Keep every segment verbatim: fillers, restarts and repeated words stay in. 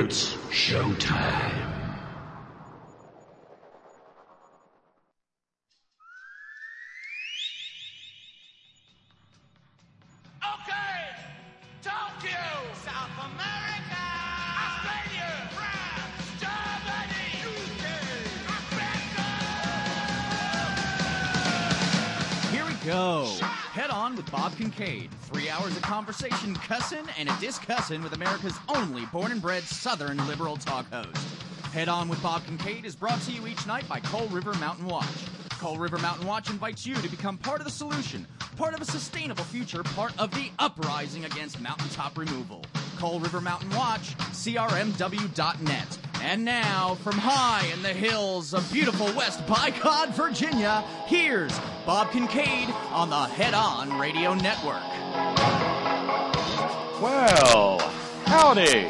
It's showtime. Go. Head On with Bob Kincaid. Three hours of conversation, cussin' and a discussin' with America's only born and bred Southern liberal talk host. Head On with Bob Kincaid is brought to you each night by Coal River Mountain Watch. Coal River Mountain Watch invites you to become part of the solution, part of a sustainable future, part of the uprising against mountaintop removal. Coal River Mountain Watch, C R M W dot net. And now, from high in the hills of beautiful West Bicod, Virginia, here's Bob Kincaid on the Head On Radio Network. Well, howdy.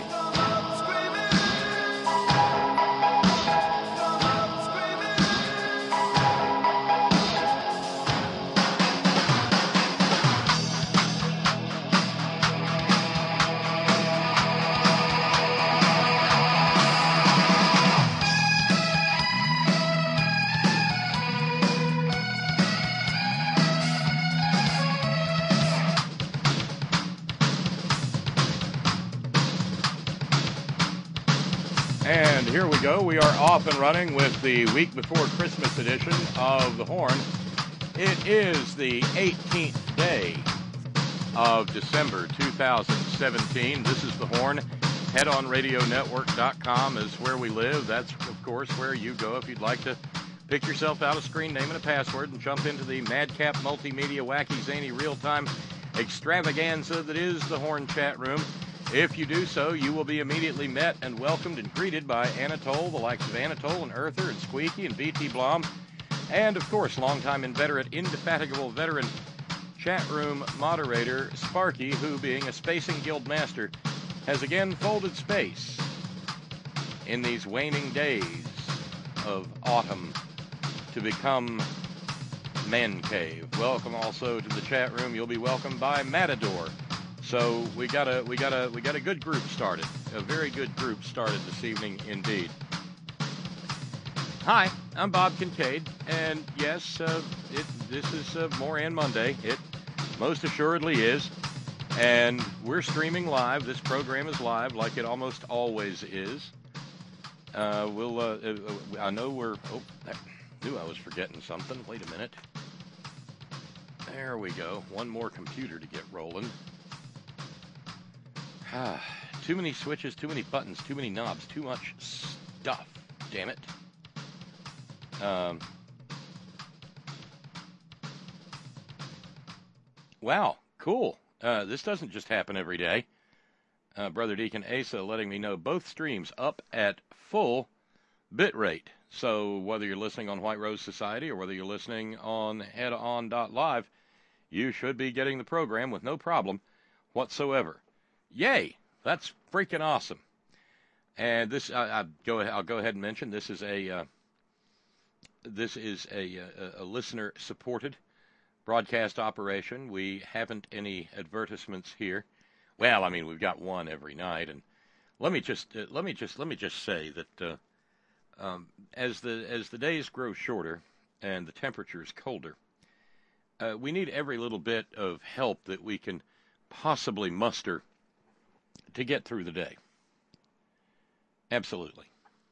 And here we go. We are off and running with the week before Christmas edition of The Horn. It is the eighteenth day of December two thousand seventeen. This is The Horn. head on radio network dot com is where we live. That's, of course, where you go if you'd like to pick yourself out a screen name and a password and jump into the madcap multimedia wacky zany real-time extravaganza that is The Horn chat room. If you do so, you will be immediately met and welcomed and greeted by Anatole, the likes of Anatole and Earther and Squeaky and B T Blom, and, of course, longtime inveterate, indefatigable veteran chat room moderator Sparky, who, being a spacing guild master, has again folded space in these waning days of autumn to become Man Cave. Welcome also to the chat room. You'll be welcomed by Matador. So we got a we got a we got a good group started. A very good group started this evening indeed. Hi, I'm Bob Kincaid, and yes, uh, it this is uh, Moran Monday. It most assuredly is, and we're streaming live. This program is live, like it almost always is. Uh, we'll. Uh, uh, I know we're. Oh, I knew I was forgetting something. Wait a minute. There we go. One more computer to get rolling. Ah, too many switches, too many buttons, too many knobs, too much stuff. Damn it. Um. Wow, cool. Uh, this doesn't just happen every day. Uh, Brother Deacon Asa letting me know both streams up at full bit rate. So whether you're listening on White Rose Society or whether you're listening on head on dot live, you should be getting the program with no problem whatsoever. Yay! That's freaking awesome. And this, I, I go, I'll go ahead and mention this is a uh, this is a, a, a listener-supported broadcast operation. We haven't any advertisements here. Well, I mean, we've got one every night, and let me just uh, let me just let me just say that uh, um, as the as the days grow shorter and the temperatures colder, uh, we need every little bit of help that we can possibly muster to get through the day. Absolutely.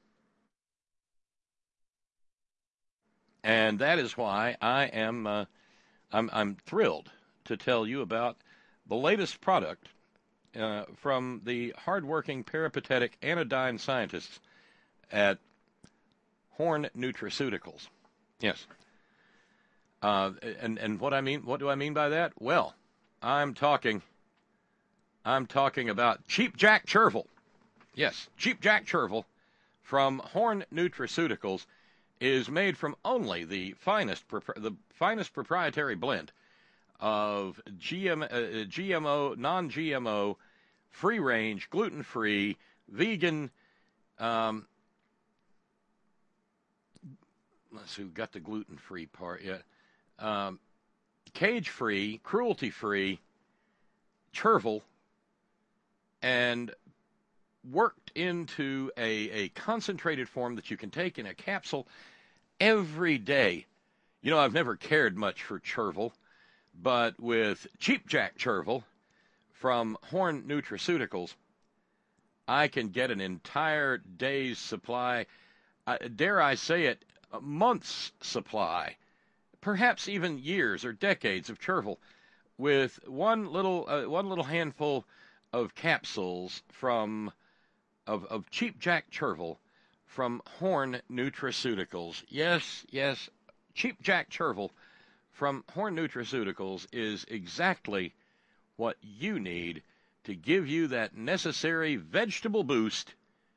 And that is why I am uh, I'm I'm thrilled to tell you about the latest product uh, from the hardworking, peripatetic, anodyne scientists at Horn Nutraceuticals. Yes. Uh, and and what I mean, what do I mean by that? Well, I'm talking. I'm talking about Cheap Jack Chervil. Yes, Cheap Jack Chervil from Horn Nutraceuticals is made from only the finest the finest proprietary blend of G M, uh, G M O, non-G M O, free-range, gluten-free, vegan. Um, let's see, we've got the gluten-free part yet. Um, cage-free, cruelty-free, Chervil, and worked into a, a concentrated form that you can take in a capsule every day. You know, I've never cared much for Chervil, but with Cheap Jack Chervil from Horn Nutraceuticals, I can get an entire day's supply, uh, dare I say it, a month's supply, perhaps even years or decades of Chervil, with one little uh, one little handful of capsules from of of Cheap Jack Chervil from Horn Nutraceuticals. Yes, yes, Cheap Jack Chervil from Horn Nutraceuticals is exactly what you need to give you that necessary vegetable boost,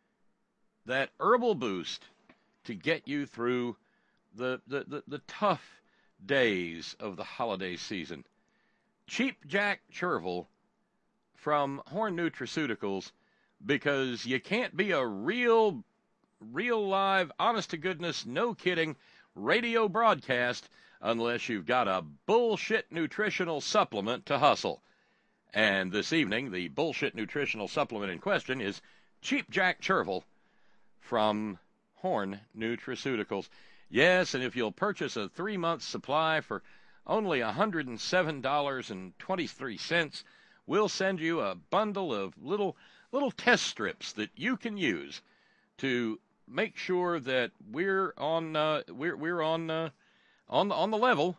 that herbal boost, to get you through the, the, the, the tough days of the holiday season. Cheap Jack Chervil from Horn Nutraceuticals, because you can't be a real, real live, honest-to-goodness, no-kidding radio broadcast unless you've got a bullshit nutritional supplement to hustle. And this evening, the bullshit nutritional supplement in question is Cheap Jack Chervil from Horn Nutraceuticals. Yes, and if you'll purchase a three-month supply for only one hundred seven dollars and twenty-three cents, we'll send you a bundle of little little test strips that you can use to make sure that we're on uh, we're we're on uh, on the on the level,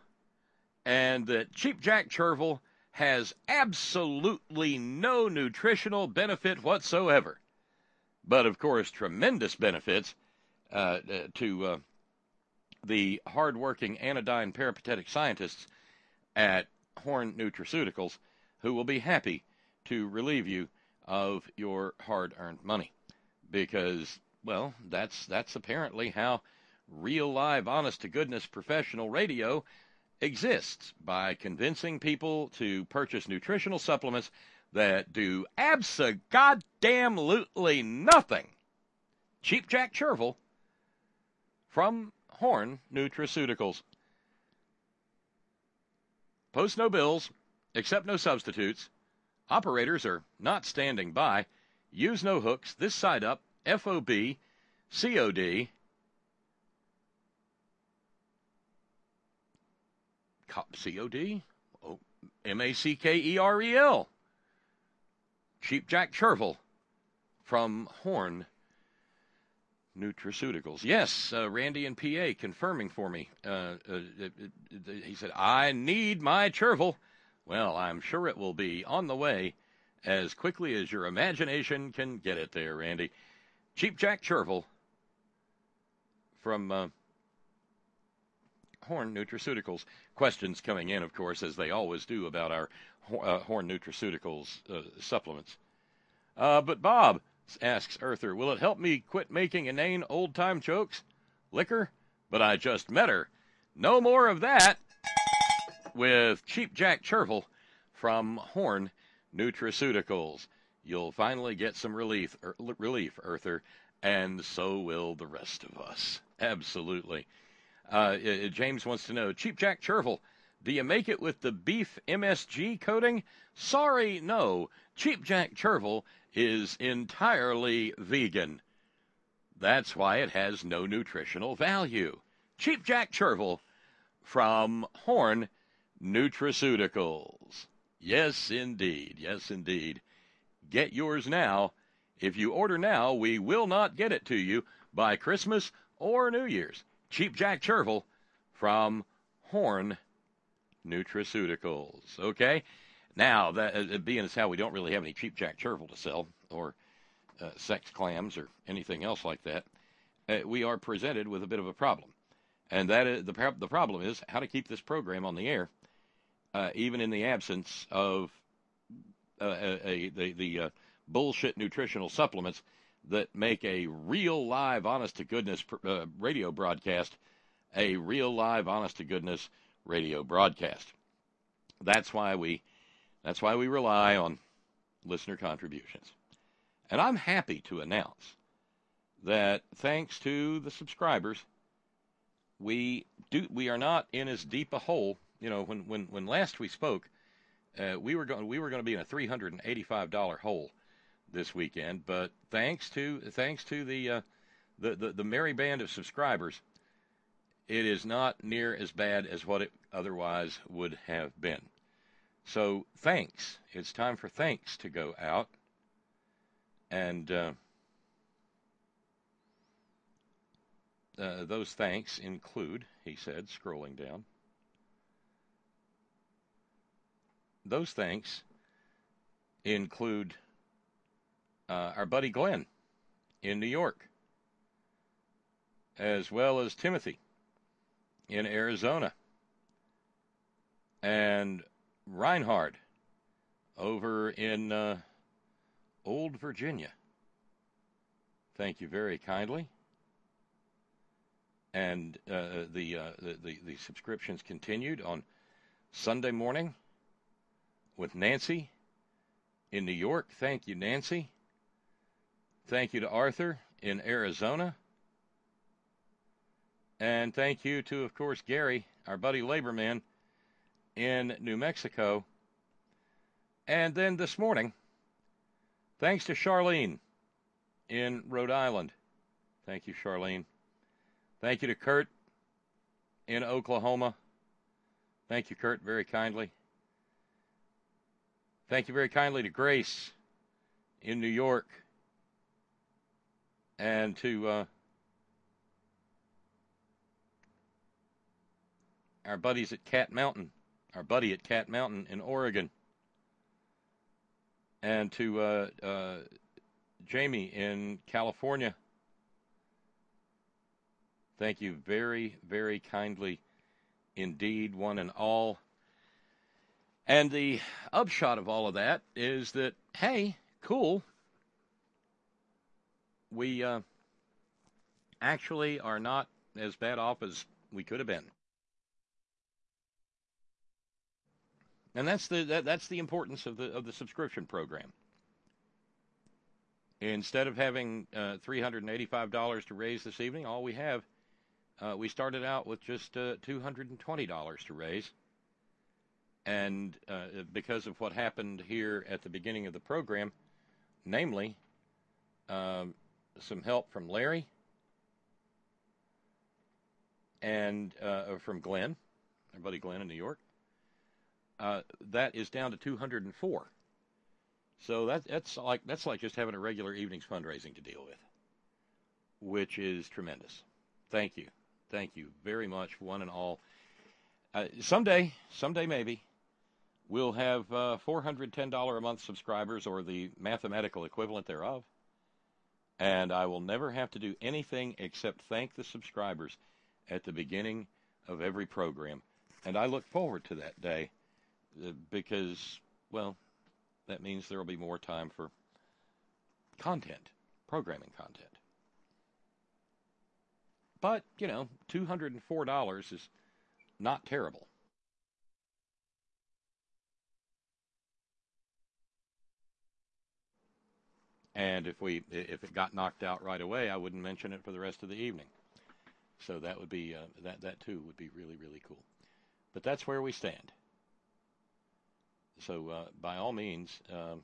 and that Cheap Jack Chervil has absolutely no nutritional benefit whatsoever, but of course tremendous benefits uh, to uh, the hard-working anodyne peripatetic scientists at Horn Nutraceuticals, who will be happy to relieve you of your hard-earned money, because, well, that's that's apparently how real, live, honest-to-goodness professional radio exists, by convincing people to purchase nutritional supplements that do abso-goddamn-lutely nothing. Cheap Jack Chervil from Horn Nutraceuticals. Post no bills, accept no substitutes. Operators are not standing by. Use no hooks. This side up. F O B C O D. C O D? Oh, M A C K E R E L. Cheap Jack Chervil from Horn Nutraceuticals. Yes, uh, Randy in P A confirming for me. Uh, uh, it, it, he said, I need my Chervil. Well, I'm sure it will be on the way as quickly as your imagination can get it there, Randy. Cheap Jack Chervil from uh, Horn Nutraceuticals. Questions coming in, of course, as they always do, about our uh, Horn Nutraceuticals uh, supplements. Uh, but Bob, asks Earther, will it help me quit making inane old-time jokes? Liquor? But I just met her. No more of that with Cheap Jack Chervil from Horn Nutraceuticals. You'll finally get some relief, er, relief, Earther, and so will the rest of us. Absolutely. Uh, James wants to know, Cheap Jack Chervil, do you make it with the beef M S G coating? Sorry, no. Cheap Jack Chervil is entirely vegan. That's why it has no nutritional value. Cheap Jack Chervil from Horn Nutraceuticals. Yes, indeed. Yes, indeed. Get yours now. If you order now, we will not get it to you by Christmas or New Year's. Cheap Jack Chervil from Horn Nutraceuticals. Okay? Now, that uh, being as how we don't really have any Cheap Jack Chervil to sell, or uh, sex clams or anything else like that, uh, we are presented with a bit of a problem. And that is, the, the problem is how to keep this program on the air, uh, even in the absence of uh, a, a, the, the uh, bullshit nutritional supplements that make a real live, honest-to-goodness uh, radio broadcast a real live, honest-to-goodness radio broadcast. That's why we, that's why we rely on listener contributions. And I'm happy to announce that thanks to the subscribers, we do we are not in as deep a hole. You know, when when, when last we spoke, uh, we were going we were going to be in a three hundred eighty-five dollars hole this weekend. But thanks to thanks to the uh, the, the the merry band of subscribers, it is not near as bad as what it otherwise would have been. So thanks. It's time for thanks to go out. And uh, uh, those thanks include, he said, scrolling down, those thanks include uh, our buddy Glenn in New York, as well as Timothy in Arizona, and Reinhard over in uh, Old Virginia. Thank you very kindly. And uh, the, uh, the, the the subscriptions continued on Sunday morning with Nancy in New York. Thank you, Nancy. Thank you to Arthur in Arizona. And thank you to, of course, Gary, our buddy Laborman, in New Mexico. And then this morning, thanks to Charlene in Rhode Island. Thank you, Charlene. Thank you to Kurt in Oklahoma. Thank you, Kurt, very kindly. Thank you very kindly to Grace in New York. And to uh, our buddies at Cat Mountain, our buddy at Cat Mountain in Oregon. And to uh, uh, Jamie in California. Thank you very, very kindly indeed, one and all. And the upshot of all of that is that, hey, cool. We uh, actually are not as bad off as we could have been. And that's the that, that's the importance of the of the subscription program. Instead of having uh, three hundred eighty-five dollars to raise this evening, all we have, uh, we started out with just uh, two hundred twenty dollars to raise. And uh, because of what happened here at the beginning of the program, namely um, some help from Larry and uh, from Glenn, our buddy Glenn in New York, uh, that is down to two hundred four. So that, that's like that's like just having a regular evening's fundraising to deal with, which is tremendous. Thank you. Thank you very much, one and all. Uh, someday, someday maybe, we'll have uh, four hundred ten dollars a month subscribers, or the mathematical equivalent thereof, and I will never have to do anything except thank the subscribers at the beginning of every program. And I look forward to that day uh, because, well, that means there will be more time for content, programming content. But, you know, two hundred four dollars is not terrible. And if we if it got knocked out right away, I wouldn't mention it for the rest of the evening. So that would be uh, that that too would be really, really cool. But that's where we stand. So uh, by all means, um,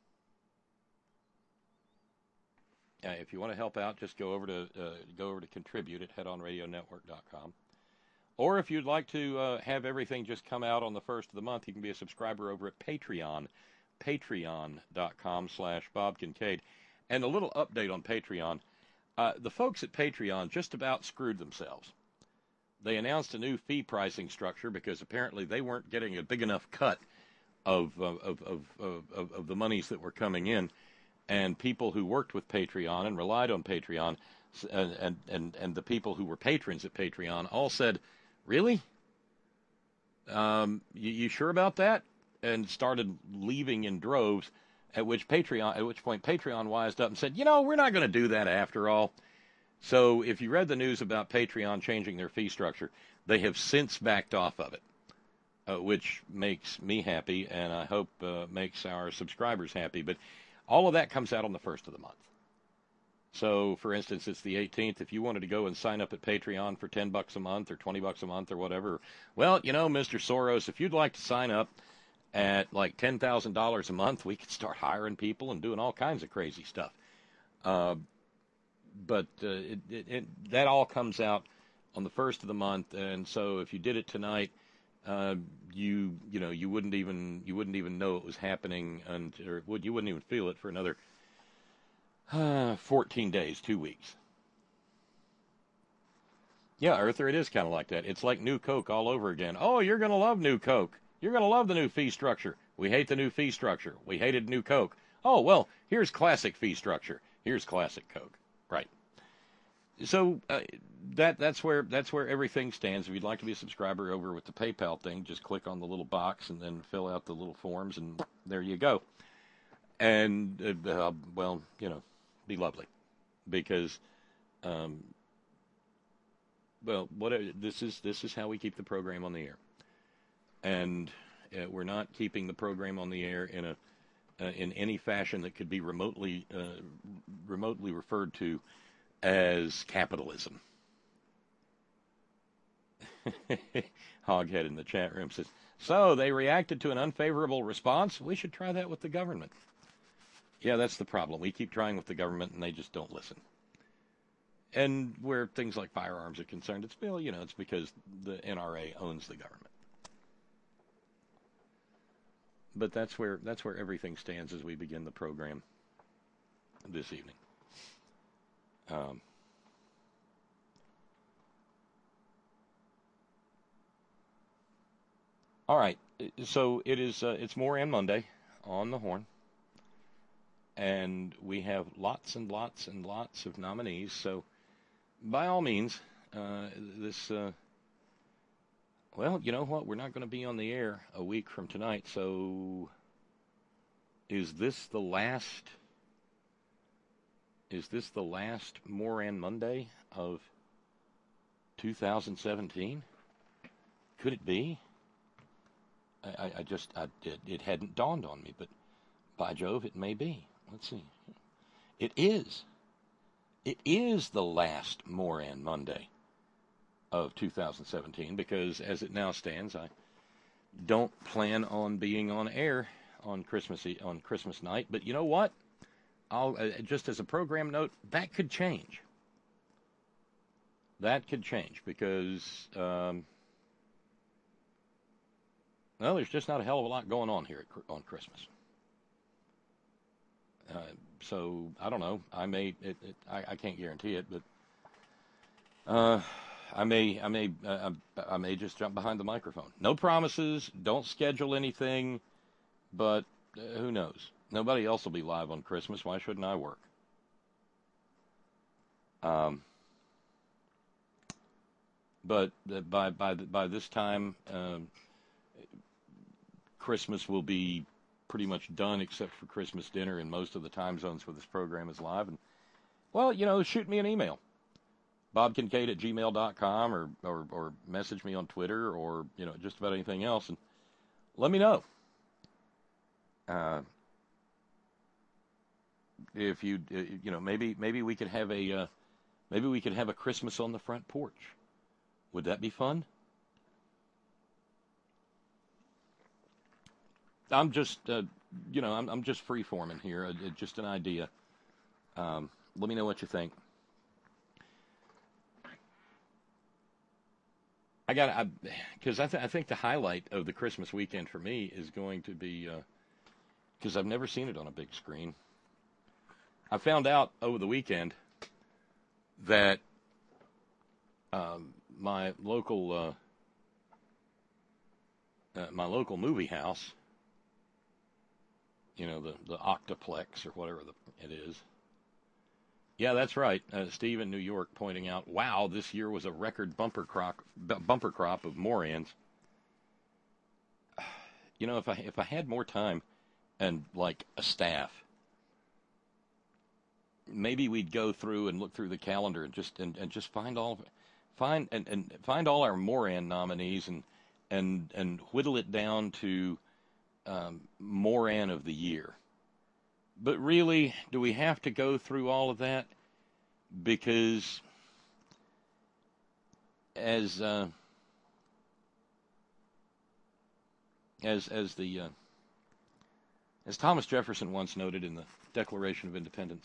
uh, if you want to help out, just go over to uh, go over to contribute at head on radio network dot com. Or if you'd like to uh, have everything just come out on the first of the month, you can be a subscriber over at Patreon, patreon.com slash Bob Kincaid. And a little update on Patreon. Uh, the folks at Patreon just about screwed themselves. They announced a new fee pricing structure because apparently they weren't getting a big enough cut of of, of, of, of, of the monies that were coming in. And people who worked with Patreon and relied on Patreon and, and, and, and the people who were patrons at Patreon all said, really? Um, you, you sure about that? And started leaving in droves, at which Patreon, at which point Patreon wised up and said, you know, we're not going to do that after all. So if you read the news about Patreon changing their fee structure, they have since backed off of it, uh, which makes me happy, and I hope uh, makes our subscribers happy. But all of that comes out on the first of the month. So, for instance, it's the eighteenth. If you wanted to go and sign up at Patreon for ten bucks a month or twenty bucks a month or whatever, well, you know, Mister Soros, if you'd like to sign up at like ten thousand dollars a month, we could start hiring people and doing all kinds of crazy stuff. Uh, but uh, it, it, it, that all comes out on the first of the month, and so if you did it tonight, uh, you you know you wouldn't even you wouldn't even know it was happening, and or would you wouldn't even feel it for another uh, fourteen days, two weeks. Yeah, Earther, it is kind of like that. It's like New Coke all over again. Oh, you're going to love New Coke. You're going to love the new fee structure. We hate the new fee structure. We hated New Coke. Oh, well, here's classic fee structure. Here's classic Coke. Right. So uh, that that's where that's where everything stands. If you'd like to be a subscriber over with the PayPal thing, just click on the little box and then fill out the little forms, and there you go. And, uh, uh, well, you know, be lovely. Because... Um, Well, what this is this is how we keep the program on the air, and uh, we're not keeping the program on the air in a uh, in any fashion that could be remotely uh, remotely referred to as capitalism. Hoghead in the chat room says, "So they reacted to an unfavorable response. We should try that with the government." Yeah, that's the problem. We keep trying with the government, and they just don't listen. And where things like firearms are concerned, it's, well, you know, it's because the N R A owns the government. But that's where that's where everything stands as we begin the program this evening. Um, all right, so it is. Uh, it's Moran Monday on the Horn, and we have lots and lots and lots of nominees. So. By all means, uh, this, uh, well, you know what? We're not going to be on the air a week from tonight, so is this the last, is this the last Moran Monday of two thousand seventeen? Could it be? I, I just, I, it, it hadn't dawned on me, but by Jove, it may be. Let's see. It is. It is the last Moran Monday of two thousand seventeen, because as it now stands, I don't plan on being on air on Christmas on Christmas night. But you know what? I'll uh, just as a program note, that could change. That could change because um, well, there's just not a hell of a lot going on here at, on Christmas. Uh, so I don't know. I may. It, it, I, I can't guarantee it, but uh, I may. I may. Uh, I may just jump behind the microphone. No promises. Don't schedule anything. But uh, who knows? Nobody else will be live on Christmas. Why shouldn't I work? Um. But uh, by by by this time, um, Christmas will be pretty much done, except for Christmas dinner in most of the time zones where this program is live. And, well, you know, shoot me an email, bob kincaid at gmail dot com, or, or, or message me on Twitter, or, you know, just about anything else, and let me know. Uh, if you, you know, maybe maybe we could have a, uh, maybe we could have a Christmas on the front porch. Would that be fun? I'm just, uh, you know, I'm, I'm just free-forming here, uh, just an idea. Um, let me know what you think. I got, because I, I, th- I think the highlight of the Christmas weekend for me is going to be, because uh, I've never seen it on a big screen. I found out over the weekend that um, my local, uh, uh, my local movie house, you know, the, the Octoplex or whatever the, it is. Yeah, that's right. Uh, Steve in New York pointing out, wow, this year was a record bumper crop, b- bumper crop of Morans. You know, if I if I had more time and like a staff, maybe we'd go through and look through the calendar and just and, and just find all find and, and find all our Moran nominees and and and whittle it down to Um, Moran of the year. But really, do we have to go through all of that? Because as uh, as as the uh, as Thomas Jefferson once noted in the Declaration of Independence,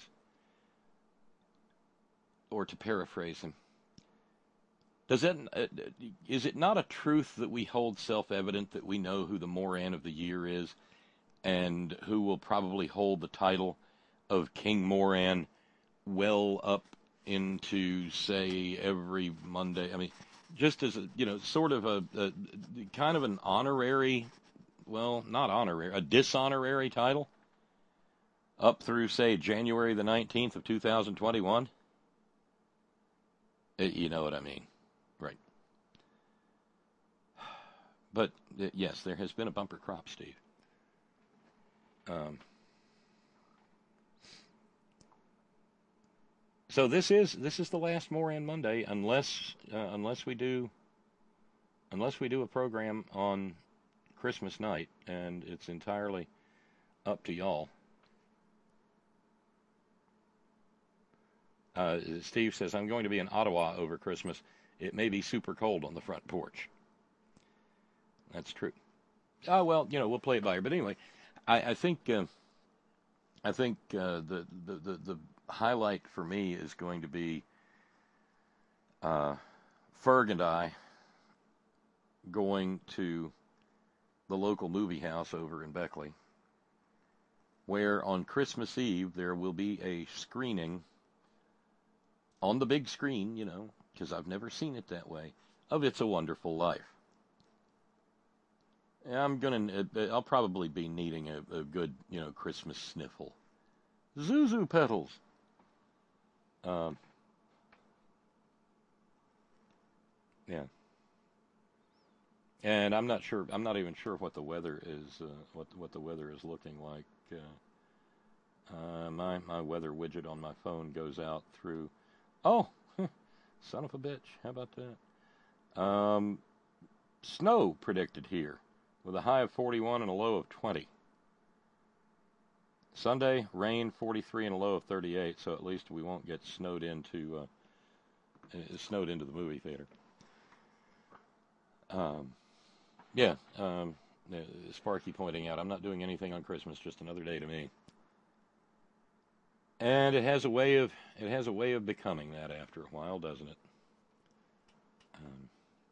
or to paraphrase him, does that uh, is it not a truth that we hold self-evident that we know who the Moran of the year is, and who will probably hold the title of King Moran well up into, say, every Monday? I mean, just as a, you know, sort of a, a kind of an honorary, well, not honorary, a dishonorary title, up through, say, January the nineteenth of two thousand twenty-one. You know what I mean, right? But yes, there has been a bumper crop, Steve. Um, so this is this is the last Moran Monday, unless uh, unless we do unless we do a program on Christmas night, and it's entirely up to y'all. Uh, Steve says, I'm going to be in Ottawa over Christmas. It may be super cold on the front porch. That's true. Oh, well, you know, we'll play it by ear. But anyway, I, I think uh, I think uh, the, the, the, the highlight for me is going to be uh, Ferg and I going to the local movie house over in Beckley, where on Christmas Eve there will be a screening on the big screen, you know, because I've never seen it that way, of It's a Wonderful Life. I'm gonna, I'll probably be needing a, a good, you know, Christmas sniffle. Zuzu petals. Um, yeah. And I'm not sure, I'm not even sure what the weather is, uh, what what the weather is looking like. Uh, uh, my my weather widget on my phone goes out through. Oh, son of a bitch! How about that? Um, snow predicted here, with a high of forty-one and a low of twenty. Sunday, rain, forty-three and a low of thirty-eight. So at least we won't get snowed into uh, snowed into the movie theater. Um, yeah, um, Sparky pointing out, I'm not doing anything on Christmas, just another day to me. And it has a way of it has a way of becoming that after a while, doesn't it? Um,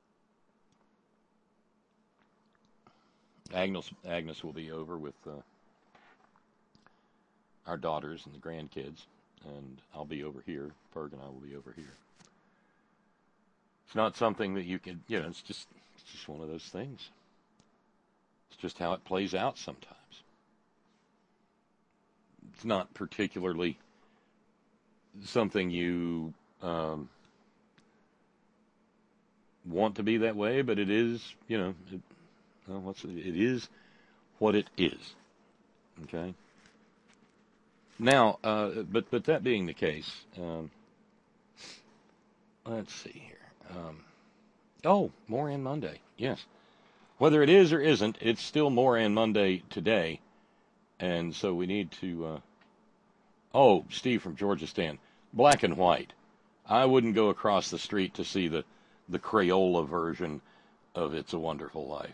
Agnes Agnes will be over with uh, our daughters and the grandkids, and I'll be over here. Ferg and I will be over here. It's not something that you can, you know, it's just it's just one of those things. It's just how it plays out sometimes. It's not particularly something you um, want to be that way, but it is, you know, it, well, what's it, it is what it is. Okay. Now, uh, but but that being the case, um, let's see here. Um, oh, Moran Monday, yes. Whether it is or isn't, it's still Moran Monday today. And so we need to, uh, oh, Steve from Georgistan, black and white. I wouldn't go across the street to see the, the Crayola version of It's a Wonderful Life.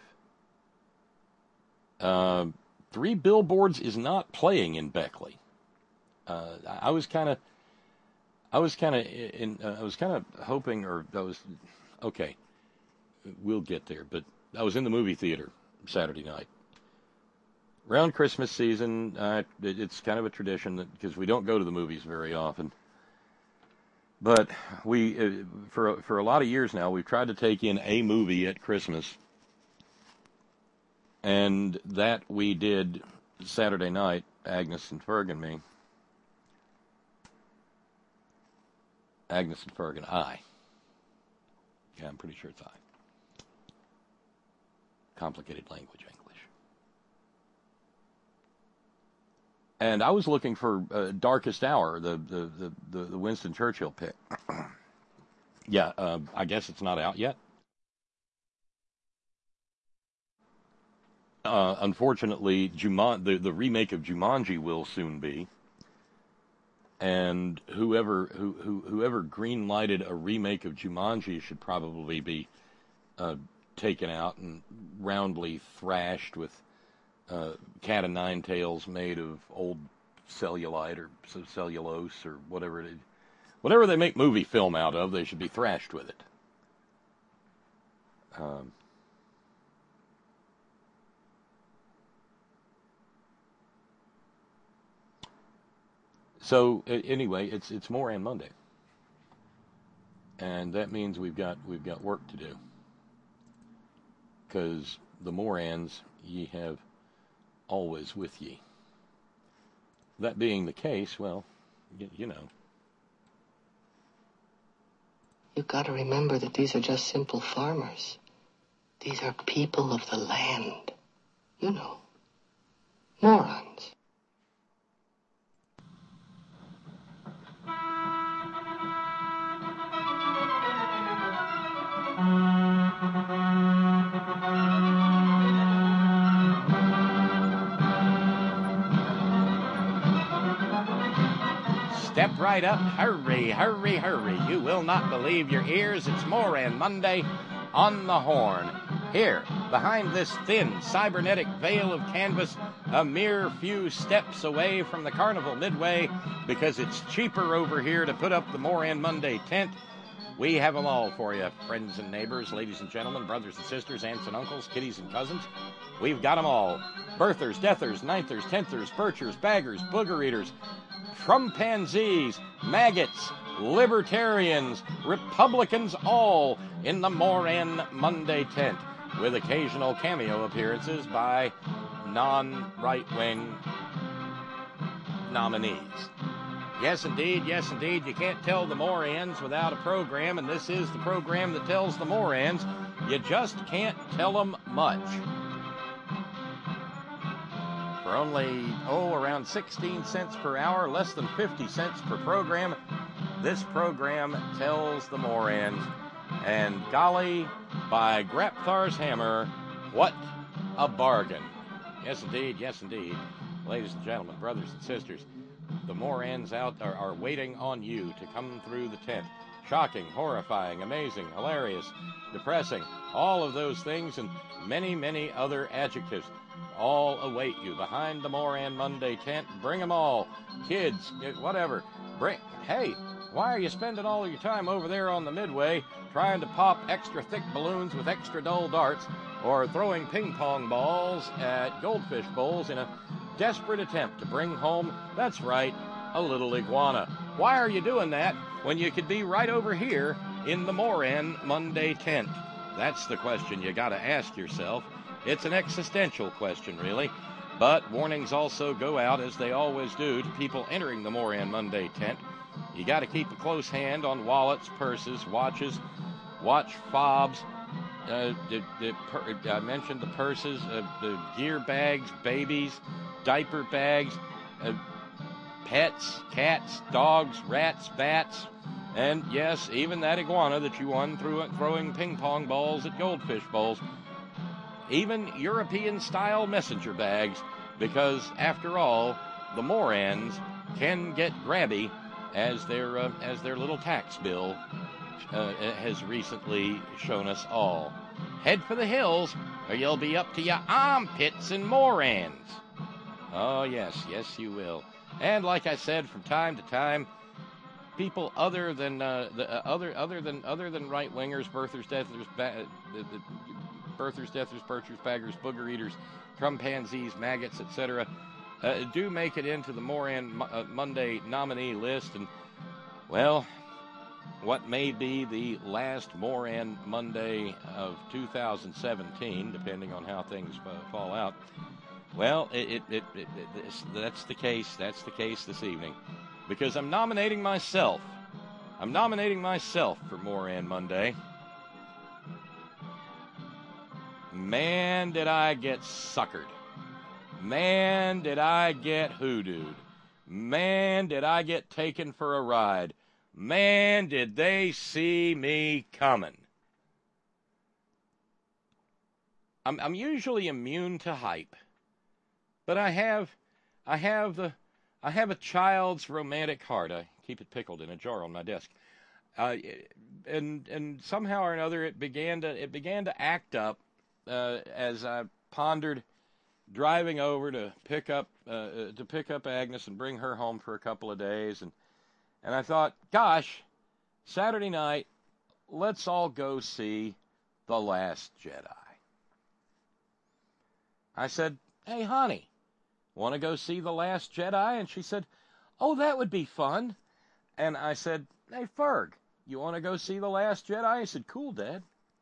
Uh, Three Billboards is not playing in Beckley. Uh, I was kind of, I was kind of, in, uh, I was kind of hoping, or I was, okay, we'll get there, but I was in the movie theater Saturday night. Around Christmas season, uh, it's kind of a tradition that, because we don't go to the movies very often. But we, uh, for for a lot of years now, we've tried to take in a movie at Christmas, and that we did Saturday night. Agnes and Ferg and me. Agnes and Ferg and I. Yeah, I'm pretty sure it's I. Complicated language, English. And I was looking for uh, Darkest Hour, the, the, the, the, the Winston Churchill pick. yeah, uh, I guess it's not out yet. Uh, unfortunately, Juman- the, the remake of Jumanji will soon be. And whoever who, who whoever green-lighted a remake of Jumanji should probably be uh, taken out and roundly thrashed with uh, cat o' nine tails made of old cellulite or cellulose or whatever it is. Whatever they make movie film out of, they should be thrashed with it. Um, so anyway, it's it's Moran Monday, and that means we've got we've got work to do, because the Morans ye have always with ye. That being the case, well, you, you know. You've got to remember that these are just simple farmers. These are people of the land. You know. Morons. Step right up, hurry, hurry, hurry. You will not believe your ears. It's Moran Monday on the Horn. Here, behind this thin cybernetic veil of canvas, a mere few steps away from the Carnival Midway, because it's cheaper over here to put up the Moran Monday tent. We have them all for you, friends and neighbors, ladies and gentlemen, brothers and sisters, aunts and uncles, kiddies and cousins. We've got them all. Birthers, deathers, ninthers, tenthers, birchers, baggers, booger eaters, Trumpanzees, maggots, libertarians, Republicans, all in the Moran Monday tent, with occasional cameo appearances by non-right-wing nominees. Yes, indeed, yes, indeed. You can't tell the Morans without a program, and this is the program that tells the Morans. You just can't tell them much. For only, oh, around sixteen cents per hour, less than fifty cents per program, this program tells the Morans. And golly, by Grapthar's hammer, what a bargain. Yes, indeed, yes, indeed. Ladies and gentlemen, brothers and sisters, the Morans out are, are waiting on you to come through the tent. Shocking, horrifying, amazing, hilarious, depressing, all of those things and many, many other adjectives all await you behind the Moran Monday tent. Bring them all. Kids, whatever. Bring. Hey, why are you spending all of your time over there on the Midway trying to pop extra thick balloons with extra dull darts, or throwing ping pong balls at goldfish bowls in a desperate attempt to bring home, that's right, a little iguana? Why are you doing that when you could be right over here in the Moran Monday tent? That's the question you got to ask yourself. It's an existential question, really. But warnings also go out, as they always do, to people entering the Moran Monday tent. You got to keep a close hand on wallets, purses, watches, watch fobs. Uh, the, the, per, I mentioned the purses, uh, the gear bags, babies, diaper bags, uh, pets, cats, dogs, rats, bats, and yes, even that iguana that you won through throwing ping pong balls at goldfish bowls. Even European-style messenger bags, because, after all, the Morans can get grabby, as their uh, as their little tax bill uh, has recently shown us all. Head for the hills, or you'll be up to your armpits in Morans. Oh, yes, yes, you will. And like I said, from time to time, people other than uh, the uh, other other than other than right-wingers, birthers, deathers, ba- the, the, birthers, deathers, perchers, baggers, booger eaters, Trumpanzees, maggots, et cetera, uh, do make it into the Moran uh, Monday nominee list. And, well, what may be the last Moran Monday of two thousand seventeen, depending on how things uh, fall out, well, it, it, it, it, it that's the case. That's the case this evening, because I'm nominating myself. I'm nominating myself for Moran Monday. Man, did I get suckered. Man, did I get hoodooed. Man, did I get taken for a ride. Man, did they see me coming. I'm, I'm usually immune to hype, but I have, I have the, I have a child's romantic heart. I keep it pickled in a jar on my desk. Uh, and and somehow or another, it began to it began to act up uh, as I pondered driving over to pick up uh, to pick up Agnes and bring her home for a couple of days, and and I thought, gosh, Saturday night, let's all go see The Last Jedi. I said, hey, honey, want to go see The Last Jedi? And she said, oh, that would be fun. And I said, hey, Ferg, you want to go see The Last Jedi? He said, cool, Dad.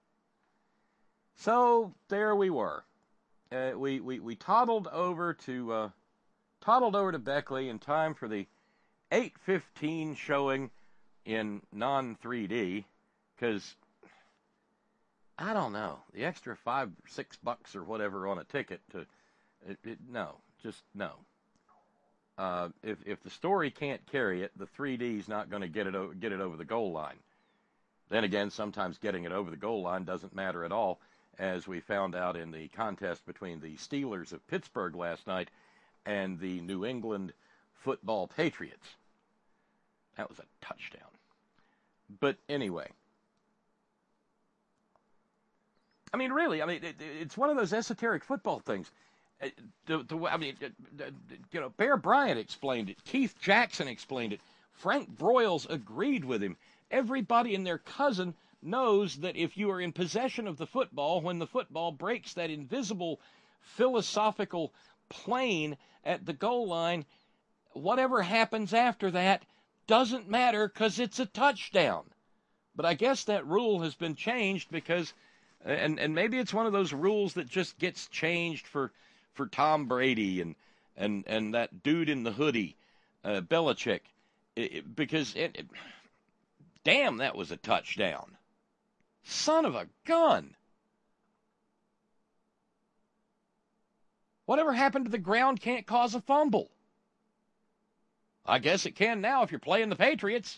So there we were. Uh, we, we, we toddled over to uh, toddled over to Beckley in time for the eight fifteen showing in non three D, because I don't know, the extra five, six bucks or whatever on a ticket to, it, it, no, just no. Uh, if if the story can't carry it, the three D's not going to get it o- get it over the goal line. Then again, sometimes getting it over the goal line doesn't matter at all, as we found out in the contest between the Steelers of Pittsburgh last night and the New England Football Patriots. That was a touchdown. But anyway, I mean, really, I mean, it, it's one of those esoteric football things. Uh, the, the, I mean, uh, you know, Bear Bryant explained it. Keith Jackson explained it. Frank Broyles agreed with him. Everybody and their cousin knows that if you are in possession of the football, when the football breaks that invisible philosophical plane at the goal line, whatever happens after that doesn't matter because it's a touchdown. But I guess that rule has been changed because, and and maybe it's one of those rules that just gets changed for, for Tom Brady and and and that dude in the hoodie, uh, Belichick, it, because it, it, damn, that was a touchdown. Son of a gun. Whatever happened to the ground can't cause a fumble? I guess it can now if you're playing the Patriots.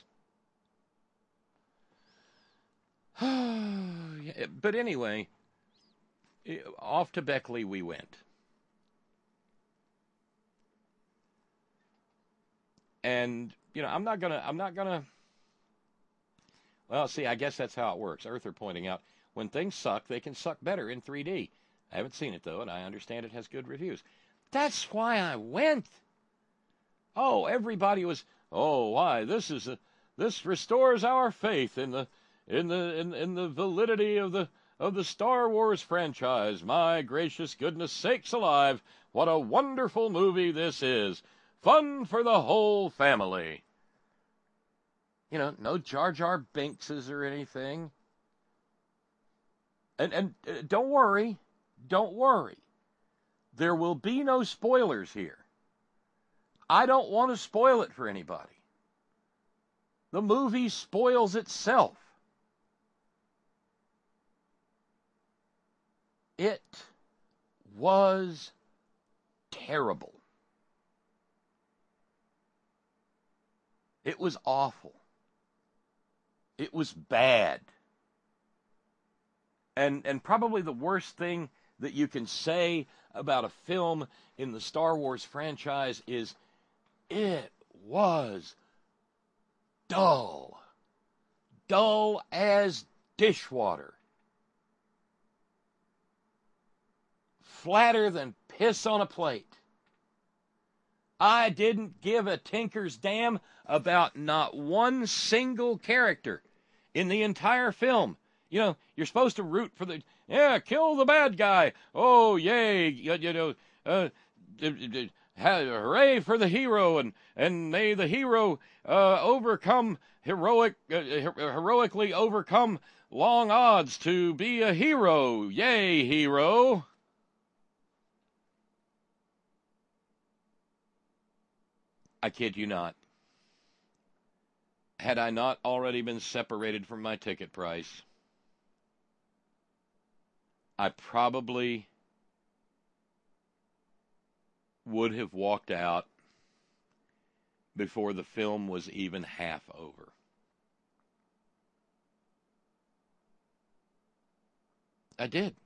But anyway, off to Beckley we went. And, you know, I'm not going to, I'm not going to, well, see, I guess that's how it works. Earther pointing out, when things suck, they can suck better in three D. I haven't seen it, though, and I understand it has good reviews. That's why I went. Oh, everybody was, oh, why, this is a, this restores our faith in the, in the, in, in the validity of the, of the Star Wars franchise. My gracious goodness sakes alive, what a wonderful movie this is. Fun for the whole family. You know, no Jar Jar Binkses or anything. And and uh, don't worry, don't worry. There will be no spoilers here. I don't want to spoil it for anybody. The movie spoils itself. It was terrible. It was awful. It was bad. And and probably the worst thing that you can say about a film in the Star Wars franchise is it was dull. Dull as dishwater. Flatter than piss on a plate. I didn't give a tinker's damn about not one single character in the entire film. You know, you're supposed to root for the, yeah, kill the bad guy. Oh, yay, you, you know, uh, hooray for the hero, and, and may the hero uh, overcome, heroic, uh, heroically overcome long odds to be a hero. Yay, hero. I kid you not. Had I not already been separated from my ticket price, I probably would have walked out before the film was even half over. I did.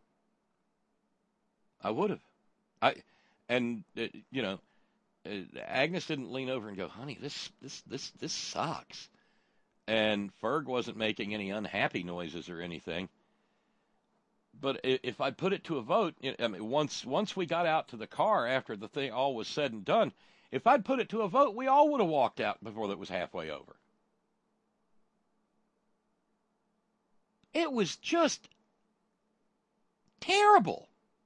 I would have. I, and, uh, you know, uh, Agnes didn't lean over and go, honey, this, this, this, this sucks. and Ferg wasn't making any unhappy noises or anything. But if I put it to a vote, I mean, once once we got out to the car after the thing all was said and done, if I'd put it to a vote, we all would have walked out before it was halfway over. It was just terrible.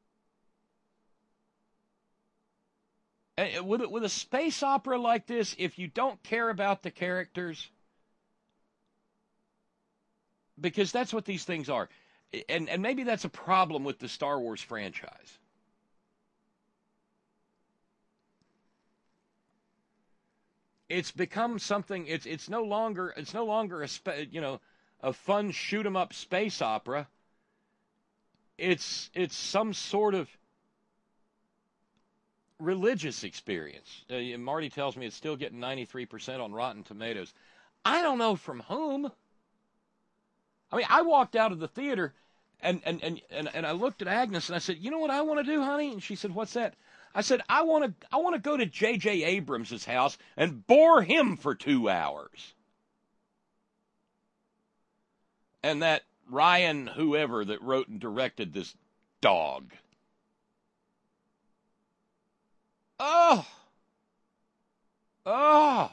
With a, with a space opera like this, if you don't care about the characters, because that's what these things are, and, and maybe that's a problem with the Star Wars franchise. It's become something. It's it's no longer it's no longer a spa, you know a fun shoot 'em up space opera. It's it's some sort of religious experience. Uh, Marty tells me it's still getting ninety-three percent on Rotten Tomatoes. I don't know from whom. I mean, I walked out of the theater and and and and, and I looked at Agnes and I said, "You know what I want to do, honey?" And she said, "What's that?" I said, "I want to I want to go to J J Abrams' house and bore him for two hours." And that Ryan whoever that wrote and directed this dog. Oh, oh!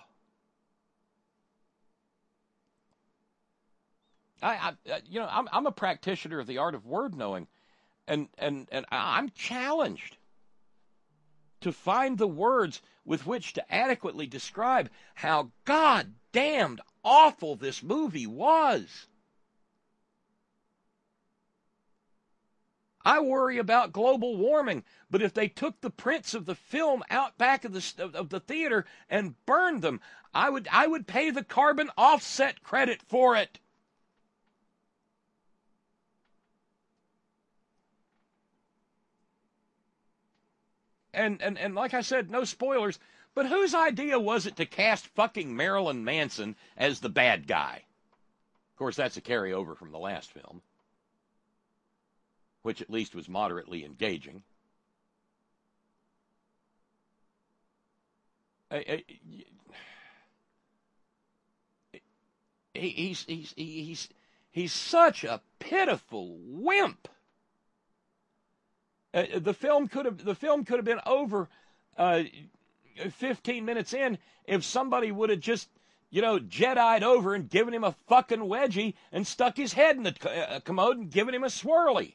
I, I, you know, I'm I'm a practitioner of the art of word knowing, and and and I'm challenged to find the words with which to adequately describe how goddamned awful this movie was. I worry about global warming, but if they took the prints of the film out back of the of the theater and burned them, I would I would pay the carbon offset credit for it. And and and like I said, no spoilers, but whose idea was it to cast fucking Marilyn Manson as the bad guy? Of course, that's a carryover from the last film, which at least was moderately engaging. I, I, he's, he's, he's, he's such a pitiful wimp. Uh, the film could have the film could have been over uh, fifteen minutes in if somebody would have just, you know, Jedi'd over and given him a fucking wedgie and stuck his head in the uh, commode and given him a swirly.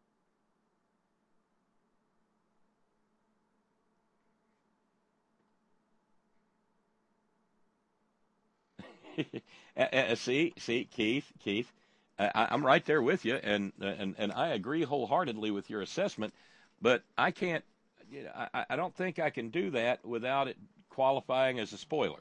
uh, see, see, Keith, Keith, I, I'm right there with you, and and and I agree wholeheartedly with your assessment, but I can't, you know, I, I don't think I can do that without it qualifying as a spoiler.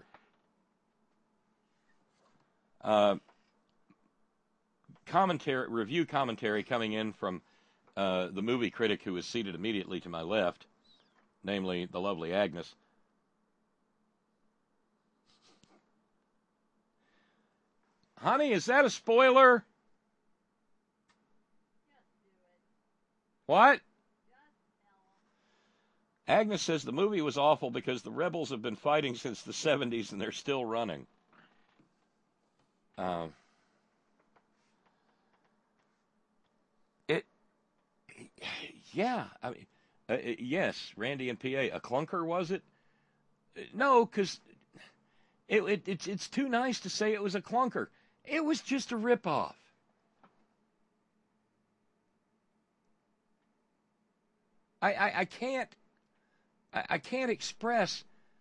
Uh, commentary, review commentary coming in from uh, the movie critic who is seated immediately to my left, namely the lovely Agnes. Honey, is that a spoiler? What? Agnes says the movie was awful because the rebels have been fighting since the seventies and they're still running. Um, it, yeah, I mean, uh, yes, Randy and P A. A clunker, was it? No, because it, it, it's, it's too nice to say it was a clunker. It was just a ripoff. I, I, I can't I, I can't express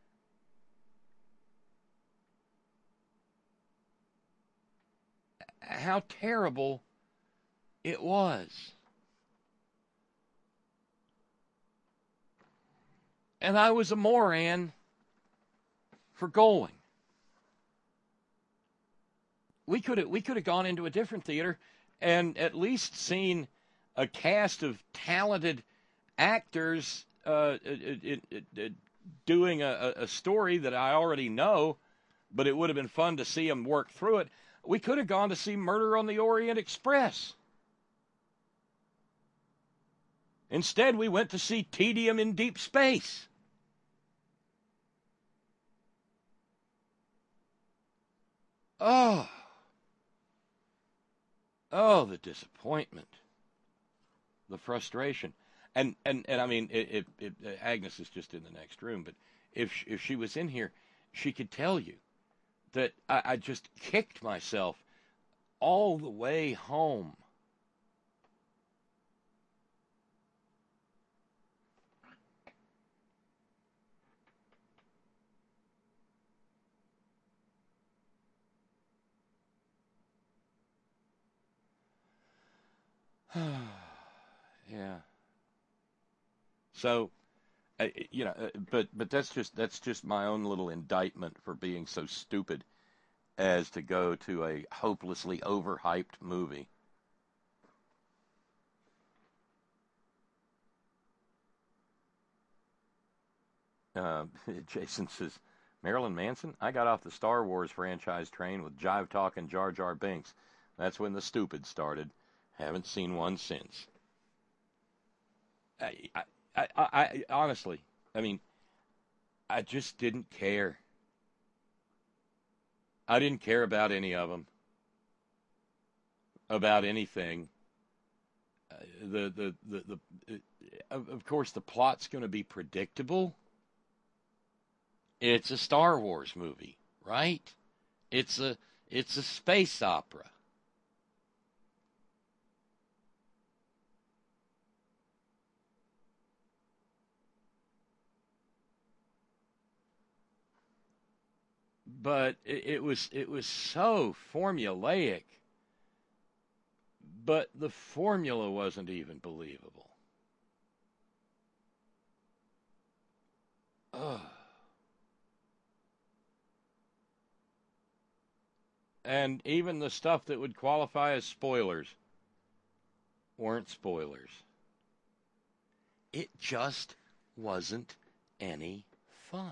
how terrible it was. And I was a moron for going. We could have we could have gone into a different theater and at least seen a cast of talented actors uh, it, it, it, doing a, a story that I already know, but it would have been fun to see them work through it. We could have gone to see Murder on the Orient Express. Instead, we went to see Tedium in Deep Space. Oh. Oh, the disappointment, the frustration. And, and, and I mean, it, it, it, Agnes is just in the next room, but if, if she was in here, she could tell you that I, I just kicked myself all the way home. Yeah. So, uh, you know, uh, but but that's just that's just my own little indictment for being so stupid as to go to a hopelessly overhyped movie. Uh, Jason says, Marilyn Manson? I got off the Star Wars franchise train with Jive Talk and Jar Jar Binks. That's when the stupid started. Haven't seen one since. I, I, I, I honestly, I mean, I just didn't care. I didn't care about any of them, about anything. Uh, the, the, the, the, uh, of, of course, the plot's going to be predictable. It's a Star Wars movie, right? It's a, it's a space opera. But it, it was it was so formulaic. But the formula wasn't even believable. Ugh. And even the stuff that would qualify as spoilers weren't spoilers. It just wasn't any fun.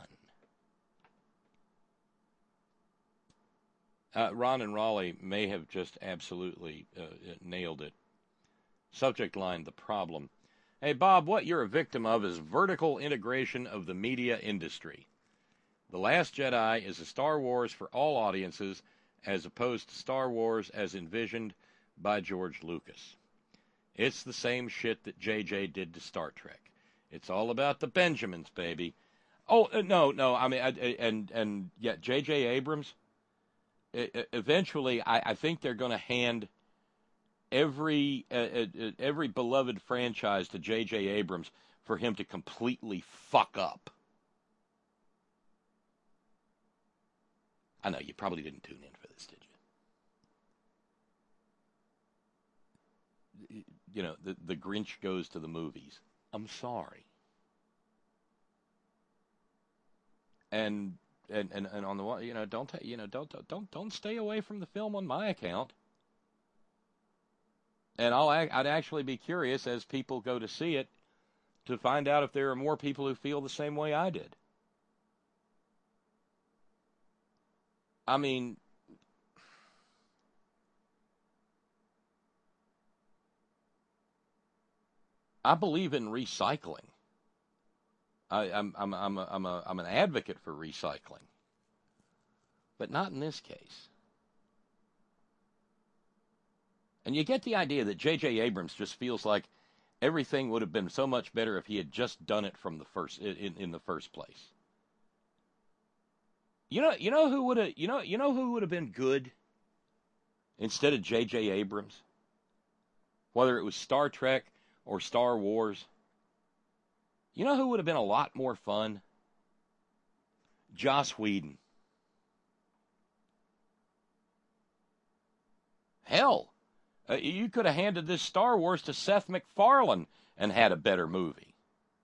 Uh, Ron and Raleigh may have just absolutely uh, nailed it. Subject line, the problem. Hey, Bob, what you're a victim of is vertical integration of the media industry. The Last Jedi is a Star Wars for all audiences, as opposed to Star Wars as envisioned by George Lucas. It's the same shit that J J did to Star Trek. It's all about the Benjamins, baby. Oh, uh, no, no, I mean, I, I, and, and, yeah, J J Abrams, eventually, I, I think they're going to hand every uh, uh, every beloved franchise to J J Abrams for him to completely fuck up. I know you probably didn't tune in for this, did you? You know, the the Grinch goes to the movies. I'm sorry. And. And, and and on the one, you know, don't you know, don't don't don't stay away from the film on my account. And I'll I'd actually be curious as people go to see it to find out if there are more people who feel the same way I did. I mean, I believe in recycling. I, I'm I'm I'm a, I'm a I'm an advocate for recycling, but not in this case. And you get the idea that J J Abrams just feels like everything would have been so much better if he had just done it from the first in, in the first place. You know, you know who would have you know you know who would have been good instead of J J Abrams, whether it was Star Trek or Star Wars. You know who would have been a lot more fun? Joss Whedon. Hell, uh, you could have handed this Star Wars to Seth MacFarlane and had a better movie.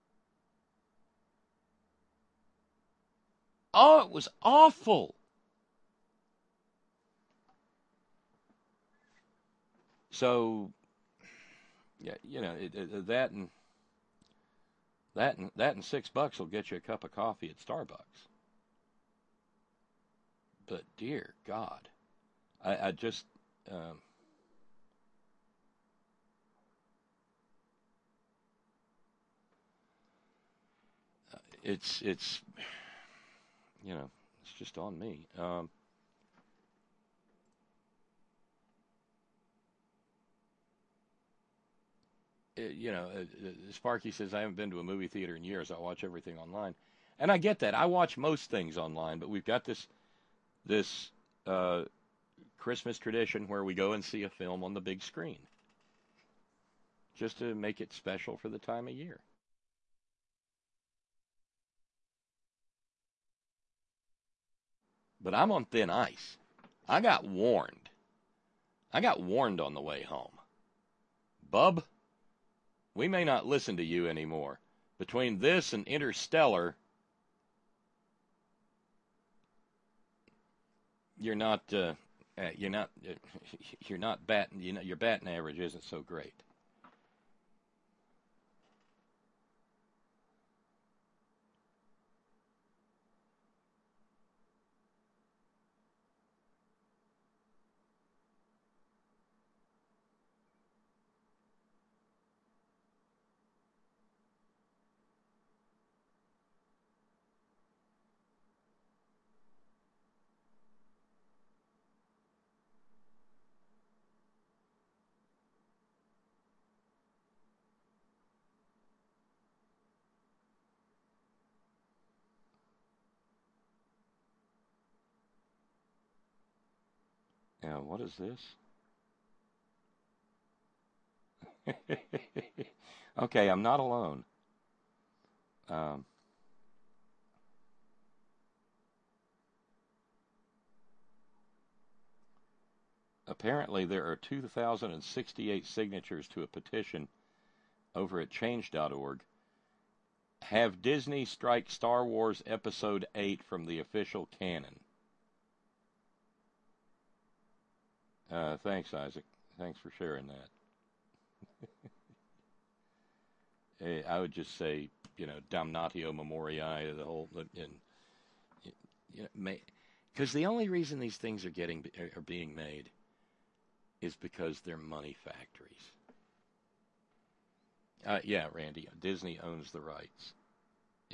Oh, it was awful. So, yeah, you know, it, it, that and that and that and six bucks will get you a cup of coffee at Starbucks. But dear God, I, I just um, it's it's you know it's just on me. Um, uh, you know, uh, uh, Sparky says, I haven't been to a movie theater in years. I watch everything online. And I get that. I watch most things online, but we've got this this uh, Christmas tradition where we go and see a film on the big screen, just to make it special for the time of year. But I'm on thin ice. I got warned. I got warned on the way home. Bub, we may not listen to you anymore. Between this and Interstellar, you're not, uh, you're not, you're not batting, you know, your batting average isn't so great. Yeah, what is this? Okay, I'm not alone. Um, apparently, there are two thousand sixty-eight signatures to a petition over at change dot org. Have Disney strike Star Wars Episode eight from the official canon. Uh, thanks, Isaac. Thanks for sharing that. I would just say, you know, damnatio memoriae, the whole, and you know, because the only reason these things are getting are being made is because they're money factories. Uh, yeah, Randy, Disney owns the rights. Yeah.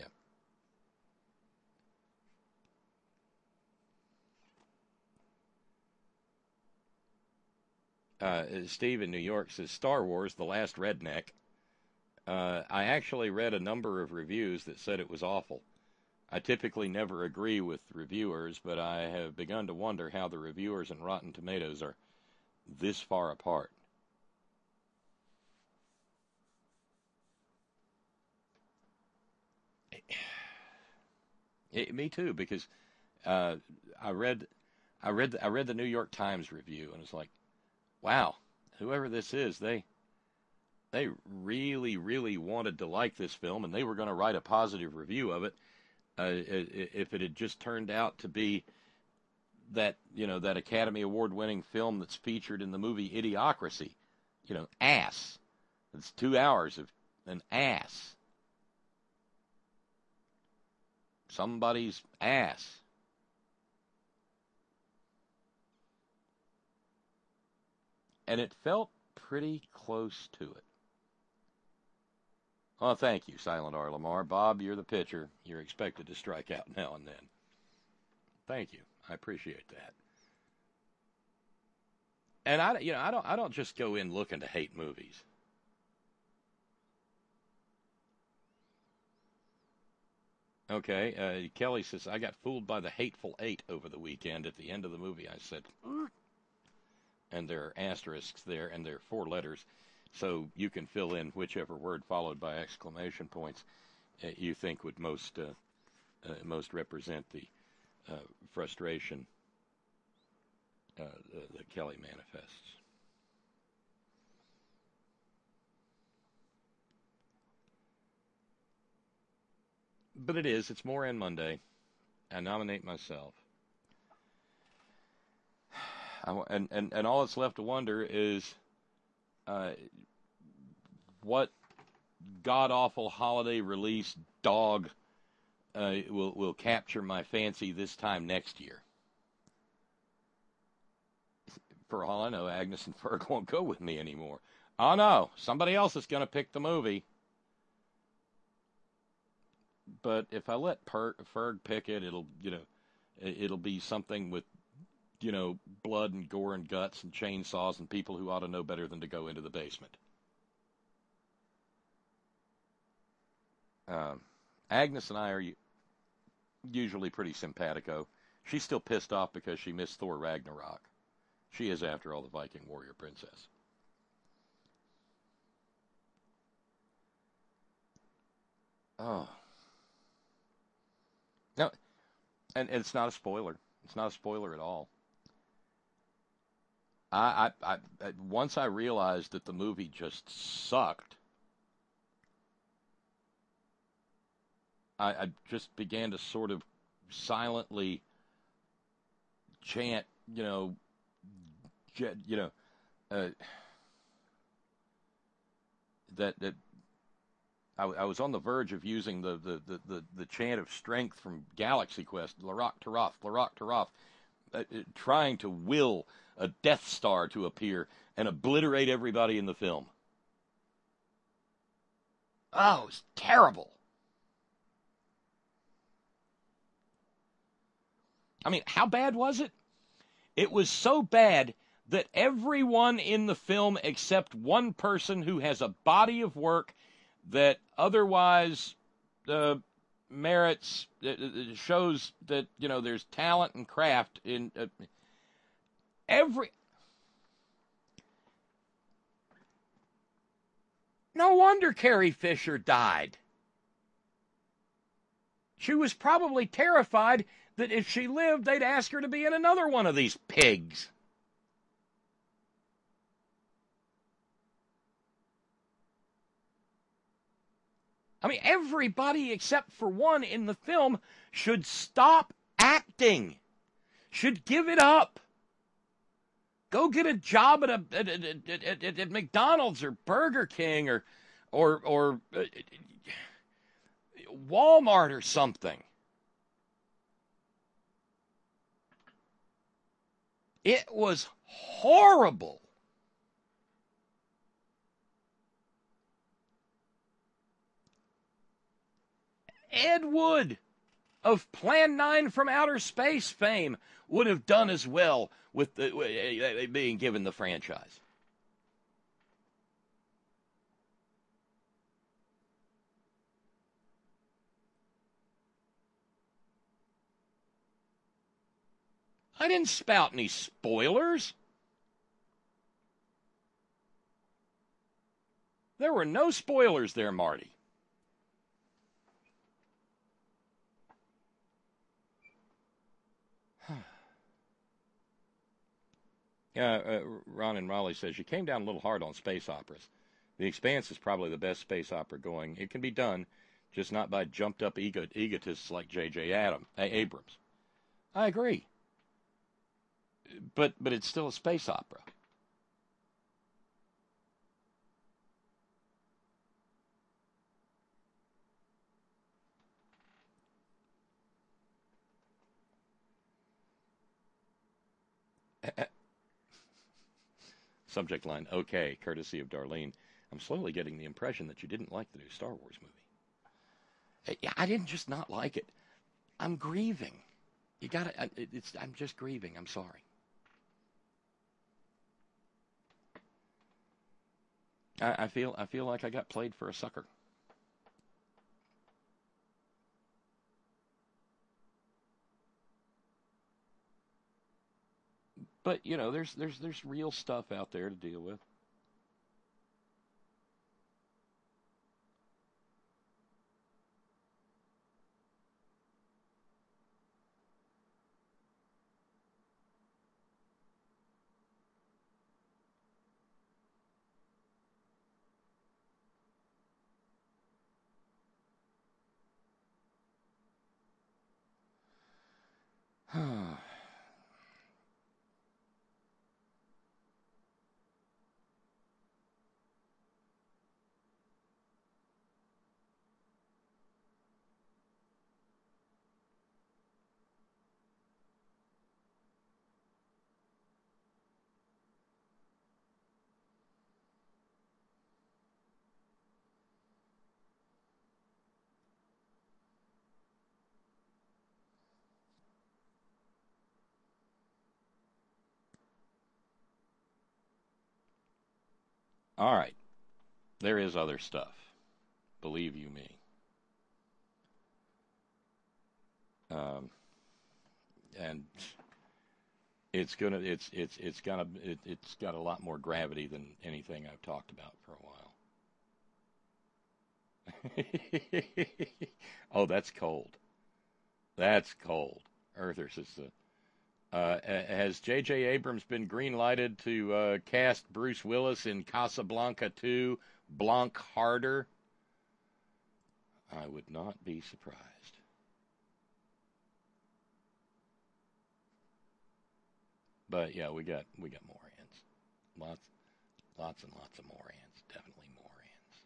Uh, Steve in New York says, Star Wars, The Last Redneck. Uh, I actually read a number of reviews that said it was awful. I typically never agree with reviewers, but I have begun to wonder how the reviewers and Rotten Tomatoes are this far apart. It, me too, because uh, I read, I read, I read the New York Times review, and it's like, wow, whoever this is, they, they really, really wanted to like this film, and they were going to write a positive review of it. Uh, if it had just turned out to be that, you know, that Academy Award-winning film that's featured in the movie Idiocracy, you know, ass. It's two hours of an ass. Somebody's ass. And it felt pretty close to it. Oh, thank you, Silent R. Lamar. Bob, you're the pitcher. You're expected to strike out now and then. Thank you. I appreciate that. And I, you know, I don't, I don't just go in looking to hate movies. Okay, uh, Kelly says, I got fooled by the Hateful Eight over the weekend. At the end of the movie, I said, Ugh. And there are asterisks there, and there are four letters, so you can fill in whichever word followed by exclamation points uh, you think would most uh, uh, most represent the uh, frustration uh, that Kelly manifests. But it is. It's more in Monday. I nominate myself. I, and, and, and all that's left to wonder is uh, what god-awful holiday release dog uh, will, will capture my fancy this time next year. For all I know, Agnes and Ferg won't go with me anymore. Oh, no. Somebody else is going to pick the movie. But if I let per- Ferg pick it, it'll, you know, it'll be something with, you know, blood and gore and guts and chainsaws and people who ought to know better than to go into the basement. Um, Agnes and I are usually pretty simpatico. She's still pissed off because she missed Thor Ragnarok. She is, after all, the Viking warrior princess. Oh. No, and, and it's not a spoiler. It's not a spoiler at all. I, I, I, once I realized that the movie just sucked, I, I just began to sort of silently chant, you know, you know, uh, that that I, I was on the verge of using the the, the, the, the chant of strength from Galaxy Quest, Larok Taroth, Larok Taroth, uh, uh, trying to will a Death Star to appear and obliterate everybody in the film. Oh, it was terrible. I mean, how bad was it? It was so bad that everyone in the film except one person who has a body of work that otherwise uh, merits, uh, shows that, you know, there's talent and craft in uh, every... No wonder Carrie Fisher died. She was probably terrified that if she lived, they'd ask her to be in another one of these pigs. I mean, everybody except for one in the film should stop acting, should give it up. Go get a job at a at, at, at, at, at McDonald's or Burger King or or or uh, Walmart or something. It was horrible. Ed Wood of Plan nine from Outer Space fame would have done as well with the, uh, being given the franchise. I didn't spout any spoilers. There were no spoilers there, Marty. Uh, uh, Ron and Raleigh says, you came down a little hard on space operas. The Expanse is probably the best space opera going. It can be done, just not by jumped-up ego- egotists like J J. Adam, Abrams. I agree. But but it's still a space opera. Subject line, okay, courtesy of Darlene. I'm slowly getting the impression that you didn't like the new Star Wars movie. I didn't just not like it. I'm grieving. You gotta, it's, I'm just grieving. I'm sorry. I, I feel, I feel like I got played for a sucker. But, you know, there's there's there's real stuff out there to deal with. All right. There is other stuff. Believe you me. Um, and it's gonna, it's it's it's gonna, it, it's got a lot more gravity than anything I've talked about for a while. Oh, that's cold. That's cold. Earthers is the. Uh, has J J. Abrams been green-lighted to uh, cast Bruce Willis in Casablanca two, Blanc Harder? I would not be surprised. But yeah, we got we got Morans. Lots, lots and lots of Morans. Definitely Morans.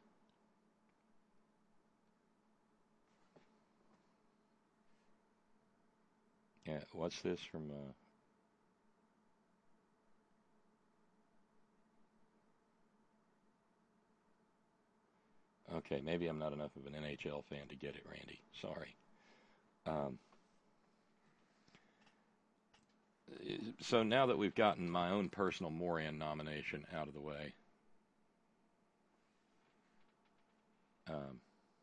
Yeah, what's this from? Uh, Okay, maybe I'm not enough of an N H L fan to get it, Randy. Sorry. Um, so now that we've gotten my own personal Moran nomination out of the way, um,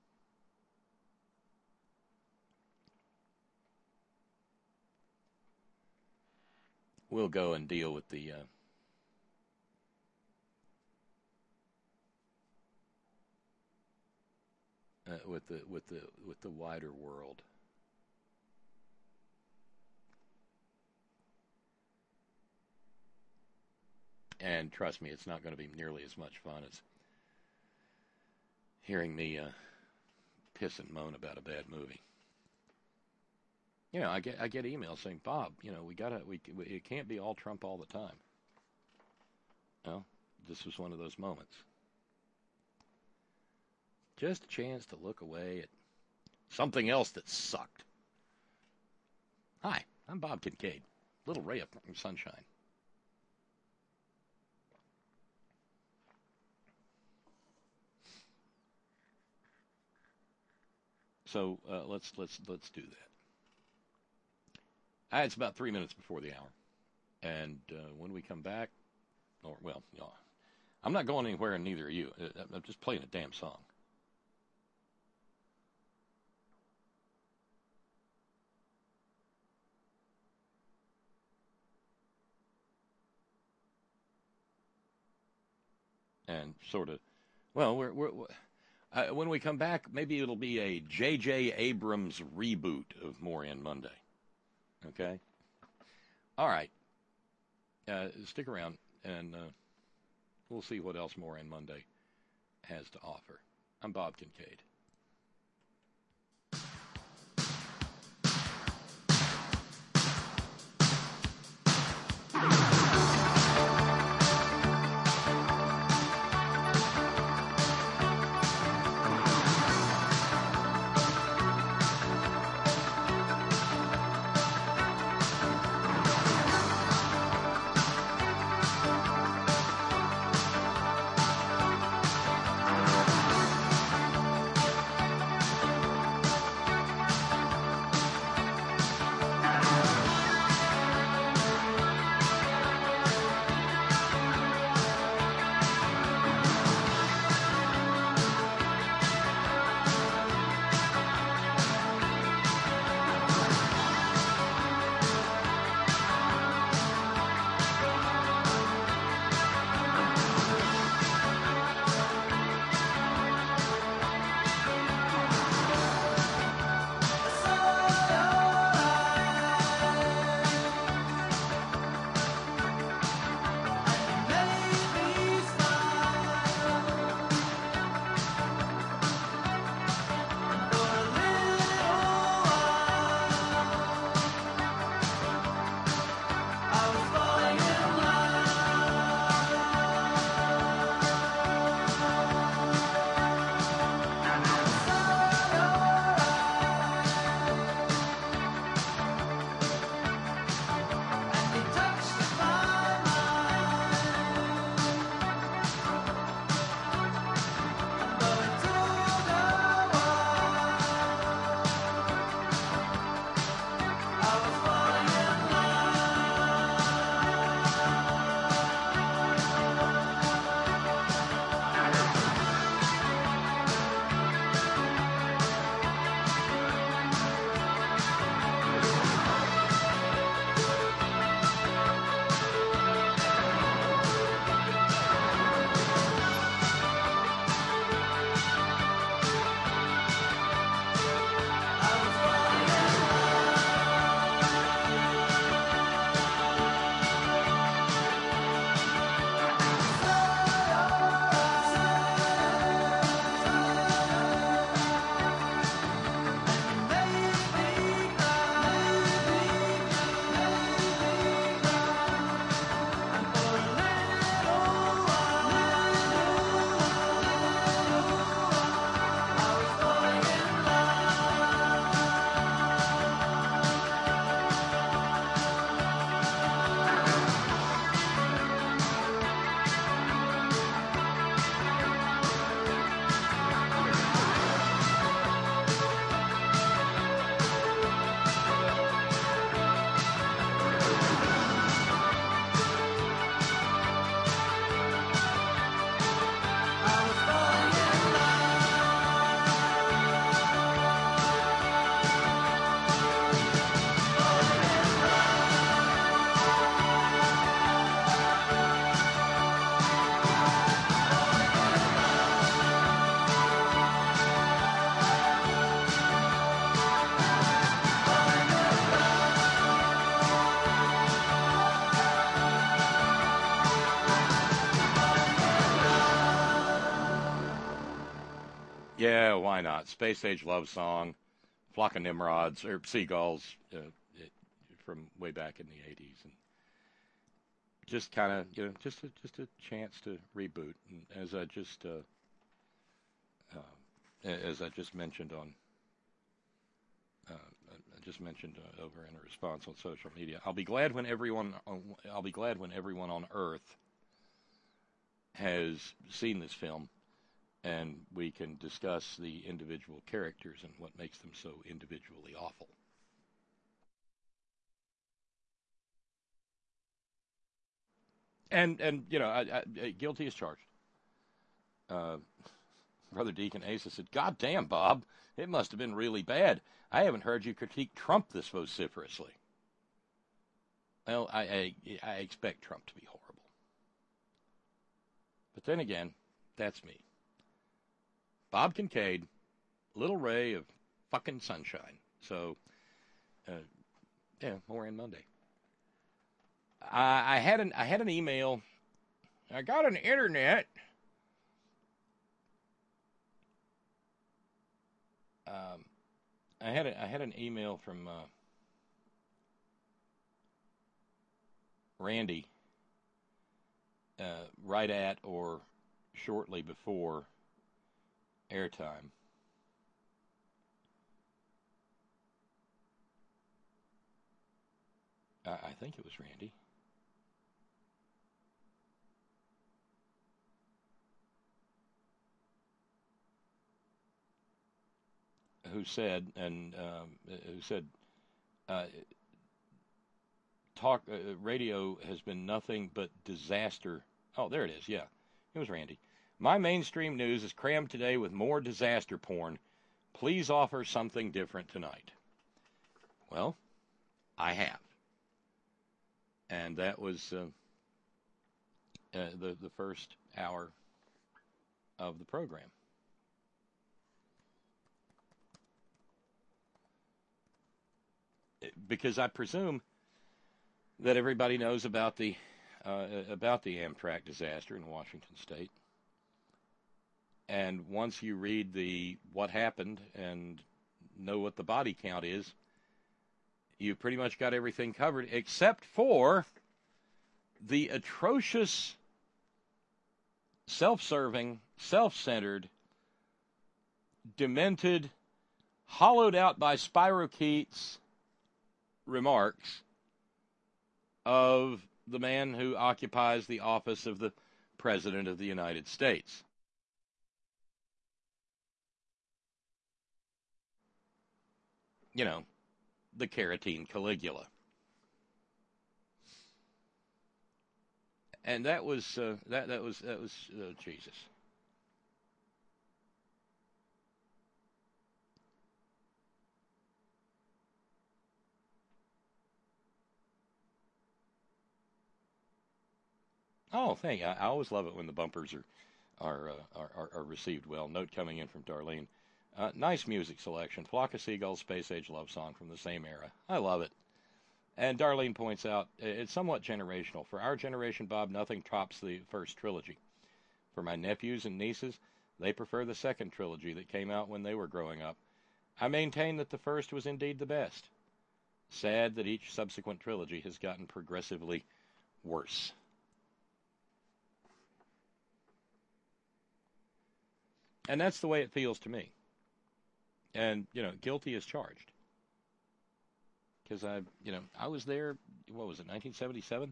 we'll go and deal with the uh, uh, with the with the with the wider world. And trust me, it's not going to be nearly as much fun as hearing me uh, piss and moan about a bad movie. You know, I get I get emails saying, Bob, you know, we gotta we it can't be all Trump all the time. Well, this was one of those moments. Just a chance to look away at something else that sucked. Hi, I'm Bob Kincaid. Little ray of sunshine. So uh, let's let's let's do that. Uh, it's about three minutes before the hour, and uh, when we come back, or well, you know, I'm not going anywhere, and neither are you. I'm just playing a damn song. And sort of, well, we're we're. we're Uh, when we come back, maybe it'll be a J J. Abrams reboot of Moran Monday. Okay? All right. Uh, stick around, and uh, we'll see what else Moran Monday has to offer. I'm Bob Kincaid. Yeah, why not? Space Age Love Song, Flock of Nimrods, or Seagulls uh, it, from way back in the eighties. And just kind of, you know, just a, just a chance to reboot. And as I just, uh, uh, as I just mentioned on, uh, I just mentioned uh, over in a response on social media, I'll be glad when everyone, I'll be glad when everyone on Earth has seen this film, and we can discuss the individual characters and what makes them so individually awful. And, and you know, I, I, guilty as charged. Uh, Brother Deacon Asa said, "God damn, Bob, it must have been really bad. I haven't heard you critique Trump this vociferously." Well, I, I, I expect Trump to be horrible. But then again, that's me. Bob Kincaid, little ray of fucking sunshine. So, uh, yeah, more in Monday. I, I had an I had an email. I got an internet. Um, I had a, I had an email from uh, Randy uh, right at or shortly before airtime. I, I think it was Randy. Who said, and um, who said, uh, talk uh, radio has been nothing but disaster. Oh, there it is. Yeah, it was Randy. My mainstream news is crammed today with more disaster porn. Please offer something different tonight. Well, I have, and that was uh, uh, the the first hour of the program. Because I presume that everybody knows about the uh, about the Amtrak disaster in Washington State, and once you read the what happened and know what the body count is, you've pretty much got everything covered, except for the atrocious, self-serving, self-centered, demented, hollowed out by spirochetes remarks of the man who occupies the office of the President of the United States. You know, the Carotene Caligula. And that was, uh, that, that was, that was, uh, Jesus. Oh, thank you. I, I always love it when the bumpers are are, uh, are are received well. Note coming in from Darlene. Uh, nice music selection. Flock of Seagulls, Space Age Love Song from the same era. I love it. And Darlene points out it's somewhat generational. For our generation, Bob, nothing tops the first trilogy. For my nephews and nieces, they prefer the second trilogy that came out when they were growing up. I maintain that the first was indeed the best. Sad that each subsequent trilogy has gotten progressively worse. And that's the way it feels to me. And, you know, guilty as charged. Because I, you know, I was there, what was it, nineteen seventy-seven?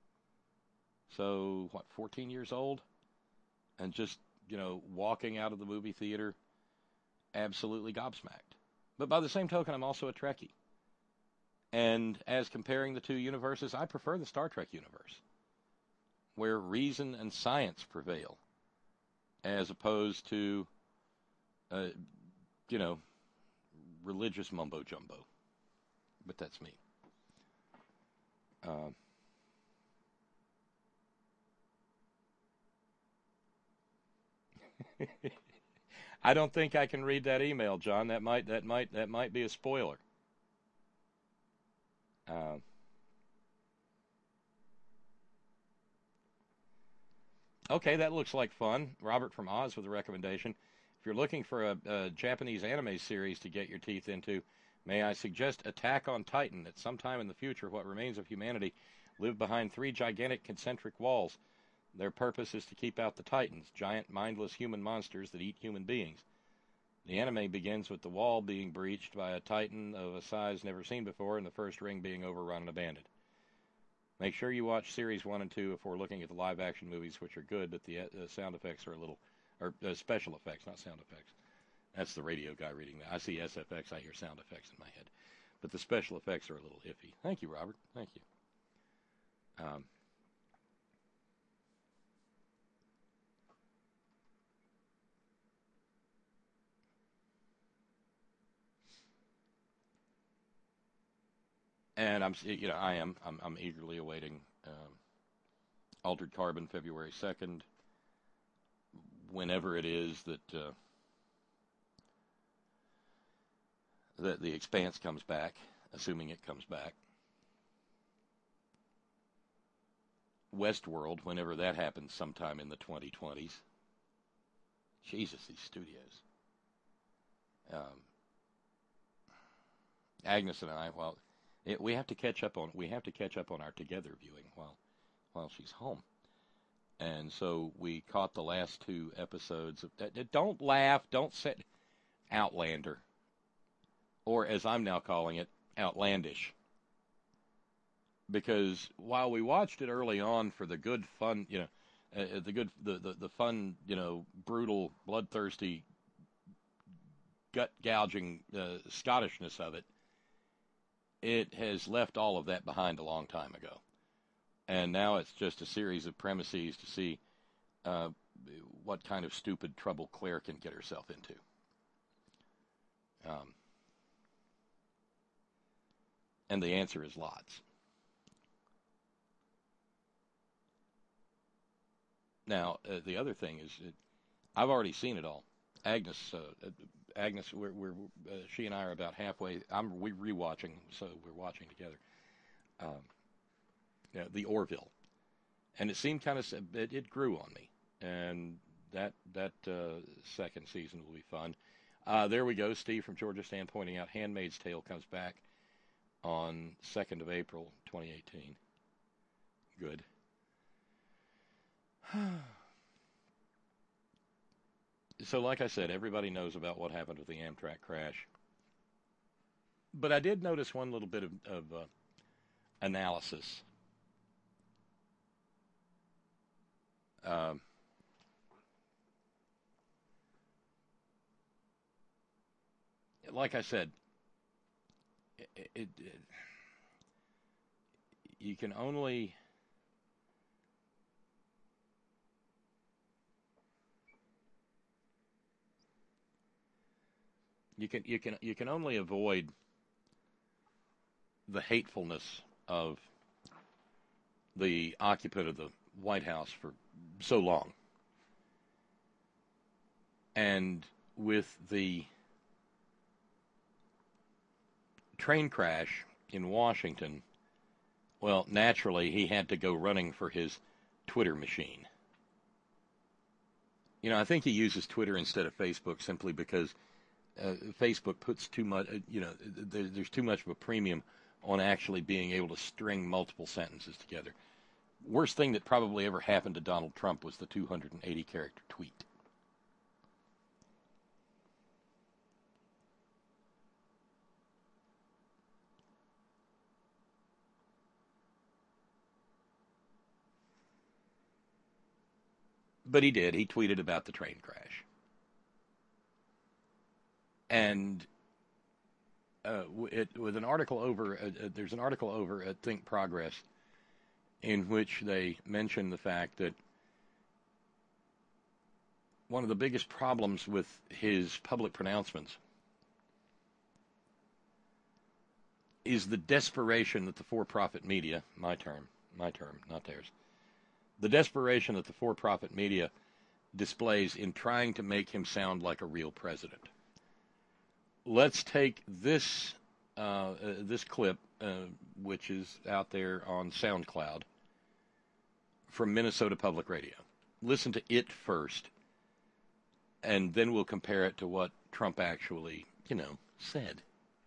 So, what, fourteen years old? And just, you know, walking out of the movie theater absolutely gobsmacked. But by the same token, I'm also a Trekkie. And as comparing the two universes, I prefer the Star Trek universe, where reason and science prevail, as opposed to, uh, you know, religious mumbo-jumbo. But that's me. Uh, I don't think I can read that email, John. That might that might that might be a spoiler. Uh, okay, that looks like fun. Robert from Oz with a recommendation. If you're looking for a, a Japanese anime series to get your teeth into, may I suggest Attack on Titan. At some time in the future, what remains of humanity live behind three gigantic concentric walls. Their purpose is to keep out the Titans, giant mindless human monsters that eat human beings. The anime begins with the wall being breached by a Titan of a size never seen before and the first ring being overrun and abandoned. Make sure you watch Series one and two before looking at the live-action movies, which are good, but the uh, sound effects are a little... or uh, special effects, not sound effects. That's the radio guy reading that. I see S F X, I hear sound effects in my head. But the special effects are a little iffy. Thank you, Robert. Thank you. Um, and I'm, you know, I am, I'm, I'm eagerly awaiting um, Altered Carbon February second, whenever it is that uh, that the Expanse comes back, assuming it comes back. Westworld, whenever that happens sometime in the twenty twenties. Jesus, these studios. Um, Agnes and I, well, it, we have to catch up on we have to catch up on our together viewing while while she's home. And so we caught the last two episodes of that. Don't laugh, don't sit Outlander. Or as I'm now calling it, Outlandish. Because while we watched it early on for the good fun, you know, uh, the good, the, the, the fun, you know, brutal, bloodthirsty, gut gouging uh, Scottishness of it, it has left all of that behind a long time ago. And now it's just a series of premises to see uh, what kind of stupid trouble Claire can get herself into. Um, and the answer is lots. Now, uh, the other thing is, it, I've already seen it all. Agnes, uh, Agnes, we're, we're uh, she and I are about halfway. I'm we rewatching, so we're watching together. Um, you know, the Orville, and it seemed kind of it, it grew on me, and that that uh, second season will be fun. Uh, there we go. Steve from Georgia Stan pointing out Handmaid's Tale comes back on second of April, twenty eighteen. Good. So, like I said, everybody knows about what happened with the Amtrak crash. But I did notice one little bit of, of uh, analysis. Um, like I said, it, it, it, you can only... You can you can you can only avoid the hatefulness of the occupant of the White House for so long. And with the train crash in Washington, well, naturally he had to go running for his Twitter machine. You know, I think he uses Twitter instead of Facebook simply because Uh, Facebook puts too much, uh, you know, there, there's too much of a premium on actually being able to string multiple sentences together. Worst thing that probably ever happened to Donald Trump was the two hundred eighty character tweet. But he did. He tweeted about the train crash. And uh, it, with an article over, uh, uh, there's an article over at Think Progress in which they mention the fact that one of the biggest problems with his public pronouncements is the desperation that the for-profit media, my term, my term, not theirs, the desperation that the for-profit media displays in trying to make him sound like a real president. Let's take this uh, uh, this clip, uh, which is out there on SoundCloud, from Minnesota Public Radio. Listen to it first, and then we'll compare it to what Trump actually, you know, said.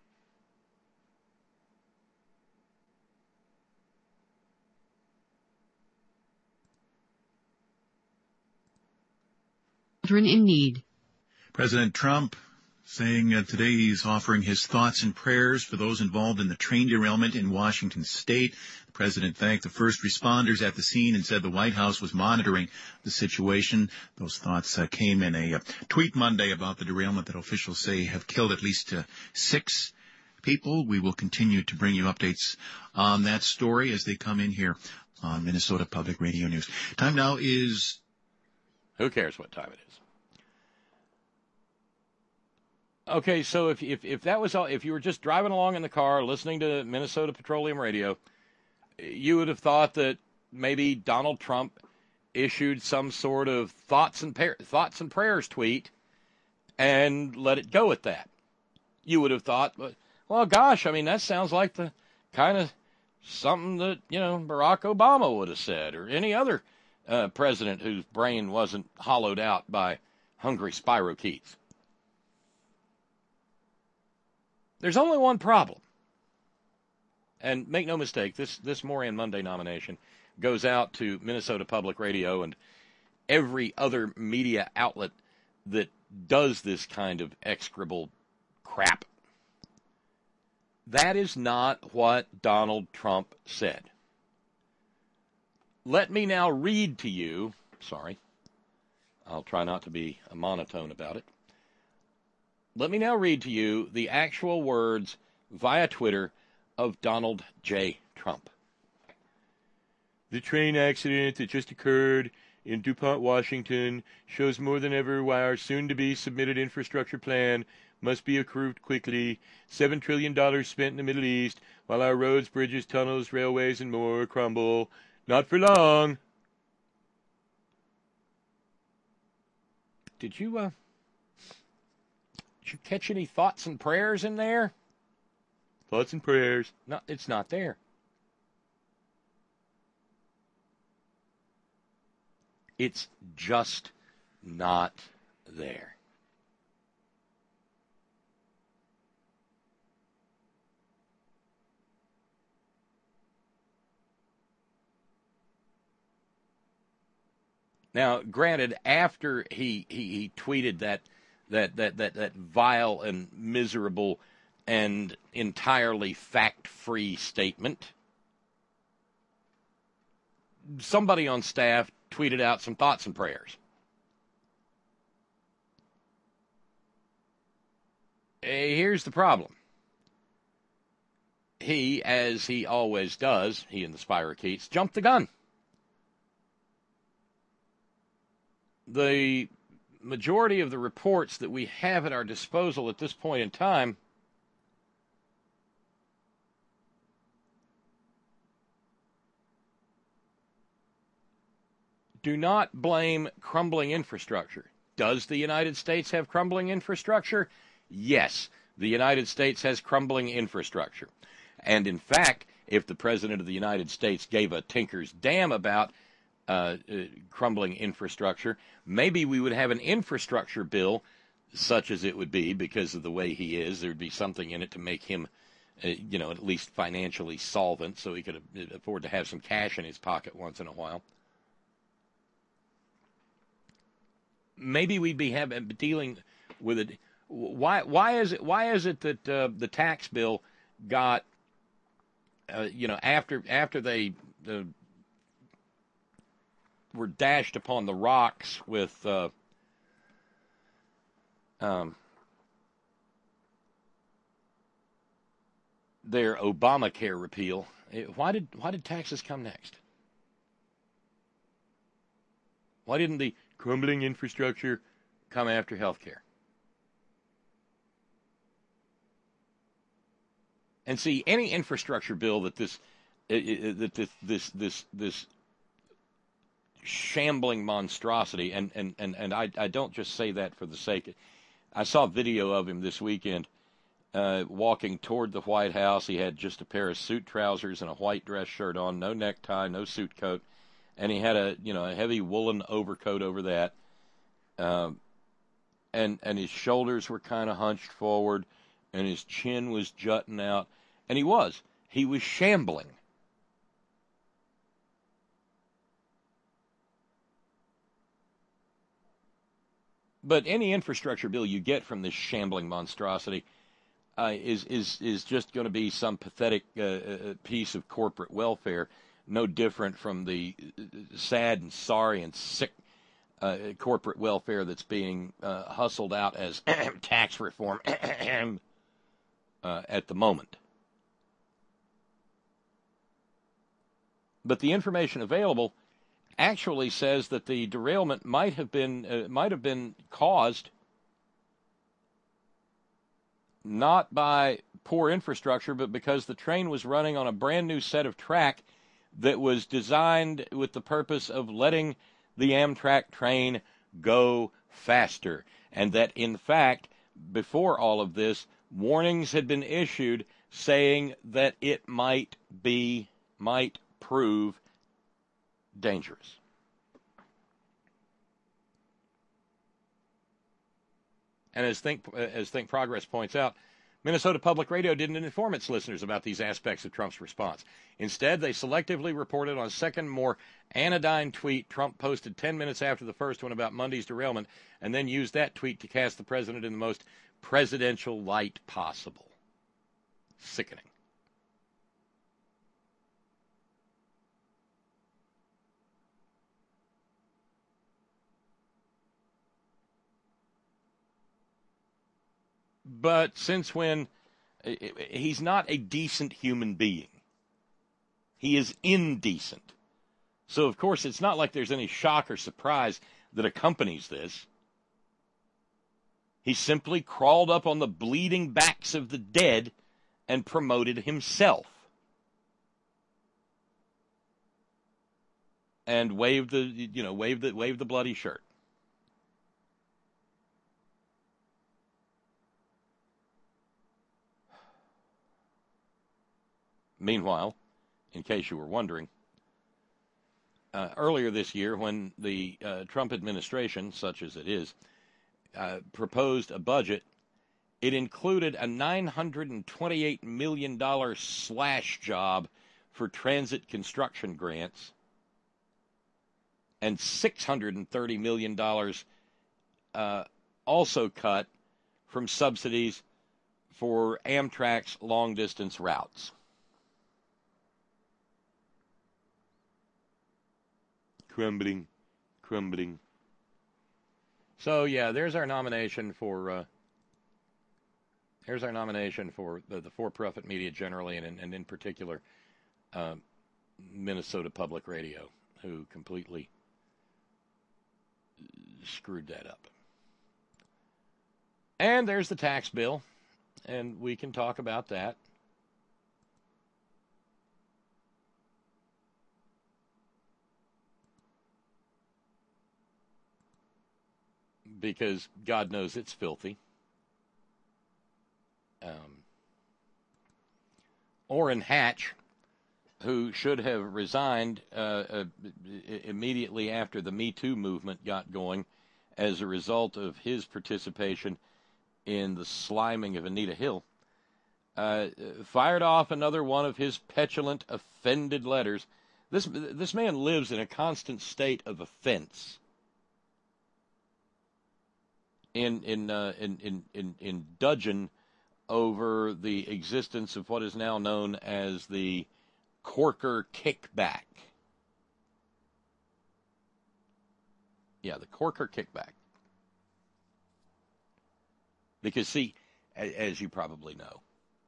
Children in need. President Trump saying uh, today he's offering his thoughts and prayers for those involved in the train derailment in Washington State. The president thanked the first responders at the scene and said the White House was monitoring the situation. Those thoughts uh, came in a uh, tweet Monday about the derailment that officials say have killed at least uh, six people. We will continue to bring you updates on that story as they come in here on Minnesota Public Radio News. Time now is... Who cares what time it is? Okay, so if if if that was all, if you were just driving along in the car listening to Minnesota Petroleum Radio, you would have thought that maybe Donald Trump issued some sort of thoughts and par- thoughts and prayers tweet and let it go at that. You would have thought, well, gosh, I mean, that sounds like the kind of something that, you know, Barack Obama would have said, or any other uh, president whose brain wasn't hollowed out by hungry spirochetes. There's only one problem. And make no mistake, this, this Moran Monday nomination goes out to Minnesota Public Radio and every other media outlet that does this kind of execrable crap. That is not what Donald Trump said. Let me now read to you, sorry, I'll try not to be a monotone about it. Let me now read to you the actual words via Twitter of Donald J. Trump. The train accident that just occurred in DuPont, Washington, shows more than ever why our soon-to-be submitted infrastructure plan must be approved quickly. Seven trillion dollars spent in the Middle East, while our roads, bridges, tunnels, railways, and more crumble. Not for long. Did you, uh... Did you catch any thoughts and prayers in there? Thoughts and prayers. No, it's not there. It's just not there. Now, granted, after he, he, he tweeted that That, that that that vile and miserable and entirely fact-free statement, somebody on staff tweeted out some thoughts and prayers. Here's the problem. He, as he always does, he and the spirochetes, jumped the gun. The majority of the reports that we have at our disposal at this point in time do not blame crumbling infrastructure. Does the United States have crumbling infrastructure? Yes, the United States has crumbling infrastructure. And in fact, if the President of the United States gave a tinker's damn about Uh, uh, crumbling infrastructure, maybe we would have an infrastructure bill such as it would be because of the way he is. There'd be something in it to make him, uh, you know, at least financially solvent so he could afford to have some cash in his pocket once in a while. Maybe we'd be having, dealing with it. Why, why is it, why is it that uh, the tax bill got, uh, you know, after, after they, uh, were dashed upon the rocks with uh, um, their Obamacare repeal. Why did why did taxes come next? Why didn't the crumbling infrastructure come after health care? And see, any infrastructure bill that this that this this this this shambling monstrosity, and, and, and, and I, I don't just say that for the sake of, I saw a video of him this weekend uh, walking toward the White House. He had just a pair of suit trousers and a white dress shirt on, no necktie, no suit coat, and he had a, you know, a heavy woolen overcoat over that. Um, and, and his shoulders were kind of hunched forward, and his chin was jutting out. And he was. He was shambling. But any infrastructure bill you get from this shambling monstrosity uh, is is is just going to be some pathetic uh, piece of corporate welfare, no different from the sad and sorry and sick uh, corporate welfare that's being uh, hustled out as tax reform uh, at the moment. But the information available actually says that the derailment might have been uh, might have been caused not by poor infrastructure, but because the train was running on a brand new set of track that was designed with the purpose of letting the Amtrak train go faster, and that in fact, before all of this, warnings had been issued saying that it might be might prove dangerous. And as Think as Think Progress points out, Minnesota Public Radio didn't inform its listeners about these aspects of Trump's response. Instead, they selectively reported on a second, more anodyne tweet Trump posted ten minutes after the first one about Monday's derailment, and then used that tweet to cast the president in the most presidential light possible. Sickening. But since when, he's not a decent human being. He is indecent. So, of course, it's not like there's any shock or surprise that accompanies this. He simply crawled up on the bleeding backs of the dead and promoted himself. And waved the, you know, waved the, waved the bloody shirt. Meanwhile, in case you were wondering, uh, earlier this year when the uh, Trump administration, such as it is, uh, proposed a budget, it included a nine hundred twenty-eight million dollars slash job for transit construction grants and six hundred thirty million dollars uh, also cut from subsidies for Amtrak's long-distance routes. Crumbling, crumbling. So yeah, there's our nomination for. Uh, there's our nomination for the, the for-profit media generally, and, and in particular, uh, Minnesota Public Radio, who completely screwed that up. And there's the tax bill, and we can talk about that. Because God knows it's filthy. Um, Orrin Hatch, who should have resigned uh, uh, immediately after the Me Too movement got going as a result of his participation in the sliming of Anita Hill, uh, fired off another one of his petulant, offended letters. This, this man lives in a constant state of offense. In in, uh, in in in in dudgeon over the existence of what is now known as the Corker kickback. Yeah, the Corker kickback. Because see, as you probably know,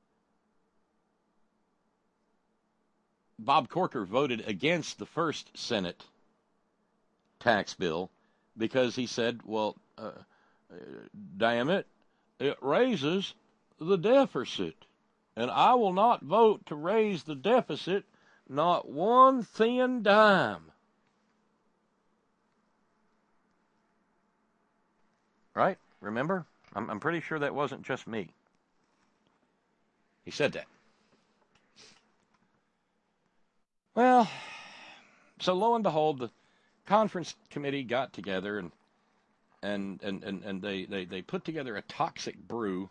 Bob Corker voted against the first Senate tax bill because he said, well, uh, damn it, it raises the deficit. And I will not vote to raise the deficit, not one thin dime. Right? Remember? I'm, I'm pretty sure that wasn't just me. He said that. Well, so lo and behold, the conference committee got together and and and, and, and they, they, they put together a toxic brew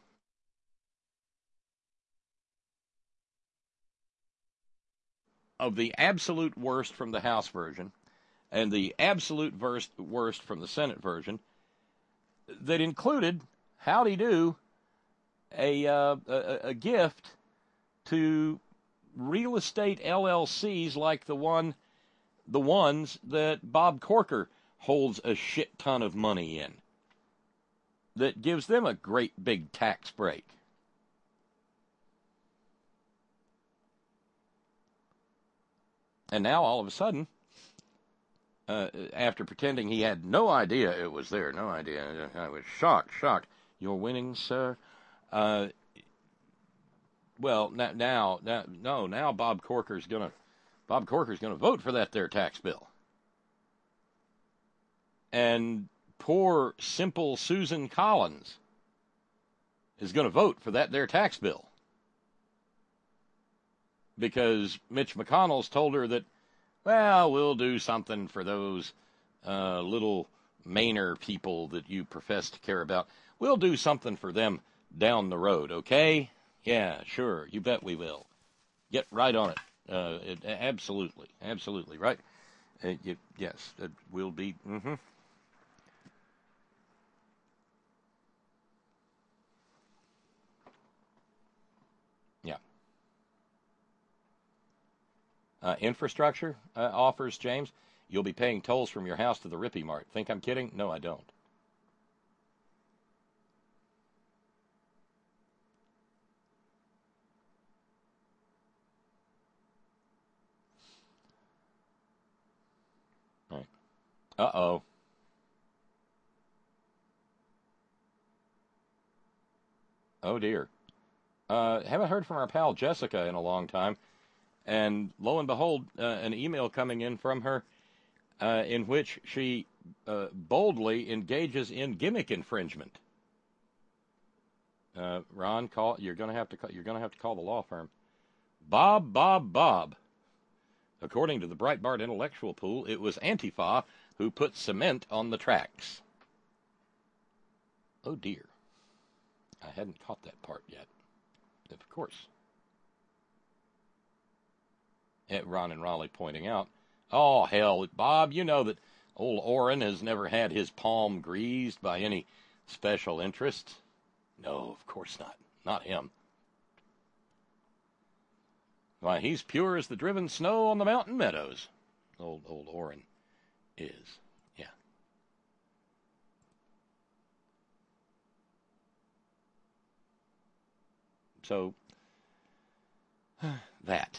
of the absolute worst from the House version and the absolute worst, worst from the Senate version that included, howdy do, a, uh, a, a gift to real estate L L Cs like the one, the ones that Bob Corker holds a shit ton of money in, that gives them a great big tax break. And now, all of a sudden, uh, after pretending he had no idea it was there, no idea, I was shocked, shocked. You're winning, sir. Uh, well, now, now, now, no, now Bob Corker's gonna, Bob Corker's gonna vote for that there tax bill. And poor, simple Susan Collins is gonna vote for that there tax bill. Because Mitch McConnell's told her that, well, we'll do something for those uh, little Mainer people that you profess to care about. We'll do something for them down the road, okay? Yeah, sure, you bet we will. Get right on it. Uh, it absolutely, absolutely, right? Uh, you, yes, it will be, mm-hmm. Yeah. Uh, infrastructure uh, offers, James. You'll be paying tolls from your house to the Rippy Mart. Think I'm kidding? No, I don't. Right. Uh-oh. Oh, dear. Uh, haven't heard from our pal Jessica in a long time. And lo and behold, uh, an email coming in from her uh, in which she uh, boldly engages in gimmick infringement. Uh, Ron, call. You're going to have to. Call, you're going to have to call the law firm. Bob, Bob, Bob. According to the Breitbart Intellectual Pool, it was Antifa who put cement on the tracks. Oh dear, I hadn't caught that part yet. Of course. Ron and Raleigh pointing out, oh, hell, Bob, you know that old Orrin has never had his palm greased by any special interest. No, of course not. Not him. Why, he's pure as the driven snow on the mountain meadows. Old, old Orrin is, yeah. So, that.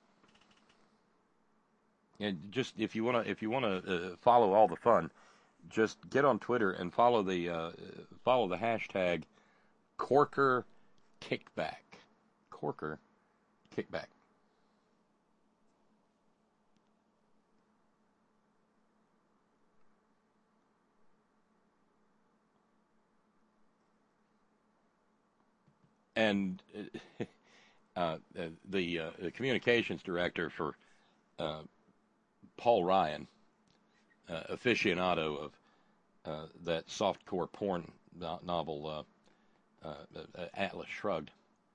And just if you want to, if you want to uh, follow all the fun, just get on Twitter and follow the uh, follow the hashtag Corker Kickback. Corker Kickback. And uh, the, uh, the communications director for uh, Paul Ryan, uh, aficionado of uh, that softcore porn no- novel uh, uh, uh, Atlas Shrugged,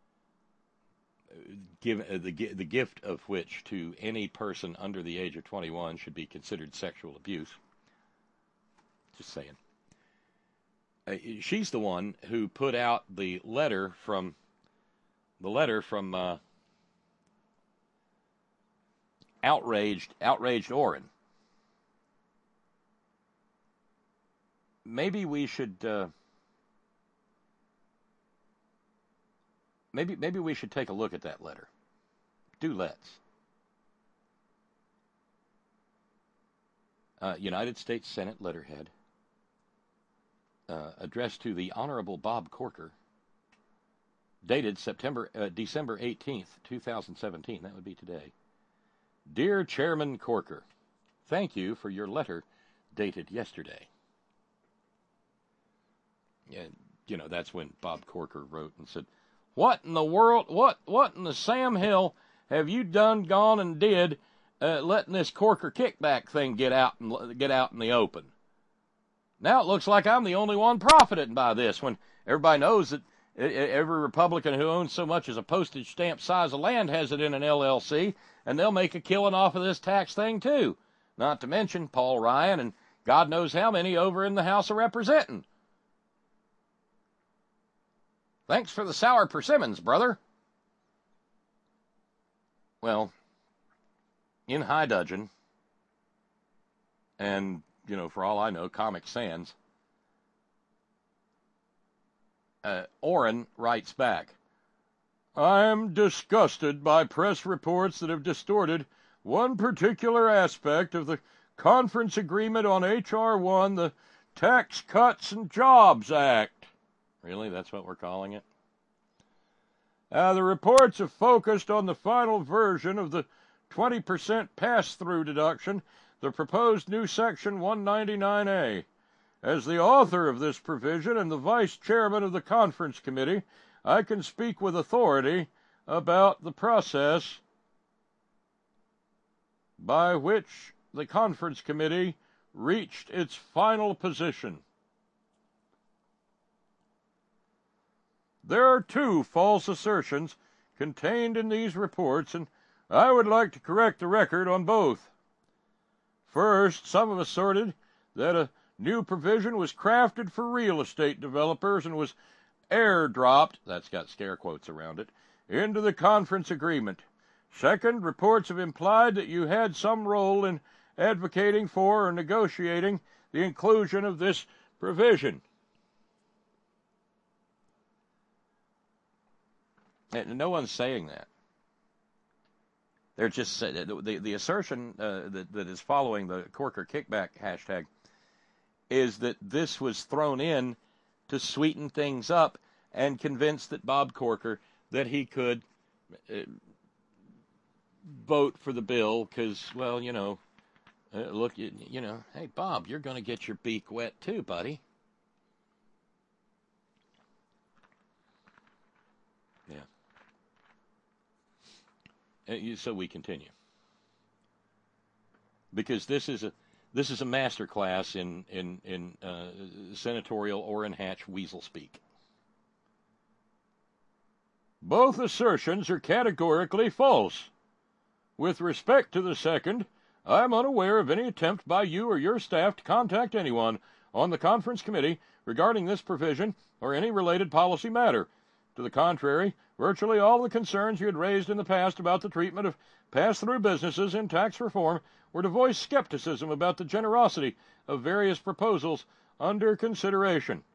give, uh, the, the gift of which to any person under the age of twenty-one should be considered sexual abuse. Just saying. Uh, she's the one who put out the letter from the letter from uh, outraged outraged Orrin. Maybe we should uh, maybe maybe we should take a look at that letter. Do let's. Uh, United States Senate letterhead. Uh, addressed to the Honorable Bob Corker, dated September, uh, December eighteenth, twenty seventeen. That would be today. Dear Chairman Corker, thank you for your letter dated yesterday. And, you know, that's when Bob Corker wrote and said, what in the world, what, what in the Sam Hill have you done, gone, and did, uh, letting this Corker kickback thing get out and get out in the open? Now it looks like I'm the only one profiting by this, when everybody knows that every Republican who owns so much as a postage stamp size of land has it in an L L C, and they'll make a killing off of this tax thing too. Not to mention Paul Ryan and God knows how many over in the House of Representing. Thanks for the sour persimmons, brother. Well, in High Dudgeon, and, you know, for all I know, Comic Sans, uh, Orrin writes back, I am disgusted by press reports that have distorted one particular aspect of the conference agreement on H R one, the Tax Cuts and Jobs Act. Really? That's what we're calling it? Uh, the reports have focused on the final version of the twenty percent pass-through deduction, the proposed new Section one ninety-nine A. As the author of this provision and the vice chairman of the conference committee, I can speak with authority about the process by which the conference committee reached its final position. There are two false assertions contained in these reports, and I would like to correct the record on both. First, some have asserted that a new provision was crafted for real estate developers and was airdropped, that's got scare quotes around it, into the conference agreement. Second, reports have implied that you had some role in advocating for or negotiating the inclusion of this provision. And no one's saying that. They're just the the, the assertion uh, that that is following the Corker kickback hashtag is that this was thrown in to sweeten things up and convince that Bob Corker that he could uh, vote for the bill because, well, you know, uh, look, you, you know, hey, Bob, you're going to get your beak wet too, buddy. Yeah. So we continue. Because this is a this is a master class in in in uh, senatorial Orrin Hatch weasel speak. Both assertions are categorically false. With respect to the second, I am unaware of any attempt by you or your staff to contact anyone on the conference committee regarding this provision or any related policy matter. To the contrary, virtually all the concerns you had raised in the past about the treatment of pass-through businesses in tax reform were to voice skepticism about the generosity of various proposals under consideration.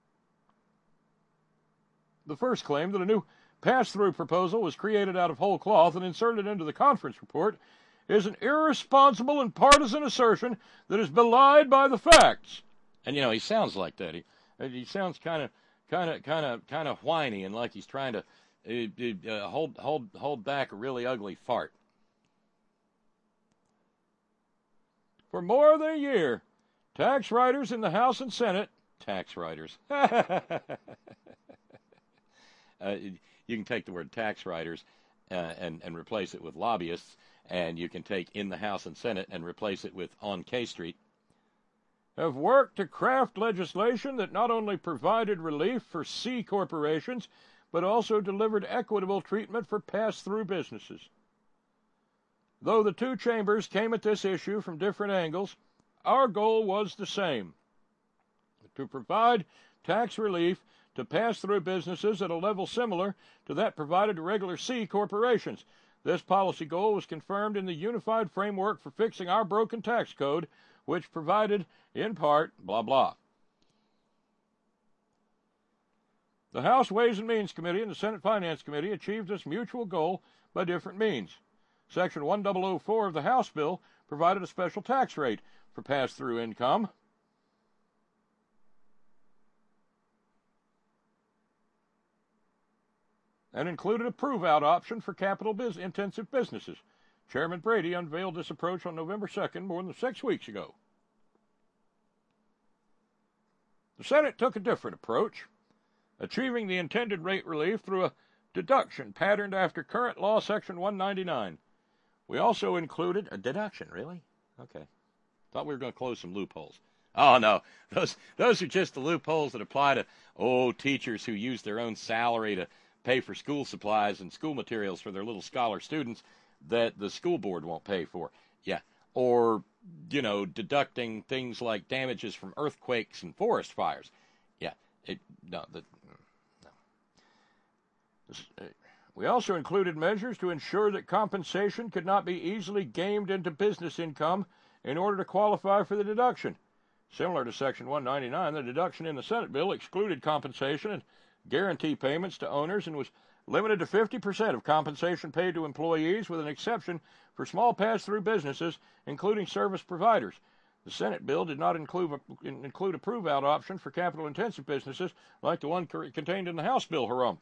The first claim that a new pass-through proposal was created out of whole cloth and inserted into the conference report is an irresponsible and partisan assertion that is belied by the facts. And, you know, he sounds like that. He, he sounds kind of kind of kind of kind of whiny and like he's trying to uh, uh, hold hold hold back a really ugly fart. For more than a year, tax writers in the House and Senate, tax writers, uh, you can take the word tax writers uh, and and replace it with lobbyists, and you can take in the House and Senate and replace it with on K Street. Have worked to craft legislation that not only provided relief for C corporations, but also delivered equitable treatment for pass-through businesses. Though the two chambers came at this issue from different angles, our goal was the same: to provide tax relief to pass-through businesses at a level similar to that provided to regular C corporations. This policy goal was confirmed in the Unified Framework for Fixing Our Broken Tax Code, which provided, in part, blah, blah. The House Ways and Means Committee and the Senate Finance Committee achieved this mutual goal by different means. Section one thousand four of the House bill provided a special tax rate for pass-through income. And included a prove-out option for capital-intensive businesses. Chairman Brady unveiled this approach on November second, more than six weeks ago. The Senate took a different approach, achieving the intended rate relief through a deduction patterned after current law section one ninety-nine. We also included a deduction, really? Okay. Thought we were going to close some loopholes. Oh, no. Those those are just the loopholes that apply to, oh, teachers who use their own salary to pay for school supplies and school materials for their little scholar students that the school board won't pay for. Yeah. Or, you know, deducting things like damages from earthquakes and forest fires. Yeah. It, no, the, no. This, uh, we also included measures to ensure that compensation could not be easily gamed into business income in order to qualify for the deduction. Similar to Section one ninety-nine, the deduction in the Senate bill excluded compensation and guarantee payments to owners and was limited to fifty percent of compensation paid to employees, with an exception for small pass-through businesses, including service providers. The Senate bill did not include a, include a prove-out option for capital-intensive businesses like the one contained in the House bill, Harumph.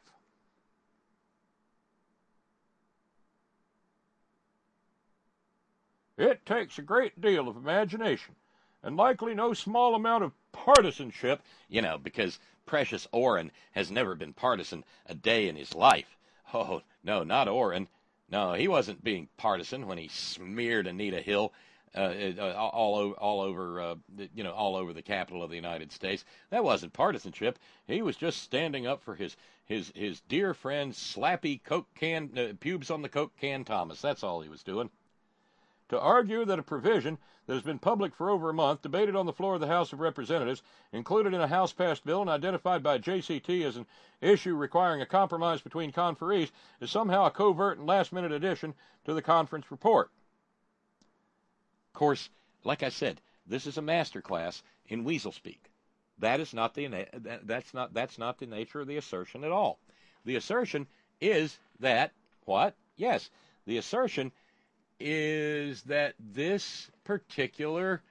It takes a great deal of imagination and likely no small amount of partisanship, you know, because Precious Orrin has never been partisan a day in his life. Oh, no, not Orrin. No, he wasn't being partisan when he smeared Anita Hill uh, all over, all over, uh, you know, all over the capital of the United States. That wasn't partisanship. He was just standing up for his his his dear friend Slappy Coke Can uh, Pubes on the Coke Can Thomas. That's all he was doing. To argue that a provision that has been public for over a month, debated on the floor of the House of Representatives, included in a House-passed bill and identified by J C T as an issue requiring a compromise between conferees, is somehow a covert and last-minute addition to the conference report. Of course, like I said, this is a master class in weasel speak. That is not the that's not that's not the nature of the assertion at all. The assertion is that what? Yes, the assertion is that this particular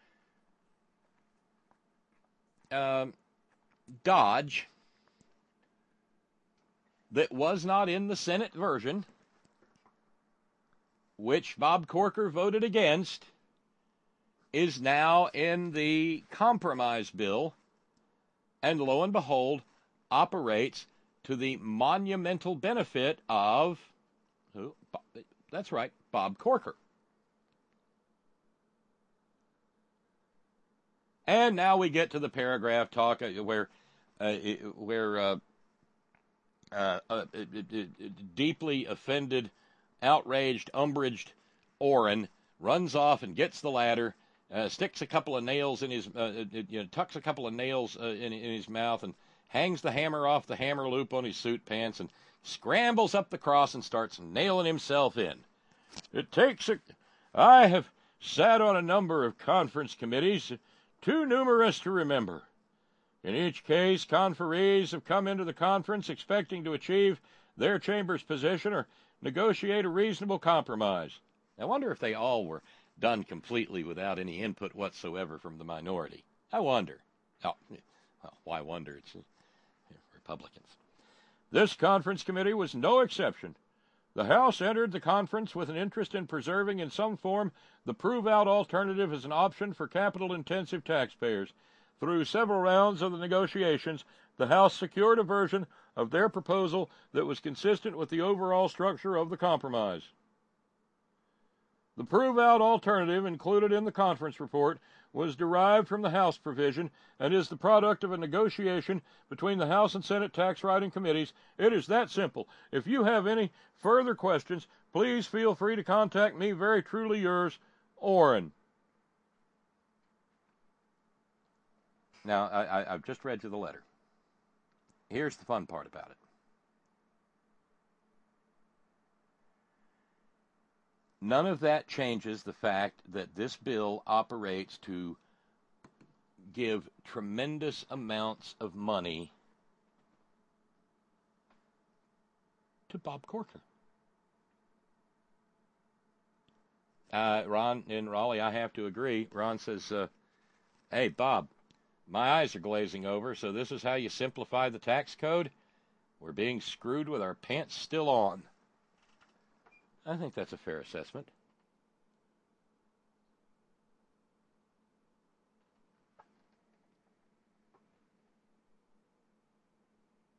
um, dodge that was not in the Senate version, which Bob Corker voted against, is now in the compromise bill, and lo and behold, operates to the monumental benefit of, who? That's right, Bob Corker. And now we get to the paragraph talk where, uh, where uh, uh, uh, deeply offended, outraged, umbraged Orrin runs off and gets the ladder, uh, sticks a couple of nails in his, uh, you know, tucks a couple of nails uh, in, in his mouth, and hangs the hammer off the hammer loop on his suit pants, and scrambles up the cross and starts nailing himself in. It takes a... I have sat on a number of conference committees, too numerous to remember. In each case, conferees have come into the conference expecting to achieve their chamber's position or negotiate a reasonable compromise. I wonder if they all were done completely without any input whatsoever from the minority. I wonder. Oh, well, why wonder? It's uh, Republicans. This conference committee was no exception. The House entered the conference with an interest in preserving in some form the prove-out alternative as an option for capital-intensive taxpayers. Through several rounds of the negotiations, the House secured a version of their proposal that was consistent with the overall structure of the compromise. The prove-out alternative included in the conference report was derived from the House provision and is the product of a negotiation between the House and Senate tax writing committees. It is that simple. If you have any further questions, please feel free to contact me. Very truly yours, Orrin. Now, I, I, I've just read you the letter. Here's the fun part about it. None of that changes the fact that this bill operates to give tremendous amounts of money to Bob Corker. Uh, Ron in Raleigh, I have to agree. Ron says, uh, hey, Bob, my eyes are glazing over, so this is how you simplify the tax code? We're being screwed with our pants still on. I think that's a fair assessment.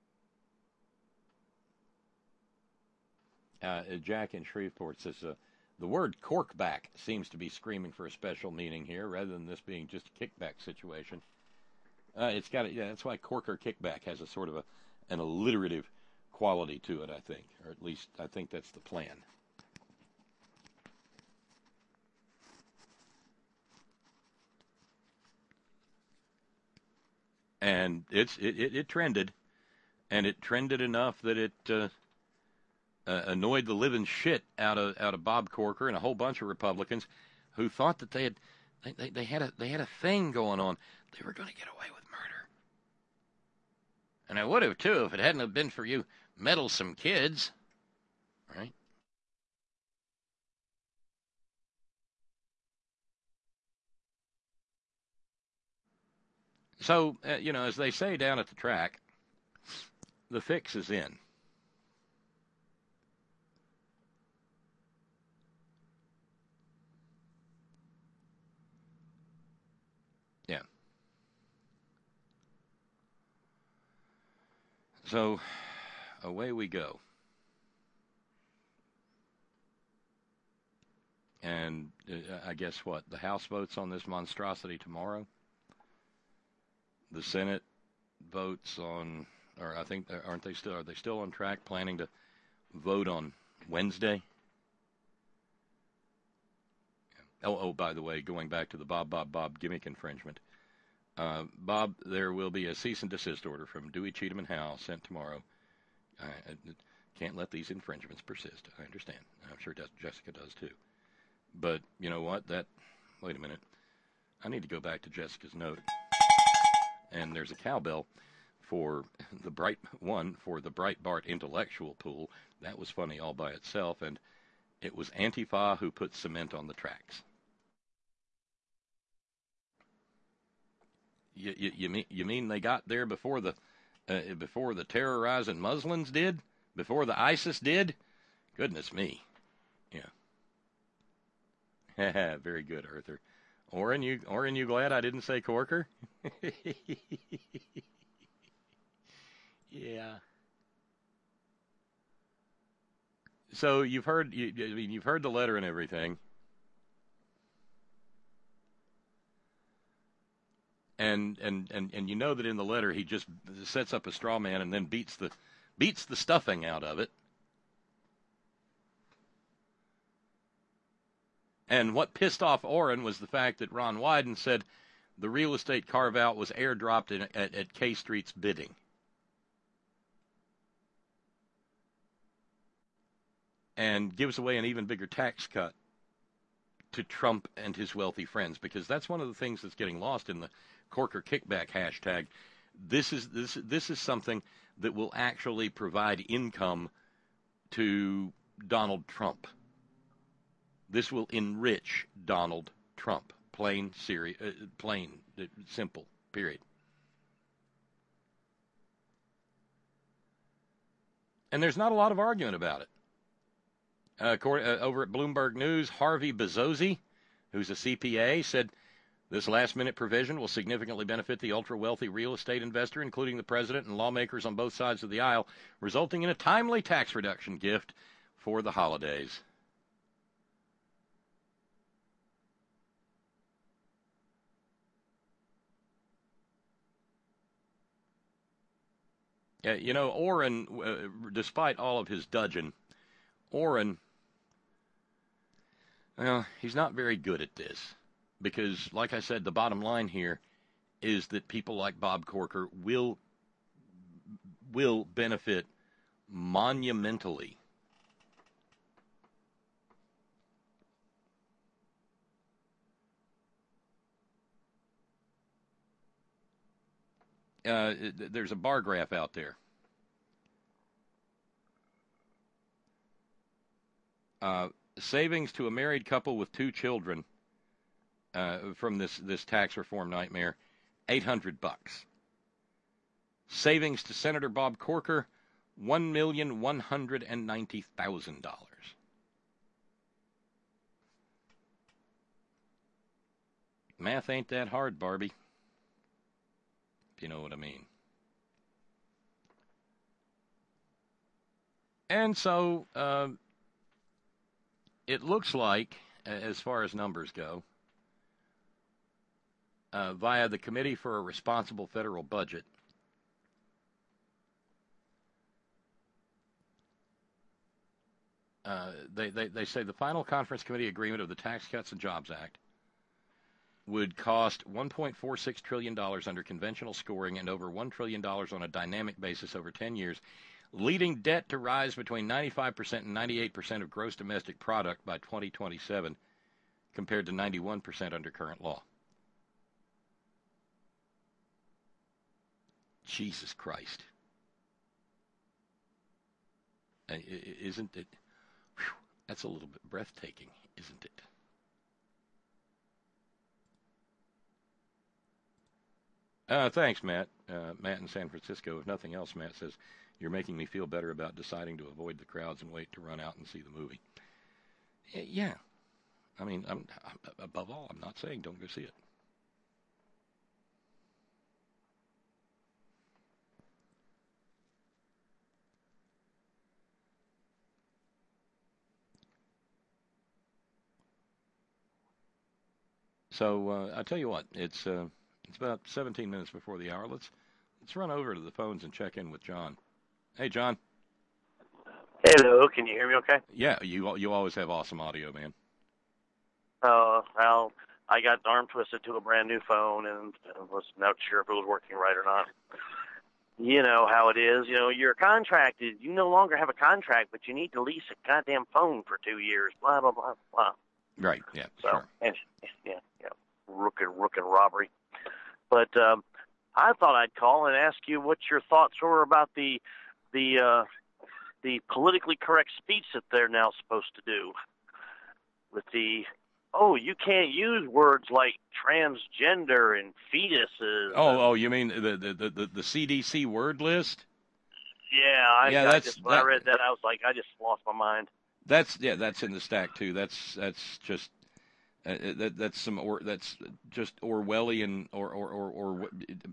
Uh, Jack in Shreveport says, uh, The word corkback seems to be screaming for a special meaning here, rather than this being just a kickback situation. Uh, it's got, yeah, that's why corker kickback has a sort of a, an alliterative quality to it, I think, or at least I think that's the plan. And it's it, it, it trended, and it trended enough that it uh, uh, annoyed the living shit out of out of Bob Corker and a whole bunch of Republicans who thought that they had they, they, they had a they had a thing going on. They were going to get away with murder, and I would have too if it hadn't have been for you meddlesome kids, right? So, uh, you know, as they say down at the track, the fix is in. Yeah. So, away we go. And uh, I guess what? The House votes on this monstrosity tomorrow. The Senate votes on, or I think, aren't they still, are they still on track planning to vote on Wednesday? Oh, oh, by the way, going back to the Bob, Bob, Bob gimmick infringement. Uh, Bob, there will be a cease and desist order from Dewey, Cheatham, and Howe sent tomorrow. I, I can't let these infringements persist. I understand. I'm sure Jessica does too. But you know what? That, wait a minute. I need to go back to Jessica's note. And there's a cowbell for the Bright one for the Breitbart intellectual pool. That was funny all by itself, and it was Antifa who put cement on the tracks. You, you, you mean you mean they got there before the uh, before the terrorizing Muslims did? Before the ISIS did? Goodness me. Yeah. Very good, Arthur. Oren, you Oren, you glad I didn't say Corker? Yeah. So you've heard you, I mean, you've heard the letter and everything. And, and, and, and you know that in the letter he just sets up a straw man and then beats the beats the stuffing out of it. And what pissed off Oren was the fact that Ron Wyden said the real estate carve-out was airdropped in, at, at K Street's bidding. And gives away an even bigger tax cut to Trump and his wealthy friends, because that's one of the things that's getting lost in the Corker kickback hashtag. This is this this is something that will actually provide income to Donald Trump. This will enrich Donald Trump. Plain, serious, uh, plain, uh, simple, period. And there's not a lot of argument about it. Uh, over at Bloomberg News, Harvey Bezzosi, who's a C P A, said this last-minute provision will significantly benefit the ultra-wealthy real estate investor, including the president and lawmakers on both sides of the aisle, resulting in a timely tax reduction gift for the holidays. Yeah, you know, Oren, uh, despite all of his dudgeon, Oren, well, he's not very good at this. Because, like I said, the bottom line here is that people like Bob Corker will will benefit monumentally uh, there's a bar graph out there. Uh, savings to a married couple with two children uh, from this, this tax reform nightmare, eight hundred bucks. Savings to Senator Bob Corker, one million one hundred ninety thousand dollars. Math ain't that hard, Barbie. If you know what I mean. And so, uh, it looks like, as far as numbers go, uh, via the Committee for a Responsible Federal Budget, uh, they, they, they say the final conference committee agreement of the Tax Cuts and Jobs Act would cost one point four six trillion dollars under conventional scoring and over one trillion dollars on a dynamic basis over ten years, leading debt to rise between ninety-five percent and ninety-eight percent of gross domestic product by twenty twenty-seven, compared to ninety-one percent under current law. Jesus Christ. Uh, isn't it? Whew, that's a little bit breathtaking, isn't it? Uh, thanks, Matt. Uh, Matt in San Francisco. If nothing else, Matt says, you're making me feel better about deciding to avoid the crowds and wait to run out and see the movie. Yeah. I mean, I'm, above all, I'm not saying don't go see it. So uh, I tell you what, it's uh, it's about seventeen minutes before the hour. Let's let's run over to the phones and check in with John. Hey, John. Hello, can you hear me okay? Yeah, you you always have awesome audio, man. Uh, well, I got arm twisted to a brand new phone and was not sure if it was working right or not. You know how it is. You know, you're contracted. You no longer have a contract, but you need to lease a goddamn phone for two years. Blah, blah, blah, blah. Right, yeah, so, sure. And, yeah, yeah, rook and, rook and robbery. But um, I thought I'd call and ask you what your thoughts were about the the uh, the politically correct speech that they're now supposed to do. With the, oh, you can't use words like transgender and fetuses. Oh, oh, you mean the the, the, the C D C word list? Yeah, I, yeah, I that's, just, when that, I read that, I was like, I just lost my mind. That's yeah, that's in the stack too. That's that's just uh, that that's some or that's just Orwellian or or or, or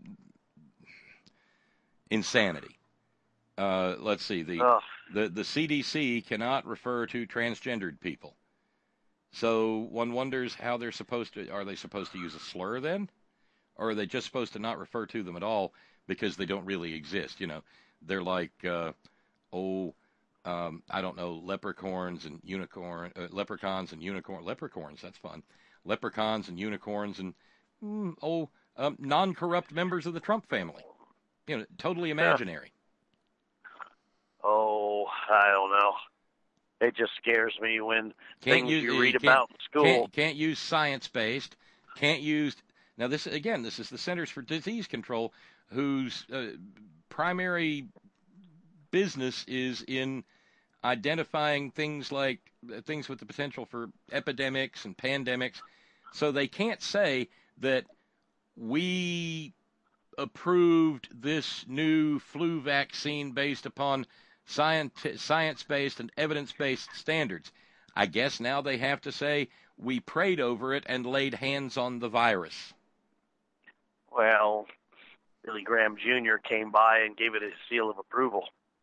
insanity. Uh, let's see the, Ugh. the the C D C cannot refer to transgendered people. So one wonders how they're supposed to. Are they supposed to use a slur then, or are they just supposed to not refer to them at all because they don't really exist? You know, they're like uh, oh. Um, I don't know, leprechauns and unicorn, uh, leprechauns and unicorn, leprechauns, that's fun. Leprechauns and unicorns and, mm, oh, um, non-corrupt members of the Trump family. You know, totally imaginary. Yeah. Oh, I don't know. It just scares me when can't things use, you read can't, about in school. Can't, can't use science-based, can't use, now this, again, this is the Centers for Disease Control, whose uh, primary business is in identifying things like uh, things with the potential for epidemics and pandemics. So they can't say that we approved this new flu vaccine based upon science, science-based and evidence-based standards. I guess now they have to say we prayed over it and laid hands on the virus. Well, Billy Graham Junior came by and gave it a seal of approval.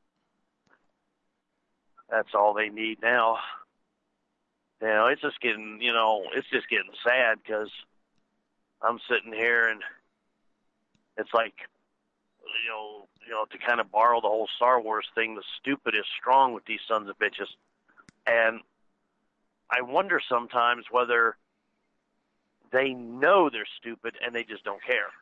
That's all they need now. You know, it's just getting, you know, it's just getting sad because I'm sitting here and it's like, you know, you know, to kind of borrow the whole Star Wars thing, the stupid is strong with these sons of bitches. And I wonder sometimes whether they know they're stupid and they just don't care.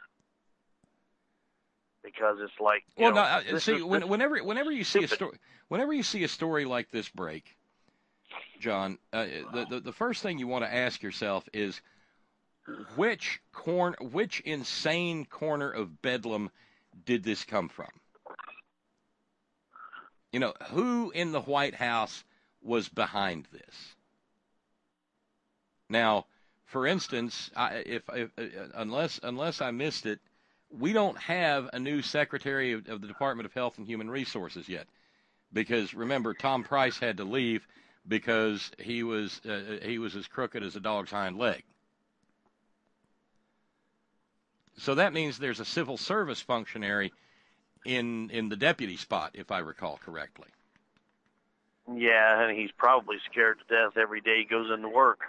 Because it's like, you well, know, no, see, is, when, whenever whenever you see stupid. a story, whenever you see a story like this break, John, uh, the, the the first thing you want to ask yourself is which corner, which insane corner of Bedlam did this come from? You know, who in the White House was behind this? Now, for instance, I, if, if uh, unless unless I missed it. We don't have a new Secretary of, of the Department of Health and Human Resources yet, because remember Tom Price had to leave because he was uh, he was as crooked as a dog's hind leg. So that means there's a civil service functionary in in the deputy spot, if I recall correctly. Yeah, and he's probably scared to death every day he goes into work.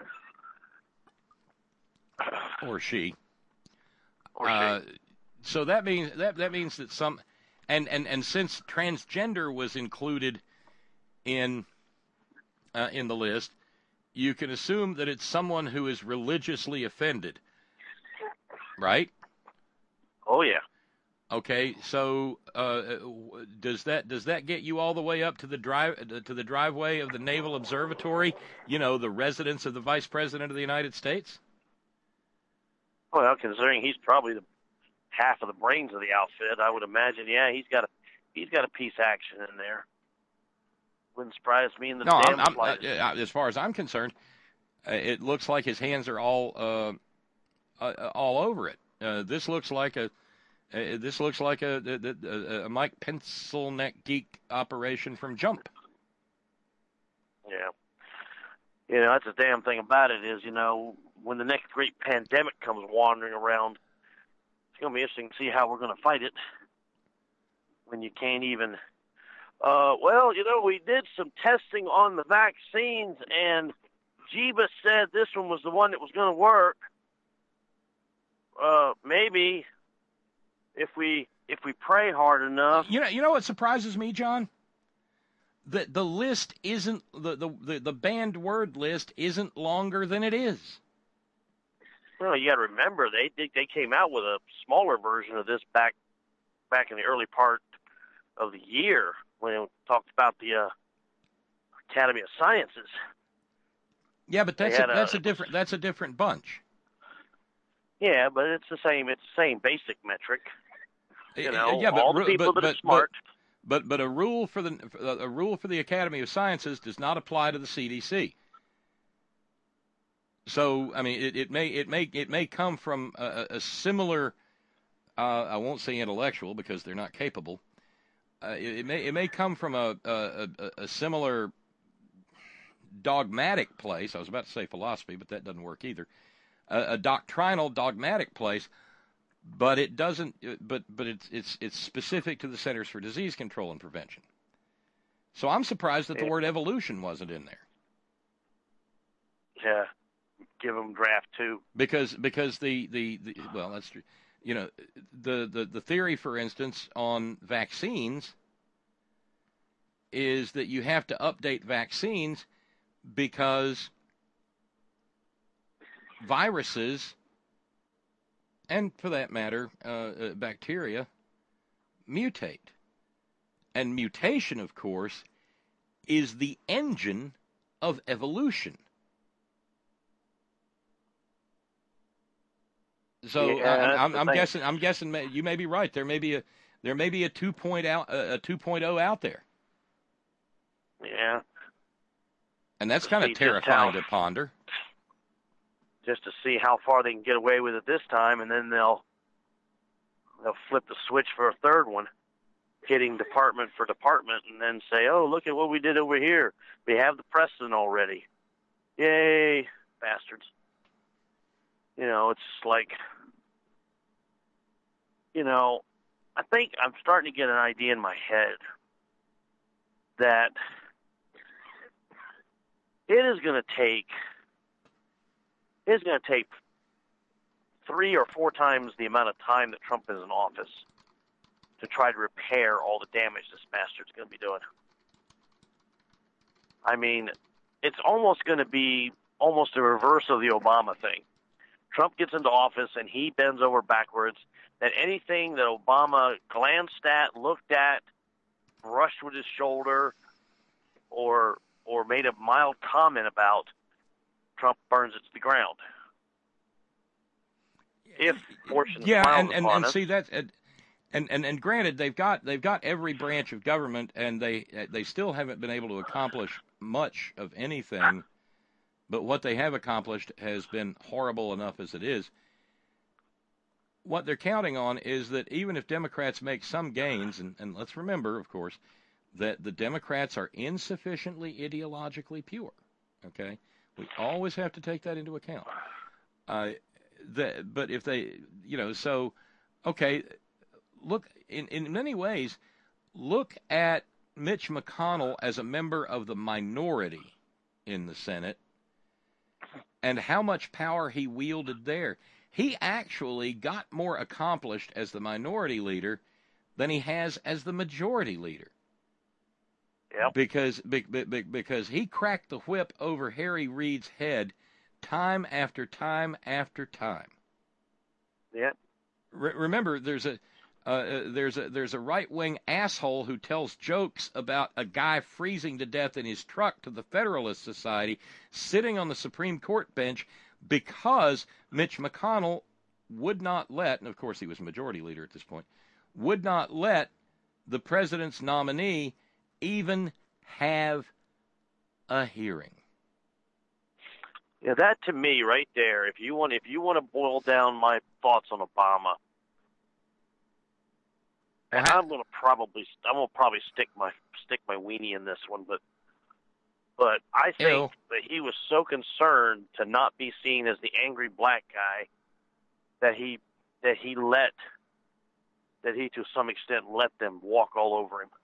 Or she. Or uh, she. So that means that that means that some, and and and since transgender was included in uh, in the list, you can assume that it's someone who is religiously offended, right? Oh yeah. Okay, so uh, does that does that get you all the way up to the drive to the driveway of the Naval Observatory? You know, the residence of the Vice President of the United States. Well, considering he's probably the half of the brains of the outfit, I would imagine. Yeah, he's got a he's got a piece action in there. Wouldn't surprise me in the no, damn I'm, I'm, slightest. uh, as far as I'm concerned, uh, it looks like his hands are all uh, uh, all over it. Uh, this looks like a uh, this looks like a, a, a, a Mike Pencilneck geek operation from Jump. Yeah. You know, that's the damn thing about it is, you know, when the next great pandemic comes wandering around, it's going to be interesting to see how we're going to fight it when you can't even, uh, well, you know, we did some testing on the vaccines, and Jeebus said this one was the one that was going to work. Uh, maybe if we if we pray hard enough. You know, you know what surprises me, John? The the list isn't the, the, the, the banned word list isn't longer than it is. Well, you got to remember they, they they came out with a smaller version of this back back in the early part of the year when it talked about the uh, Academy of Sciences. Yeah, but that's a, a, that's a different that's a different bunch. Yeah, but it's the same. It's the same basic metric. You know, yeah, but, all the people but, that are but, smart. But, but but a rule for the a rule for the Academy of Sciences does not apply to the C D C. So I mean, it, it may it may it may come from a, a similar. Uh, I won't say intellectual because they're not capable. Uh, it, it may it may come from a a, a a similar dogmatic place. I was about to say philosophy, but that doesn't work either. A, a doctrinal, dogmatic place, but it doesn't. But but it's it's it's specific to the Centers for Disease Control and Prevention. So I'm surprised that the word evolution wasn't in there. Yeah, give them draft two. Because because the the, the well that's true. You know, the, the the theory, for instance, on vaccines is that you have to update vaccines because viruses, and for that matter, uh, uh, bacteria, mutate. And mutation, of course, is the engine of evolution. So yeah, uh, I'm, I'm thing. guessing. I'm guessing you may be right. There may be a there may be a two point out a two point oh out there. Yeah. And that's kind of terrifying to ponder. Just to see how far they can get away with it this time, and then they'll they'll flip the switch for a third one, hitting department for department, and then say, "Oh, look at what we did over here. We have the precedent already. Yay, bastards!" You know, it's like, you know, I think I'm starting to get an idea in my head that it is going to take, it is going to take three or four times the amount of time that Trump is in office to try to repair all the damage this bastard's going to be doing. I mean, it's almost going to be almost a reverse of the Obama thing. Trump gets into office and he bends over backwards, that anything that Obama glanced at, looked at, brushed with his shoulder, or or made a mild comment about, Trump burns it to the ground. If fortune yeah, smiles and, and, upon and us, see that, and, and and granted, they've got they've got every branch of government, and they they still haven't been able to accomplish much of anything. But what they have accomplished has been horrible enough as it is. What they're counting on is that even if Democrats make some gains, and, and let's remember, of course, that the Democrats are insufficiently ideologically pure. Okay? We always have to take that into account. Uh, the, but if they, you know, so, okay, look, in, in many ways, look at Mitch McConnell as a member of the minority in the Senate and how much power he wielded there. He actually got more accomplished as the minority leader than he has as the majority leader. Yep. Because be, be, because he cracked the whip over Harry Reid's head time after time after time. Yep. Re- remember, there's a uh, there's a there's a right-wing asshole who tells jokes about a guy freezing to death in his truck to the Federalist Society, sitting on the Supreme Court bench because Mitch McConnell would not let, and of course he was majority leader at this point, would not let the president's nominee even have a hearing. Yeah, that to me right there, if you want if you want to boil down my thoughts on Obama, and I'm going to probably I'm going to probably stick my stick my weenie in this one, but but I think Ew. that he was so concerned to not be seen as the angry black guy that he that he let that he to some extent let them walk all over him.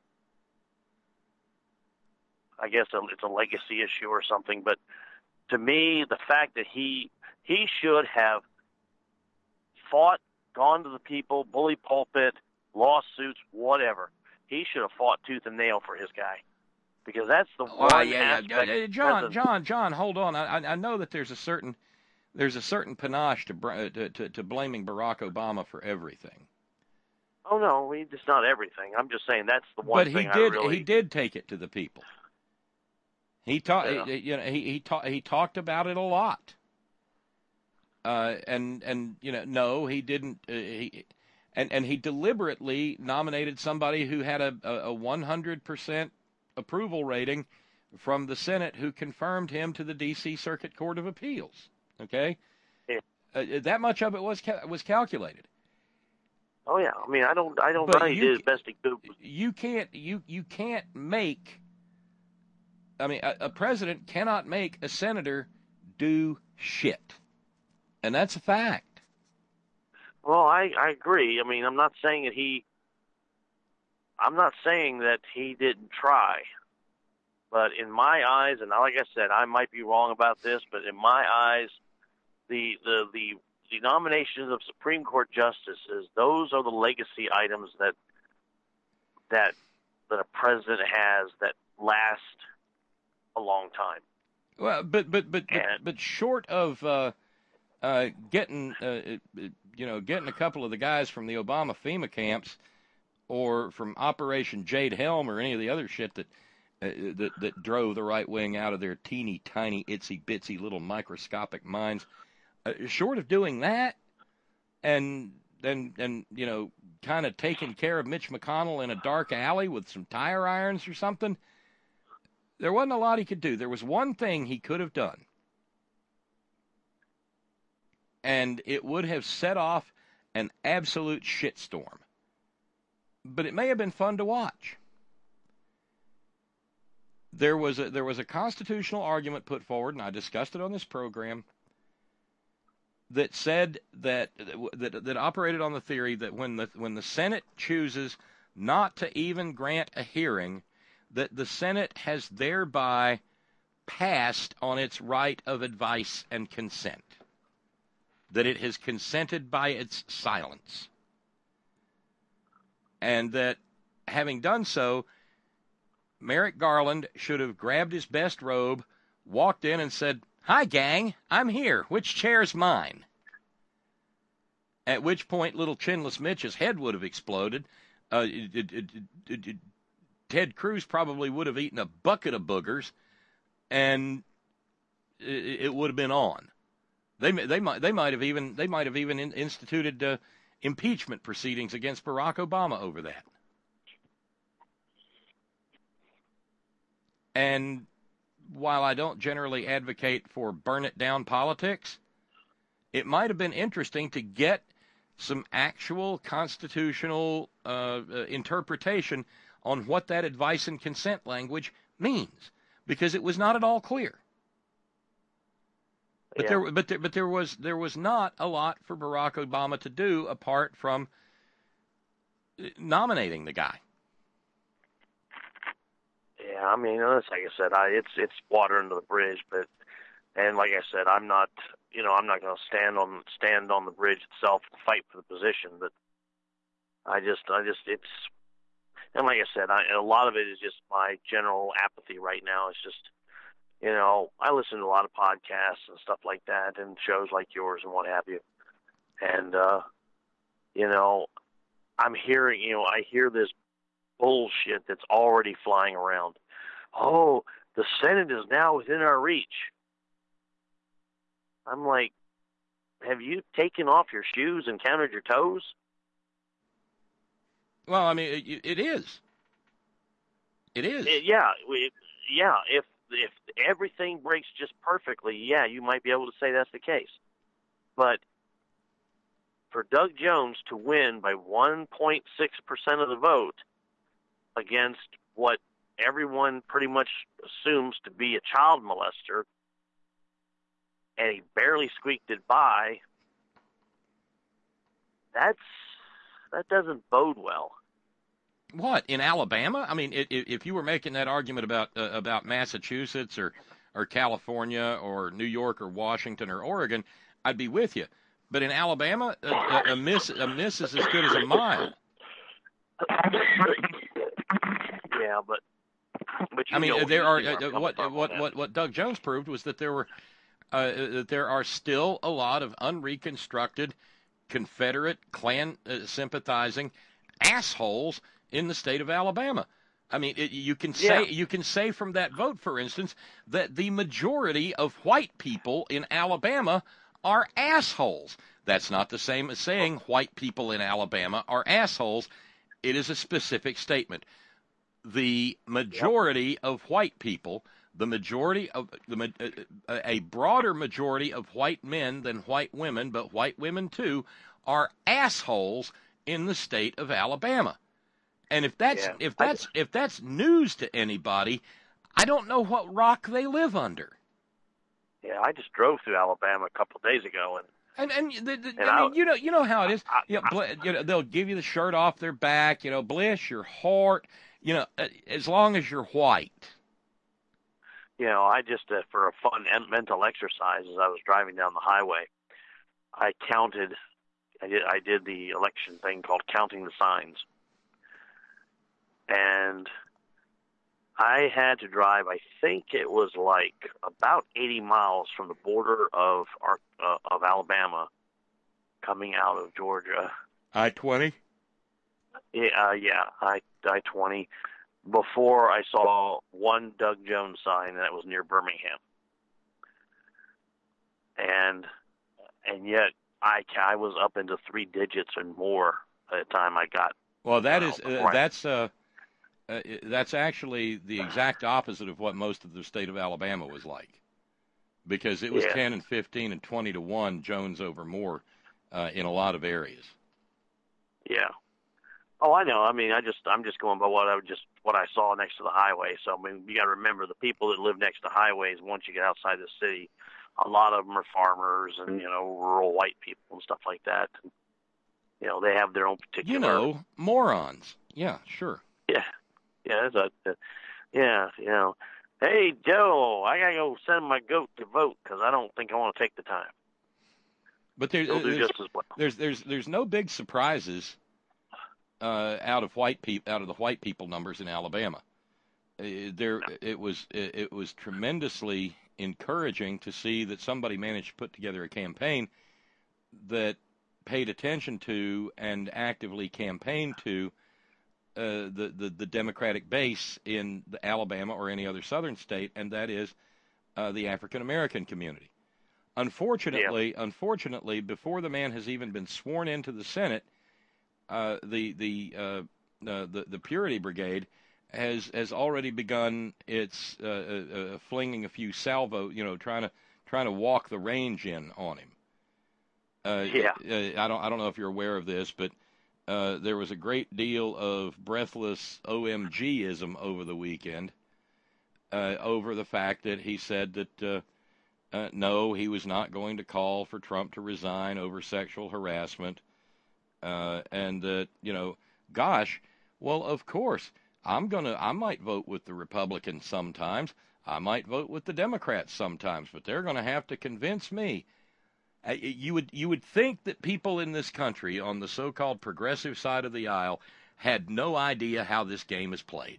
I guess it's a legacy issue or something, but to me, the fact that he he should have fought, gone to the people, bully pulpit, lawsuits, whatever. He should have fought tooth and nail for his guy, because that's the one oh, yeah, aspect. Yeah. John, John, John, hold on. I, I know that there's a certain there's a certain panache to to to, to blaming Barack Obama for everything. Oh no, he, it's not everything. I'm just saying that's the one but thing he did I really. He did take it to the people. He talked, yeah. you know, he he, ta- he talked about it a lot. Uh, and and you know, no, he didn't. Uh, he, and and he deliberately nominated somebody who had a a one hundred percent approval rating from the Senate, who confirmed him to the D C Circuit Court of Appeals. Okay, yeah. uh, that much of it was ca- was calculated. Oh yeah, I mean, I don't I don't But know. He you, did as best he could. You can't you you can't make. I mean, a, a president cannot make a senator do shit. And that's a fact. Well, I, I agree. I mean, I'm not saying that he, I'm not saying that he didn't try. But in my eyes, and like I said, I might be wrong about this, but in my eyes, the, the, the, the nominations of Supreme Court justices, those are the legacy items that, that, that a president has that last a long time. Well, but but but but, but short of uh, uh, getting uh, you know getting a couple of the guys from the Obama FEMA camps, or from Operation Jade Helm, or any of the other shit that uh, that that drove the right wing out of their teeny tiny itsy bitsy little microscopic minds, uh, short of doing that, and then and you know kind of taking care of Mitch McConnell in a dark alley with some tire irons or something. There wasn't a lot he could do. There was one thing he could have done, and it would have set off an absolute shitstorm. But it may have been fun to watch. There was a, there was a constitutional argument put forward, and I discussed it on this program, that said that that, that operated on the theory that when the when the Senate chooses not to even grant a hearing, that the Senate has thereby passed on its right of advice and consent, that it has consented by its silence, and that having done so, Merrick Garland should have grabbed his best robe, walked in and said, "Hi, gang, I'm here. Which chair's mine?" At which point little chinless Mitch's head would have exploded. Uh, it, it, it, it, it, Ted Cruz probably would have eaten a bucket of boogers, and it, it would have been on. They they might they might have even they might have even in, instituted uh, impeachment proceedings against Barack Obama over that. And while I don't generally advocate for burn it down politics, it might have been interesting to get some actual constitutional uh, uh, interpretation on what that advice and consent language means, because it was not at all clear. But yeah. there, but there, but there was there was not a lot for Barack Obama to do apart from nominating the guy. Yeah, I mean, it's like I said, I it's it's water under the bridge, but and like I said, I'm not, you know, I'm not going to stand on stand on the bridge itself and fight for the position, but I just, I just, it's, and like I said, I, a lot of it is just my general apathy right now. It's just, you know, I listen to a lot of podcasts and stuff like that, and shows like yours and what have you, and uh, you know, I'm hearing, you know, I hear this bullshit that's already flying around. Oh, the Senate is now within our reach. I'm like, have you taken off your shoes and counted your toes? Well, I mean, it, it is. It is. It, yeah, it, yeah. If if everything breaks just perfectly, yeah, you might be able to say that's the case. But for Doug Jones to win by one point six percent of the vote against what everyone pretty much assumes to be a child molester, and he barely squeaked it by, that's that doesn't bode well. What, in Alabama? I mean, if, if you were making that argument about uh, about Massachusetts or or California or New York or Washington or Oregon, I'd be with you. But in Alabama, a, a, a miss a miss is as good as a mile. Yeah, but but you I mean, know, there are you uh, what what what what Doug Jones proved was that there were uh, that there are still a lot of unreconstructed Confederate Klan uh, sympathizing assholes in the state of Alabama. I mean, it, you can say yeah. you can say from that vote, for instance, that the majority of white people in Alabama are assholes. That's not the same as saying white people in Alabama are assholes. It is a specific statement. The majority yep. of white people, the majority of the uh, a broader majority of white men than white women, but white women too, are assholes in the state of Alabama. And if that's yeah. if that's if that's news to anybody, I don't know what rock they live under. Yeah, I just drove through Alabama a couple of days ago, and and and, the, the, and I mean, I, you know you know how it is. I, you, know, I, bl- you know, they'll give you the shirt off their back. You know, bless your heart. You know, as long as you're white. You know, I just uh, for a fun mental exercise as I was driving down the highway, I counted. I did I did the election thing called counting the signs. And I had to drive, I think it was like about eighty miles from the border of our, uh, of Alabama coming out of Georgia. I twenty? Yeah, uh, yeah, I I twenty. Before I saw one Doug Jones sign that was near Birmingham. And and yet I, I was up into three digits and more by the time I got. Well, that uh, is uh, that's uh Uh, that's actually the exact opposite of what most of the state of Alabama was like, because it was yeah. ten and fifteen and twenty to one Jones over Moore uh, in a lot of areas. Yeah. Oh, I know. I mean, I just I'm just going by what I would just what I saw next to the highway. So I mean, you got to remember the people that live next to highways. Once you get outside the city, a lot of them are farmers and you know rural white people and stuff like that. And, you know, they have their own particular. You know, morons. Yeah, sure. Yeah. Yeah, that's a, uh, yeah, you know, hey, Joe, I got to go send my goat to vote because I don't think I want to take the time. But there, He'll do there's, just as well. there's there's there's no big surprises uh, out of white peop, out of the white people numbers in Alabama. Uh, there, it was it, it was tremendously encouraging to see that somebody managed to put together a campaign that paid attention to and actively campaigned to Uh, the, the, the Democratic base in the Alabama or any other southern state, and that is uh, the African-American community. Unfortunately, yeah. unfortunately, before the man has even been sworn into the Senate, uh, the the, uh, uh, the the Purity Brigade has has already begun its uh, uh, uh, flinging a few salvo, you know, trying to trying to walk the range in on him. Uh, yeah, uh, I don't I don't know if you're aware of this, but. Uh, there was a great deal of breathless O M G-ism over the weekend uh, over the fact that he said that, uh, uh, no, he was not going to call for Trump to resign over sexual harassment. Uh, and that, you know, gosh, well, of course. I'm gonna, I might vote with the Republicans sometimes. I might vote with the Democrats sometimes, but they're going to have to convince me. Uh, you would, you would think that people in this country on the so-called progressive side of the aisle had no idea how this game is played.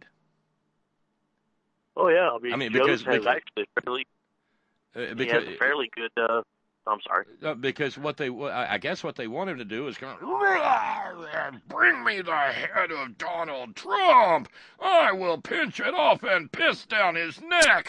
Oh yeah, I mean, I mean Joe's because, has because actually fairly, uh, he because has a fairly good. Uh, I'm sorry. Uh, because what they, I guess what they wanted to do is go, bring me the head of Donald Trump. I will pinch it off and piss down his neck.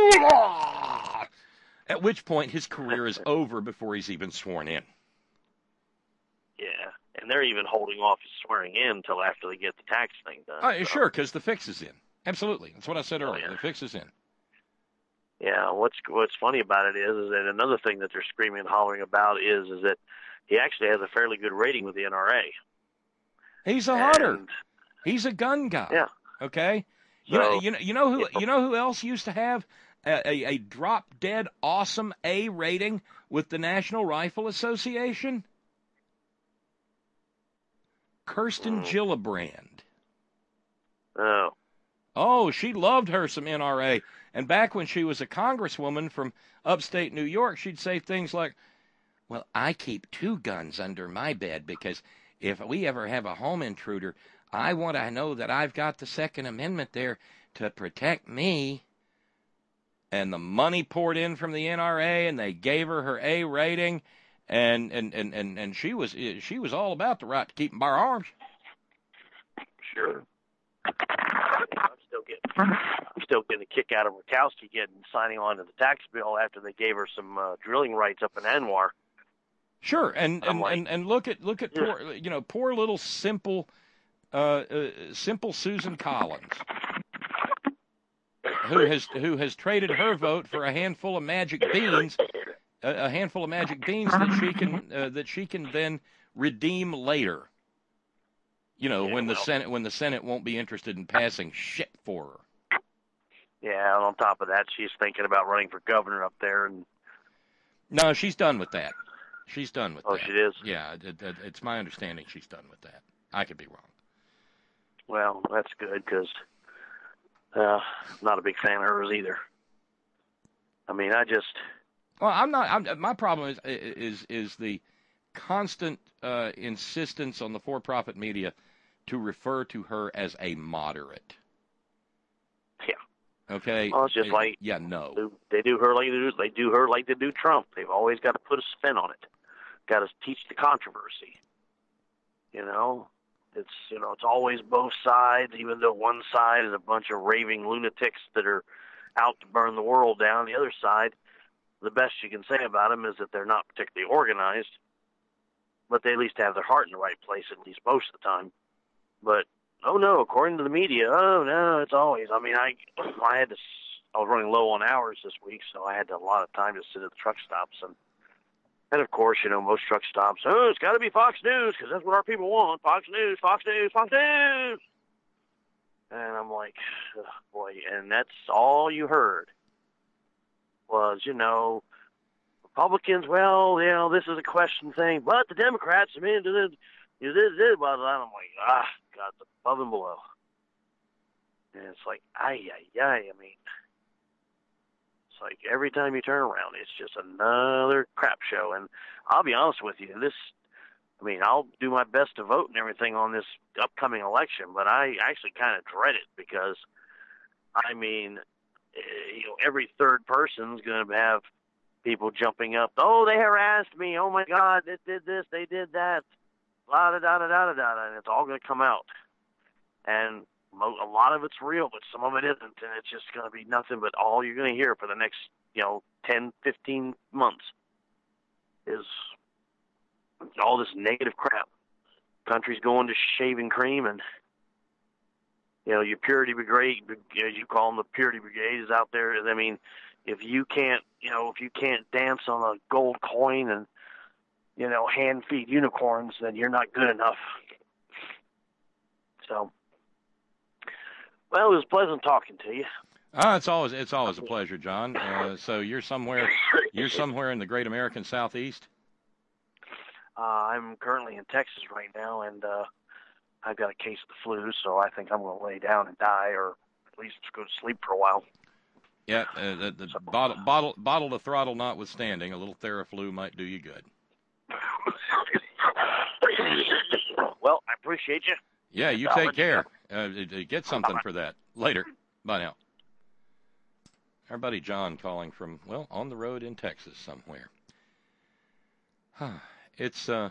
At which point his career is over before he's even sworn in. Yeah, and they're even holding off his swearing in until after they get the tax thing done. Uh, so. Sure, because the fix is in. Absolutely, that's what I said Oh, earlier. yeah. The fix is in. Yeah, what's what's funny about it is, is that another thing that they're screaming and hollering about is, is that he actually has a fairly good rating with the N R A. He's a hunter. And, He's a gun guy. Yeah. Okay. You So, know, you know, you know who, yeah. you know who else used to have a, a, a drop dead awesome A rating with the National Rifle Association? Kirsten Mm. Gillibrand. Oh, Oh, she loved her some N R A. And back when she was a congresswoman from upstate New York, she'd say things like, well, I keep two guns under my bed because if we ever have a home intruder, I want to know that I've got the Second Amendment there to protect me. And the money poured in from the N R A, and they gave her her A rating, and and, and, and, and she was she was all about the right to keep and bear arms. sure. I'm still getting, I'm still getting a kick out of Murkowski getting signing on to the tax bill after they gave her some uh, drilling rights up in Anwar. Sure, and and, like, and, and look at look at yeah. poor you know poor little simple uh, uh, simple Susan Collins, who has who has traded her vote for a handful of magic beans, a, a handful of magic beans that she can uh, that she can then redeem later. You know, Yeah, when the well. Senate when the Senate won't be interested in passing shit for her. Yeah, and on top of that, she's thinking about running for governor up there. And No, she's done with that. She's done with oh, that. she is? Yeah, it, it, it's my understanding she's done with that. I could be wrong. Well, that's good because uh, I'm not a big fan of hers either. I mean, I just Well, I'm not. I'm, my problem is is is the constant uh, insistence on the for-profit media to refer to her as a moderate. yeah. Okay. Well, it's just It- like yeah, no. they do her like they do, they do her like they do Trump. They've always got to put a spin on it. Got to teach the controversy. You know, it's you know it's always both sides. Even though one side is a bunch of raving lunatics that are out to burn the world down, the other side, the best you can say about them is that they're not particularly organized, but they at least have their heart in the right place at least most of the time. But oh no, according to the media, oh no, it's always. I mean, I I had to. I was running low on hours this week, so I had a lot of time to sit at the truck stops, and and of course, you know, most truck stops. Oh, it's got to be Fox News because that's what our people want. Fox News, Fox News, Fox News. And I'm like, oh, boy, and that's all you heard was, you know, Republicans. Well, you know, this is a question thing, but the Democrats, I mean, you did this, blah, blah. I'm like, ah, God, it's above and below. And it's like, ay, ay, ay. I mean, it's like every time you turn around, it's just another crap show. And I'll be honest with you, this, I mean, I'll do my best to vote and everything on this upcoming election, but I actually kind of dread it because, I mean, you know, every third person's going to have people jumping up. Oh, they harassed me. Oh my God, they did this, they did that. La da da da da da da, and it's all going to come out. And a lot of it's real, but some of it isn't, and it's just going to be nothing but all you're going to hear for the next, you know, ten, fifteen months is all this negative crap. Country's going to shaving cream, and, you know, your purity brigade, as you call them, the purity brigade is out there. I mean, if you can't, you know, if you can't dance on a gold coin and, you know, hand feed unicorns, then you're not good enough. So, well, it was pleasant talking to you. Ah, it's always it's always a pleasure, John. Uh, so you're somewhere you're somewhere in the great American Southeast. Uh, I'm currently in Texas right now, and uh, I've got a case of the flu, so I think I'm going to lay down and die, or at least go to sleep for a while. Yeah, uh, the, the so. bottle, bottle, bottle to throttle notwithstanding, a little Theraflu might do you good. Well, I appreciate you. Yeah, you take care. Uh, get something for that. Later. Bye now. Our buddy John calling from, well, on the road in Texas somewhere. It's, uh,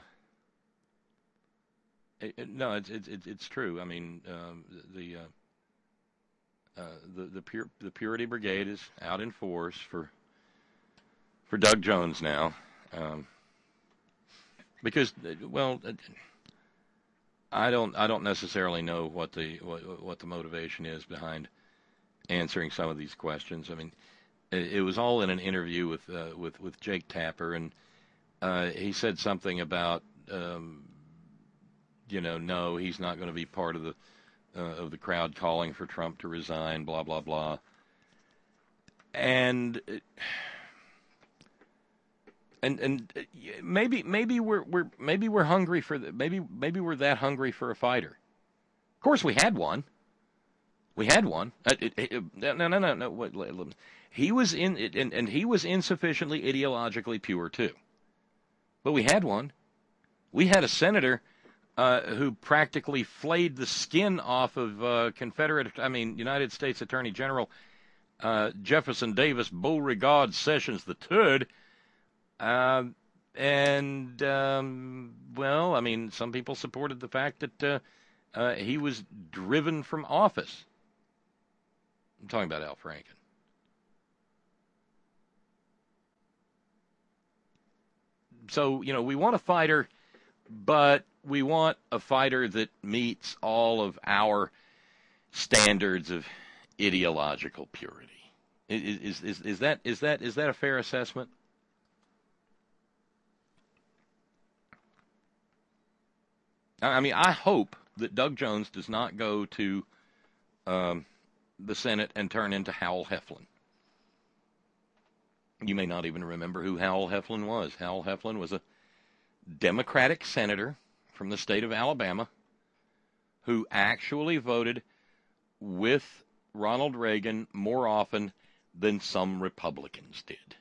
it, it, no, it's, it's, it's true. I mean, um, the, uh, uh, the, the pure, the Purity Brigade is out in force for, for Doug Jones now. Um, because, well, I don't, I don't necessarily know what the, what, what the motivation is behind answering some of these questions. I mean, it, it was all in an interview with, uh, with, with Jake Tapper, and, uh, he said something about, um, you know, no, he's not going to be part of the, uh, of the crowd calling for Trump to resign, blah, blah, blah. And, and, and maybe, maybe we're, we're, maybe we're hungry for the, maybe, maybe we're that hungry for a fighter. Of course we had one. We had one. Uh, it, it, no, no, no, no. What, he was in, and, and he was insufficiently ideologically pure too. But we had one. We had a senator uh, who practically flayed the skin off of uh, Confederate, I mean, United States Attorney General uh, Jefferson Davis Beauregard Sessions the Third. Uh, and, um, well, I mean, some people supported the fact that uh, uh, he was driven from office. I'm talking about Al Franken. So, you know, we want a fighter, but we want a fighter that meets all of our standards of ideological purity. Is, is, is, is that, is that, is that a fair assessment? I mean, I hope that Doug Jones does not go to um, the Senate and turn into Howell Heflin. You may not even remember who Howell Heflin was. Howell Heflin was a Democratic senator from the state of Alabama who actually voted with Ronald Reagan more often than some Republicans did.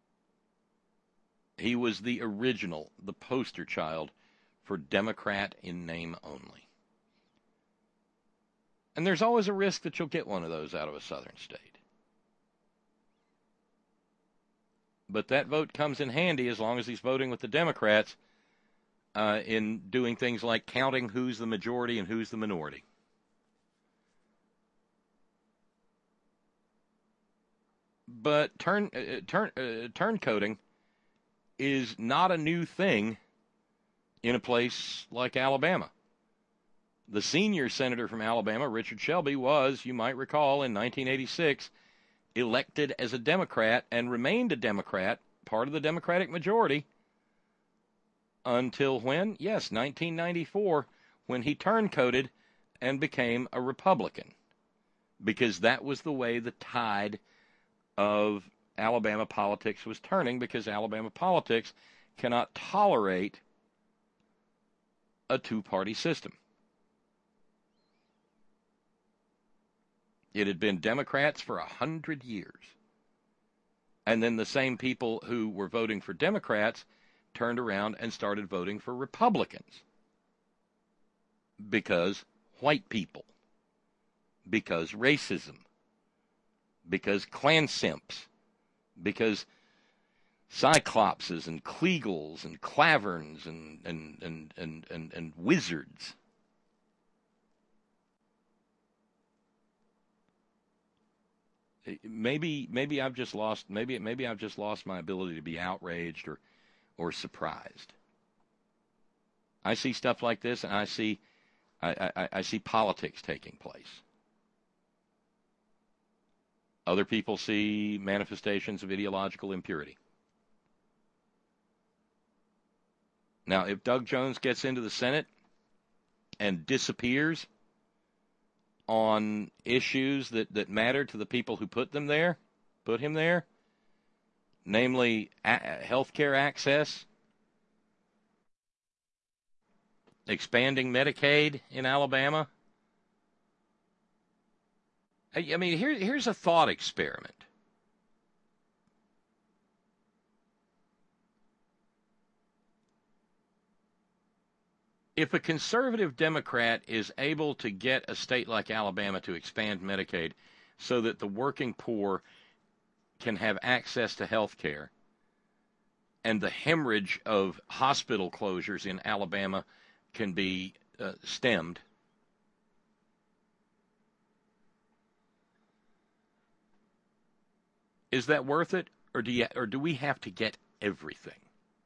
He was the original, the poster child for Democrat in name only. And there's always a risk that you'll get one of those out of a southern state. But that vote comes in handy as long as he's voting with the Democrats uh, in doing things like counting who's the majority and who's the minority. But turn uh, turn uh, turncoating is not a new thing in a place like Alabama. The senior senator from Alabama, Richard Shelby, was, you might recall, in nineteen eighty-six, elected as a Democrat and remained a Democrat, part of the Democratic majority, until when? Yes, nineteen ninety-four, when he turncoated and became a Republican, because that was the way the tide of Alabama politics was turning, because Alabama politics cannot tolerate a two-party system. It had been Democrats for a hundred years. And then the same people who were voting for Democrats turned around and started voting for Republicans. Because white people. Because racism. Because Klan simps. Because Cyclopses and Kleagles and Claverns and, and, and, and, and, and wizards. Maybe maybe I've just lost maybe maybe I've just lost my ability to be outraged or or surprised. I see stuff like this, and I see I, I, I see politics taking place. Other people see manifestations of ideological impurity. Now, if Doug Jones gets into the Senate and disappears on issues that, that matter to the people who put them there, put him there, namely a- health care access, expanding Medicaid in Alabama. I mean, here, here's a thought experiment. If a conservative Democrat is able to get a state like Alabama to expand Medicaid so that the working poor can have access to health care, and the hemorrhage of hospital closures in Alabama can be uh, stemmed, is that worth it, or do you, or do we have to get everything?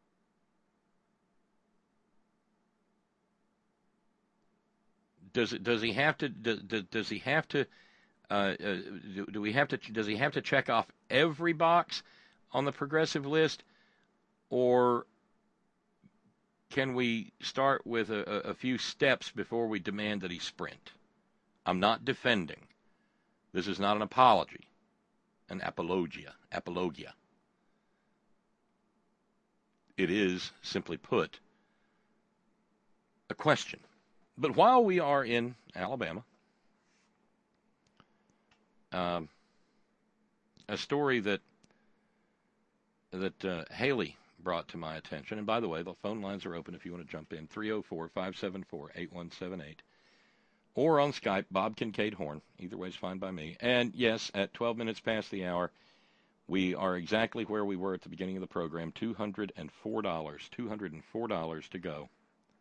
Does it? Does he have to? Does, does he have to? Uh, uh, do, do we have to? Does he have to check off every box on the progressive list, or can we start with a, a few steps before we demand that he sprint? I'm not defending. This is not an apology, an apologia, apologia. It is, simply put, a question. But while we are in Alabama, um, a story that that uh, Haley brought to my attention, and by the way, the phone lines are open if you want to jump in, three oh four, five seven four, eight one seven eight, or on Skype, Bob Kincaid Horn. Either way is fine by me. And yes, at twelve minutes past the hour, we are exactly where we were at the beginning of the program, two hundred four dollars, two hundred four dollars to go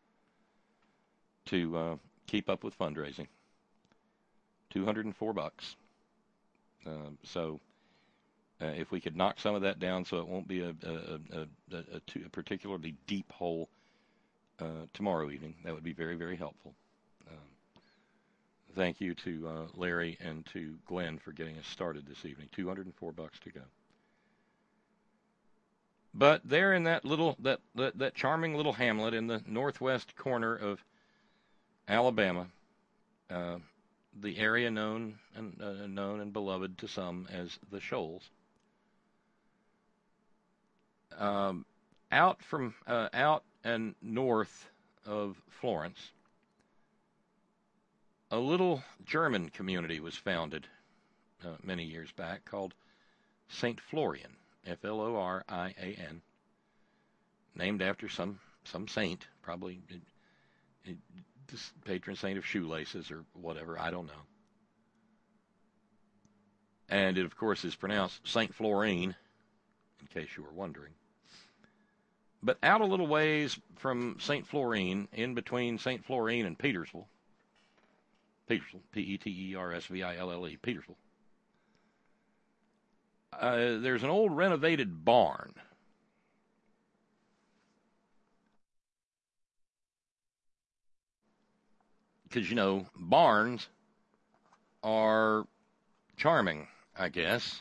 to uh, keep up with fundraising. two hundred four bucks. Uh, so uh, if we could knock some of that down so it won't be a, a, a, a, a, too, a particularly deep hole uh, tomorrow evening, that would be very, very helpful. Um, thank you to uh, Larry and to Glenn for getting us started this evening. two hundred four bucks to go. But there in that little, that, that, that charming little hamlet in the northwest corner of Alabama, uh, the area known and uh, known and beloved to some as the Shoals. Um, out from uh, out and north of Florence, a little German community was founded uh, many years back called Saint Florian, F L O R I A N, named after some some saint, probably. It, it, This patron saint of shoelaces or whatever, I don't know. And it, of course, is pronounced Saint Florine, in case you were wondering. But out a little ways from Saint Florine, in between Saint Florine and Petersville, Petersville, P E T E R S V I L L E, Petersville, uh, there's an old renovated barn. Because, you know, barns are charming, I guess.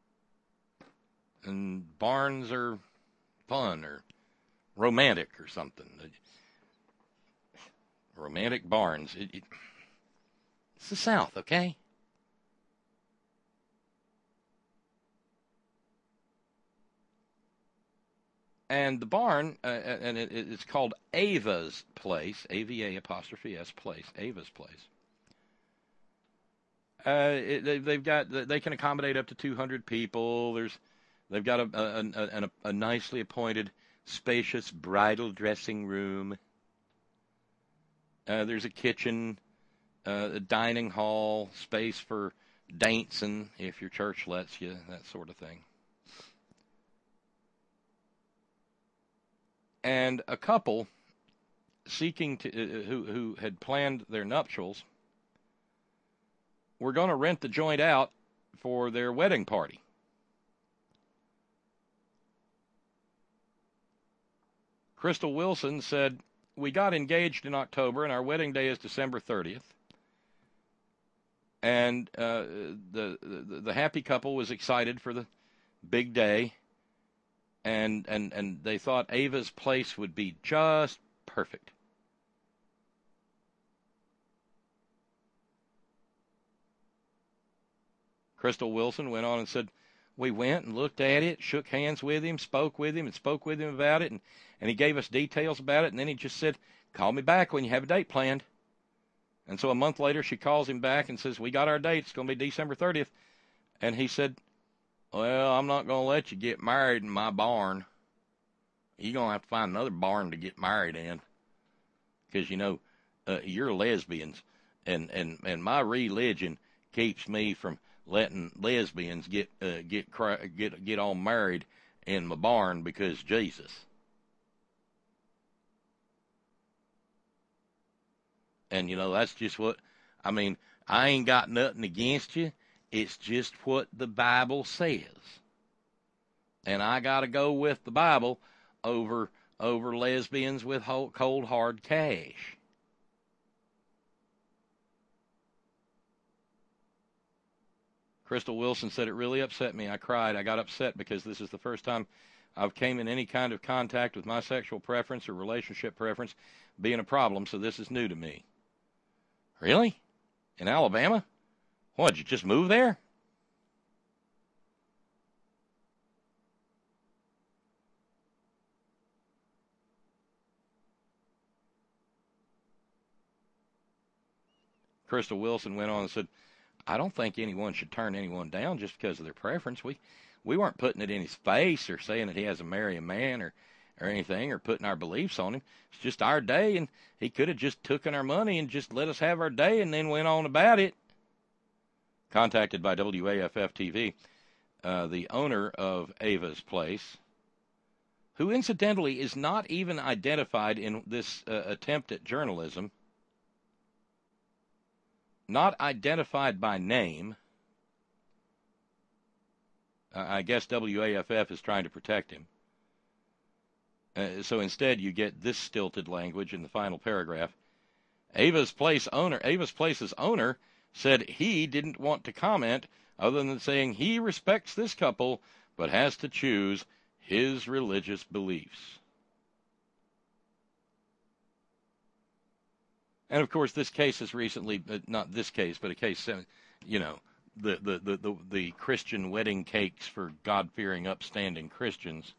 And barns are fun or romantic or something. Romantic barns. It, it, it's the South, okay? And the barn, uh, and it, it's called Ava's Place, A V A apostrophe S Place, Ava's Place. Uh, it, they, they've got, they can accommodate up to two hundred people. There's, they've got a, a, a, a nicely appointed, spacious bridal dressing room. Uh, there's a kitchen, uh, a dining hall, space for dancing if your church lets you, that sort of thing. And a couple seeking to, uh, who who had planned their nuptials were going to rent the joint out for their wedding party. Crystal Wilson said, "We got engaged in October, and our wedding day is December thirtieth. And uh, the, the the happy couple was excited for the big day." And, and and they thought Ava's Place would be just perfect. Crystal Wilson went on and said, we went and looked at it, shook hands with him, spoke with him, and spoke with him about it, and, and he gave us details about it, and then he just said, call me back when you have a date planned. And so a month later, she calls him back and says, we got our date. It's going to be December thirtieth. And he said, well, I'm not going to let you get married in my barn. You're going to have to find another barn to get married in. Because, you know, uh, you're lesbians. And, and, and my religion keeps me from letting lesbians get uh, get get get all married in my barn because Jesus. And, you know, that's just what, I mean, I ain't got nothing against you. It's just what the Bible says. And I got to go with the Bible over over lesbians with cold, hard cash. Crystal Wilson said, it really upset me. I cried. I got upset because this is the first time I've came in any kind of contact with my sexual preference or relationship preference being a problem, so this is new to me. Really? In Alabama? What, did you just move there? Crystal Wilson went on and said, I don't think anyone should turn anyone down just because of their preference. We we weren't putting it in his face or saying that he has to marry a man or, or anything or putting our beliefs on him. It's just our day, and he could have just taken our money and just let us have our day and then went on about it. Contacted by W A F F T V, uh, the owner of Ava's Place, who incidentally is not even identified in this uh, attempt at journalism, not identified by name. Uh, I guess W A F F is trying to protect him. Uh, so instead you get this stilted language in the final paragraph. Ava's Place owner, Ava's Place's owner said he didn't want to comment other than saying he respects this couple but has to choose his religious beliefs. And, of course, this case is recently, not this case, but a case, you know, the, the, the, the, the Christian wedding cakes for God-fearing, upstanding Christians.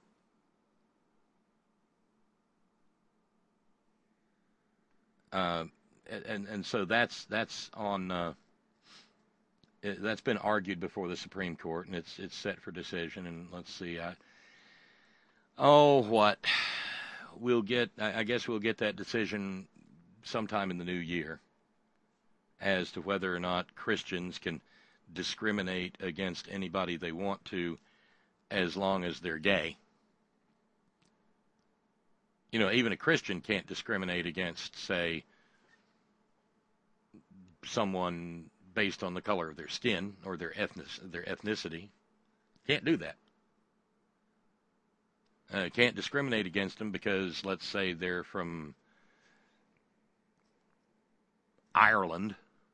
Uh, and, and so that's, that's on, uh, that's been argued before the Supreme Court, and it's, it's set for decision. And let's see, I, oh, what? We'll get, I guess we'll get that decision sometime in the new year as to whether or not Christians can discriminate against anybody they want to as long as they're gay. You know, even a Christian can't discriminate against, say, someone based on the color of their skin or their ethnic, their ethnicity. Can't do that. Uh, can't discriminate against them because, let's say, they're from Ireland.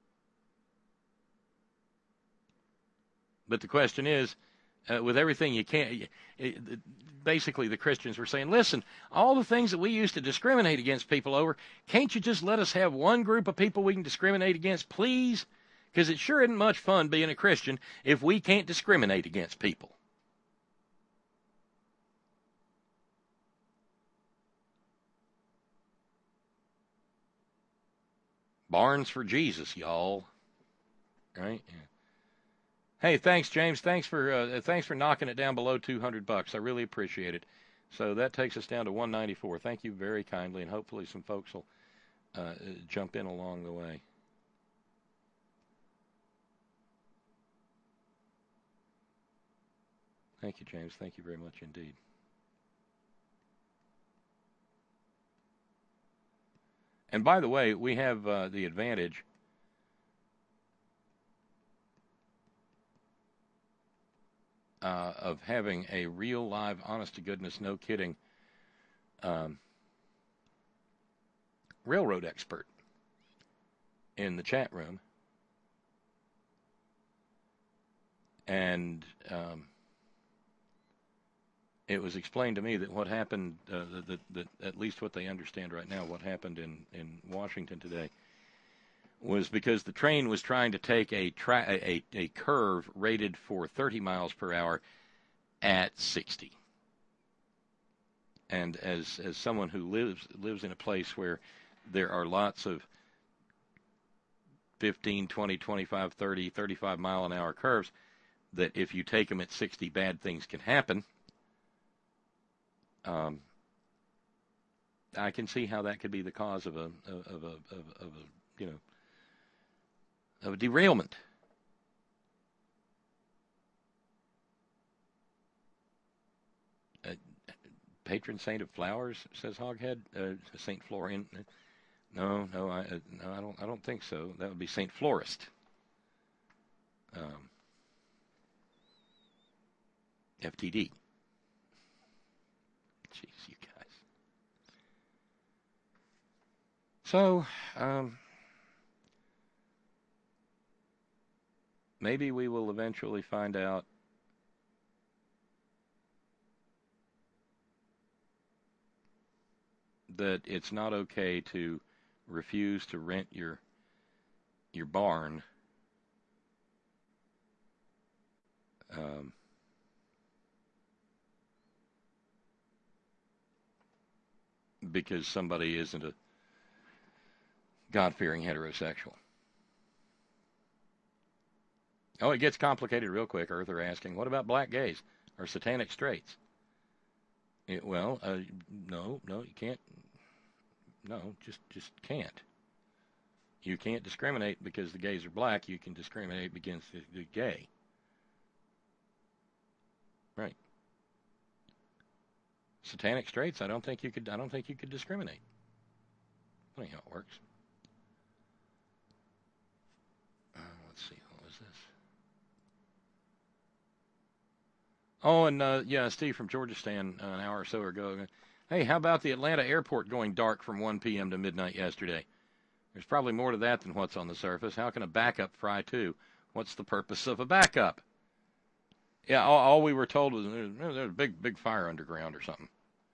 But the question is, uh, with everything you can't, it, it, basically the Christians were saying, listen, all the things that we used to discriminate against people over, can't you just let us have one group of people we can discriminate against, please? Because it sure isn't much fun being a Christian if we can't discriminate against people. Barns for Jesus, y'all. Right? Yeah. Hey, thanks, James. Thanks for uh, thanks for knocking it down below two hundred bucks. I really appreciate it. So that takes us down to one ninety-four. Thank you very kindly, and hopefully some folks will uh, jump in along the way. Thank you, James. Thank you very much indeed. And by the way, we have uh, the advantage uh, of having a real, live, honest-to-goodness, no-kidding um, railroad expert in the chat room. And um, it was explained to me that what happened, uh, that, that, that at least what they understand right now, what happened in, in Washington today, was because the train was trying to take a, tra- a, a curve rated for thirty miles per hour at sixty. And as as someone who lives lives in a place where there are lots of fifteen, twenty, twenty-five, thirty, thirty-five mile an hour curves that if you take them at sixty, bad things can happen. Um, I can see how that could be the cause of a of a of, of a you know of a derailment. Uh, patron saint of flowers, says Hoghead. Uh, Saint Florian. No, no, I uh, no, I don't. I don't think so. That would be Saint Florist. Um, F T D. Jeez, you guys. So, um, maybe we will eventually find out that it's not okay to refuse to rent your your barn um, because somebody isn't a God-fearing heterosexual. Oh, it gets complicated real quick. Earther asking, what about black gays or satanic straights? It, well, uh, no, no, you can't. No, just just can't. You can't discriminate because the gays are black. You can discriminate against the, the gay. Right. Satanic straights, I don't think you could. I don't think you could discriminate. Funny how it works. Uh, let's see. What was this? Oh, and uh, yeah, Steve from Georgistan uh, an hour or so ago. Hey, how about the Atlanta airport going dark from one p.m. to midnight yesterday? There's probably more to that than what's on the surface. How can a backup fry too? What's the purpose of a backup? Yeah, all, all we were told was there's, there's a big, big fire underground or something.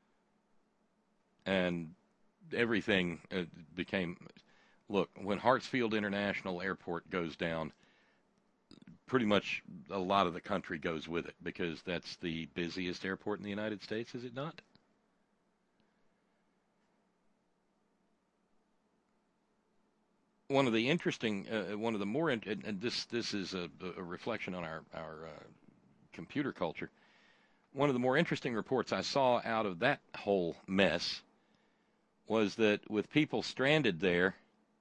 And everything uh, became, look, when Hartsfield International Airport goes down, pretty much a lot of the country goes with it because that's the busiest airport in the United States, is it not? One of the interesting, uh, one of the more, and, and this this is a, a reflection on our our uh, computer culture. One of the more interesting reports I saw out of that whole mess was that with people stranded there,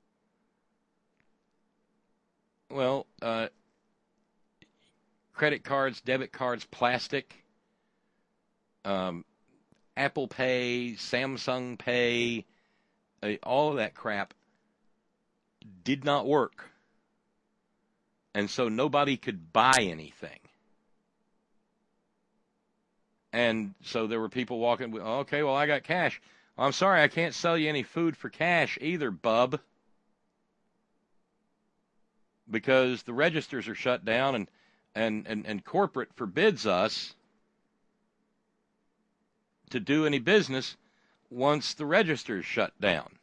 well, uh, credit cards, debit cards, plastic, um, Apple Pay, Samsung Pay, uh, all of that crap did not work. And so nobody could buy anything. And so there were people walking, okay, well, I got cash. I'm sorry, I can't sell you any food for cash either, bub. Because the registers are shut down and, and, and, and corporate forbids us to do any business once the registers shut down.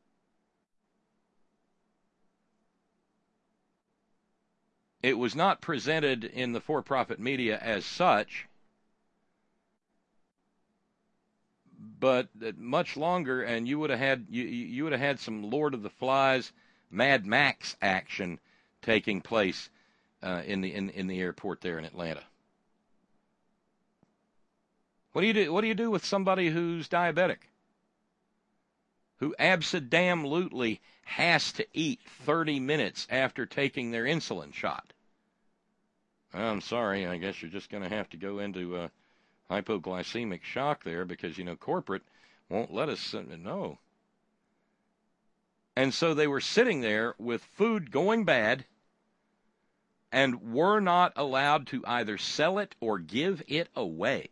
It was not presented in the for-profit media as such, but much longer, and you would have had you you would have had some Lord of the Flies, Mad Max action taking place uh, in the in in the airport there in Atlanta. What do you do? What do you do with somebody who's diabetic, who abso-damn-lutely has to eat thirty minutes after taking their insulin shot? I'm sorry, I guess you're just going to have to go into uh, hypoglycemic shock there because, you know, corporate won't let us uh, no. And so they were sitting there with food going bad and were not allowed to either sell it or give it away.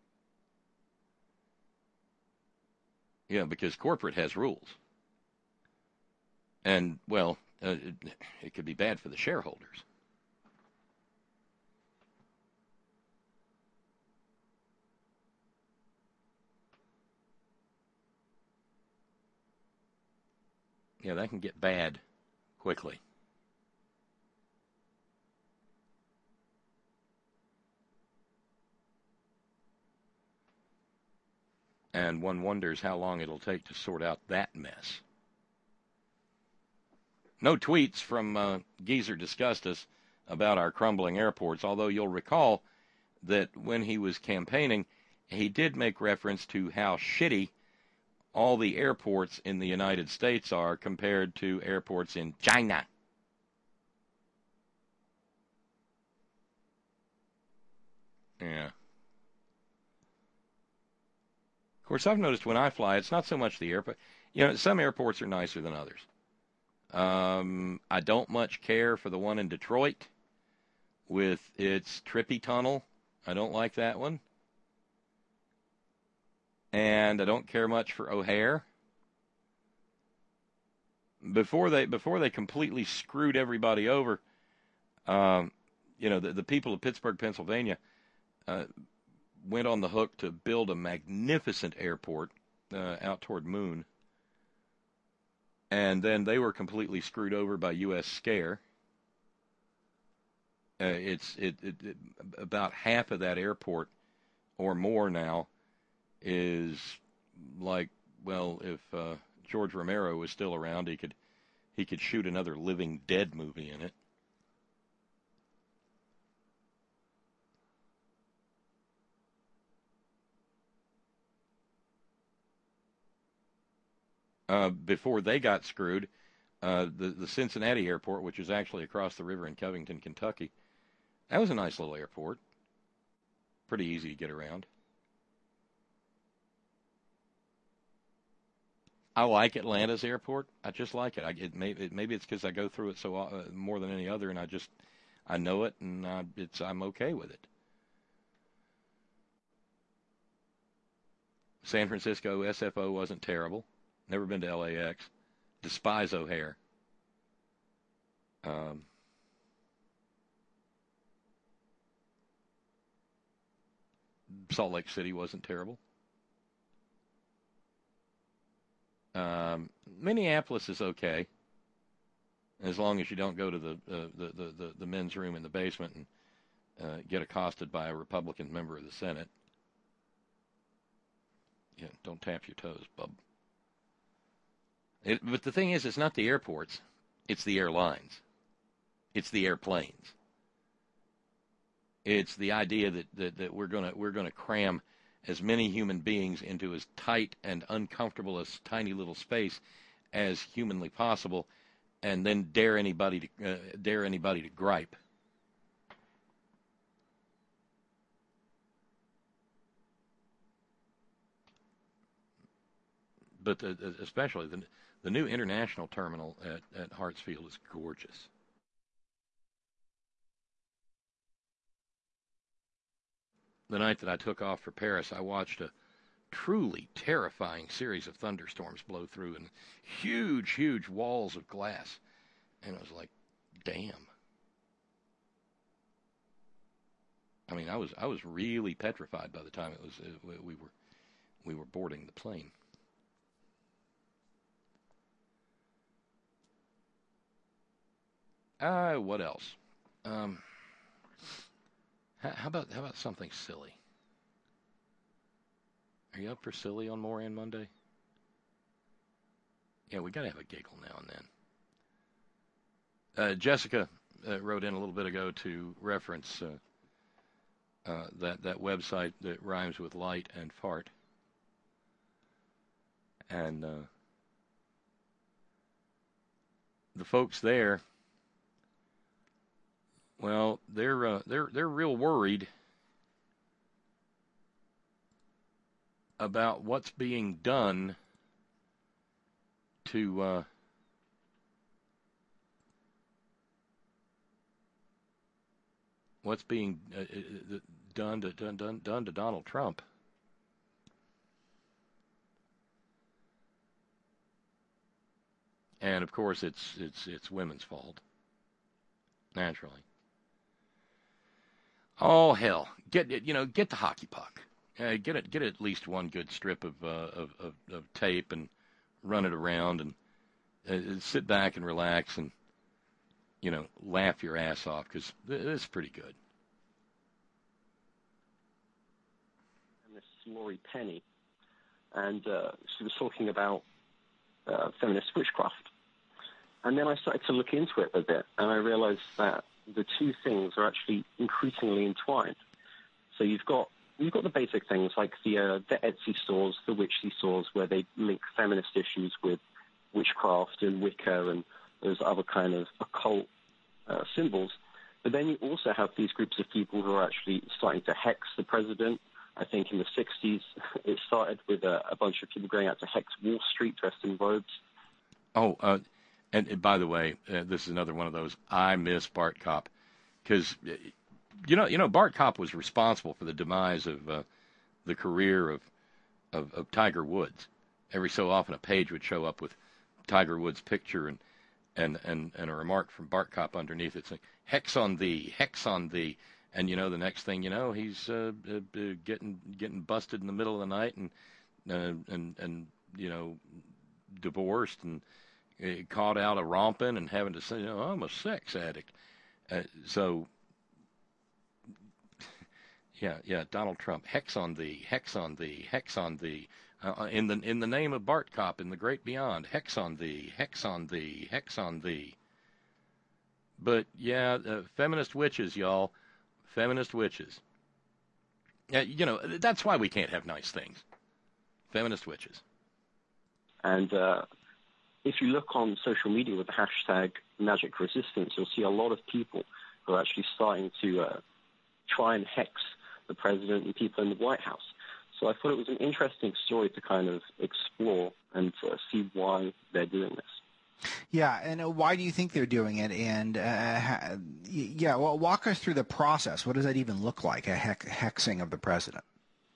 Yeah, because corporate has rules. And, well, uh, it, it could be bad for the shareholders. Yeah, that can get bad quickly. And one wonders how long it'll take to sort out that mess. No tweets from uh, Geezer Disgustus about our crumbling airports, although you'll recall that when he was campaigning, he did make reference to how shitty all the airports in the United States are compared to airports in China. Yeah. Of course, I've noticed when I fly, it's not so much the airport. You know, some airports are nicer than others. Um, I don't much care for the one in Detroit with its trippy tunnel. I don't like that one. And I don't care much for O'Hare. Before they before they completely screwed everybody over, um, you know, the, the people of Pittsburgh, Pennsylvania, uh, went on the hook to build a magnificent airport uh, out toward Moon. And then they were completely screwed over by U S Scare. Uh, it's it, it, it about half of that airport or more now is like, well, if uh, George Romero was still around, he could he could shoot another Living Dead movie in it. Uh, before they got screwed, uh, the the Cincinnati airport, which is actually across the river in Covington, Kentucky, that was a nice little airport. Pretty easy to get around. I like Atlanta's airport. I just like it. I, it, may, it maybe it's because I go through it so uh, more than any other, and I just I know it, and uh, it's I'm okay with it. San Francisco S F O wasn't terrible. Never been to L A X. Despise O'Hare. Um, Salt Lake City wasn't terrible. Um, Minneapolis is okay, as long as you don't go to the uh, the, the, the, the men's room in the basement and uh, get accosted by a Republican member of the Senate. Yeah, don't tap your toes, bub. It, but the thing is, it's not the airports, it's the airlines, it's the airplanes. It's the idea that, that, that we're gonna we're gonna cram as many human beings into as tight and uncomfortable a tiny little space as humanly possible, and then dare anybody to uh, dare anybody to gripe. But the, especially the the new international terminal at, at Hartsfield is gorgeous. The night that I took off for Paris, I watched a truly terrifying series of thunderstorms blow through and huge, huge walls of glass. And it was like, damn. I mean, I was I was really petrified by the time it was it, we were we were boarding the plane. Uh, what else? Um, how about how about something silly? Are you up for silly on Moran Monday? Yeah, we got to have a giggle now and then. Uh, Jessica uh, wrote in a little bit ago to reference uh, uh, that, that website that rhymes with light and fart. And uh, the folks there, well, they're uh, they're they're real worried about what's being done to uh, what's being uh, done to done, done done to Donald Trump. And of course, it's it's it's women's fault, naturally. Oh hell, get you know get the hockey puck. Uh, get it, get at least one good strip of, uh, of, of of tape and run it around and uh, sit back and relax and you know laugh your ass off because it's pretty good. And this is Laurie Penny, and uh, she was talking about uh, feminist witchcraft, and then I started to look into it a bit, and I realized that the two things are actually increasingly entwined. So you've got you've got the basic things like the uh, the Etsy stores, the Witchy stores, where they link feminist issues with witchcraft and Wicca and those other kind of occult uh, symbols. But then you also have these groups of people who are actually starting to hex the president. I think in the sixties, it started with a, a bunch of people going out to hex Wall Street dressed in robes. Oh, uh, and, and by the way, uh, this is another one of those, I miss Bart Kopp. Because, you know, you know, Bart Kopp was responsible for the demise of uh, the career of, of, of Tiger Woods. Every so often a page would show up with Tiger Woods' picture and, and, and, and a remark from Bart Kopp underneath it saying, hex on thee, hex on thee. And, you know, the next thing you know, he's uh, uh, getting getting busted in the middle of the night and, uh, and, and you know, divorced and uh, caught out a romping and having to say, you know, I'm a sex addict. Uh, so, yeah, yeah, Donald Trump, hex on thee, hex on thee, hex on thee. Uh, in the in the name of Bart Kopp in the great beyond, hex on thee, hex on thee, hex on thee. But, yeah, uh, feminist witches, y'all. Feminist witches. Yeah, you know, that's why we can't have nice things. Feminist witches. And uh, if you look on social media with the hashtag Magic Resistance, you'll see a lot of people who are actually starting to uh, try and hex the president and people in the White House. So I thought it was an interesting story to kind of explore and uh, see why they're doing this. Yeah, and uh, why do you think they're doing it? And, uh, ha- yeah, well, walk us through the process. What does that even look like, a hex- hexing of the president?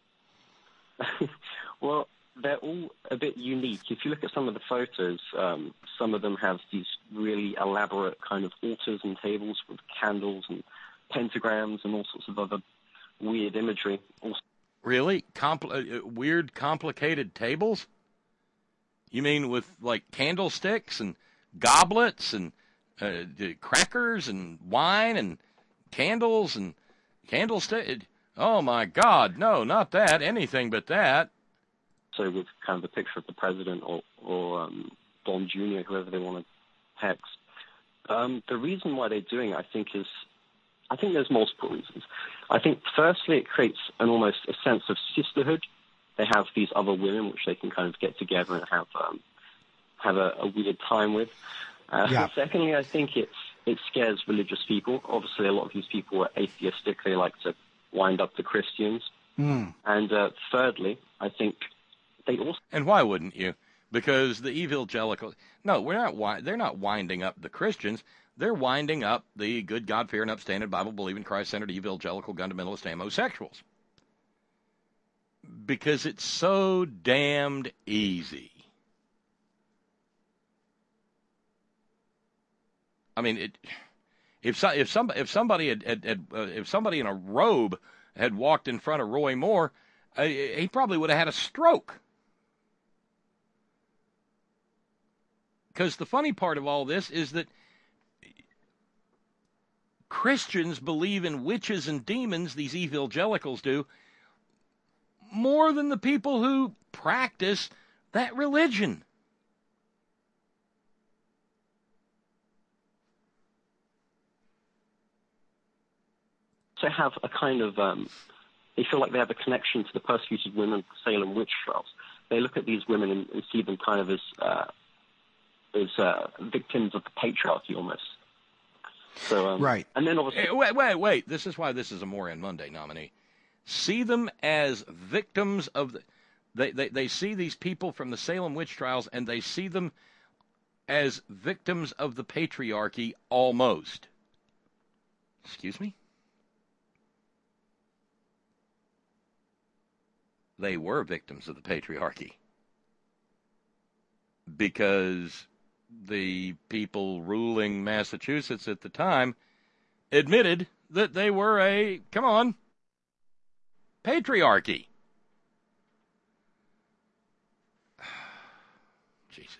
Well, they're all a bit unique. If you look at some of the photos, um, some of them have these really elaborate kind of altars and tables with candles and pentagrams and all sorts of other weird imagery. Also, really? Compl- uh, weird, complicated tables? You mean with, like, candlesticks and goblets and uh, crackers and wine and candles and candlestick? Oh, my God, no, not that, anything but that. So with kind of a picture of the president or, or um, Don Junior, whoever they want to hex. Um, the reason why they're doing it, I think, is, I think there's multiple reasons. I think, firstly, it creates an almost a sense of sisterhood. They have these other women which they can kind of get together and have um, have a, a weird time with. Uh, yeah. Secondly, I think it's it scares religious people. Obviously, a lot of these people are atheistic. They like to wind up the Christians. Mm. And uh, thirdly, I think they also... And why wouldn't you? Because the evangelical... No, we're not. Wi- they're not winding up the Christians. They're winding up the good, God-fearing, upstanding, Bible-believing, Christ-centered, evangelical, fundamentalist homosexuals. Because it's so damned easy. I mean, it, if so, if some if somebody had, had, had uh, if somebody in a robe had walked in front of Roy Moore, uh, he probably would have had a stroke. Because the funny part of all this is that Christians believe in witches and demons. These evangelicals do. More than the people who practice that religion. to have a kind of, um, they feel like they have a connection to the persecuted women of the Salem witch trials. They look at these women and, and see them kind of as uh, as uh, victims of the patriarchy almost. So, um, right. And then obviously... Hey, wait, wait, wait. This is why this is a Moran Monday nominee. See them as victims of the... They, they, they see these people from the Salem witch trials, and they see them as victims of the patriarchy almost. Excuse me? They were victims of the patriarchy. Because the people ruling Massachusetts at the time admitted that they were a, come on, patriarchy. Jesus.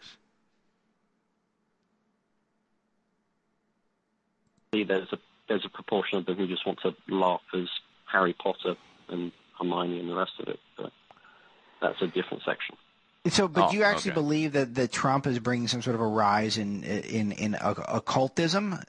There's a there's a proportion of them who just want to laugh as Harry Potter and Hermione and the rest of it, but that's a different section. So, but Oh, do you actually okay. believe that, that Trump is bringing some sort of a rise in in in occultism?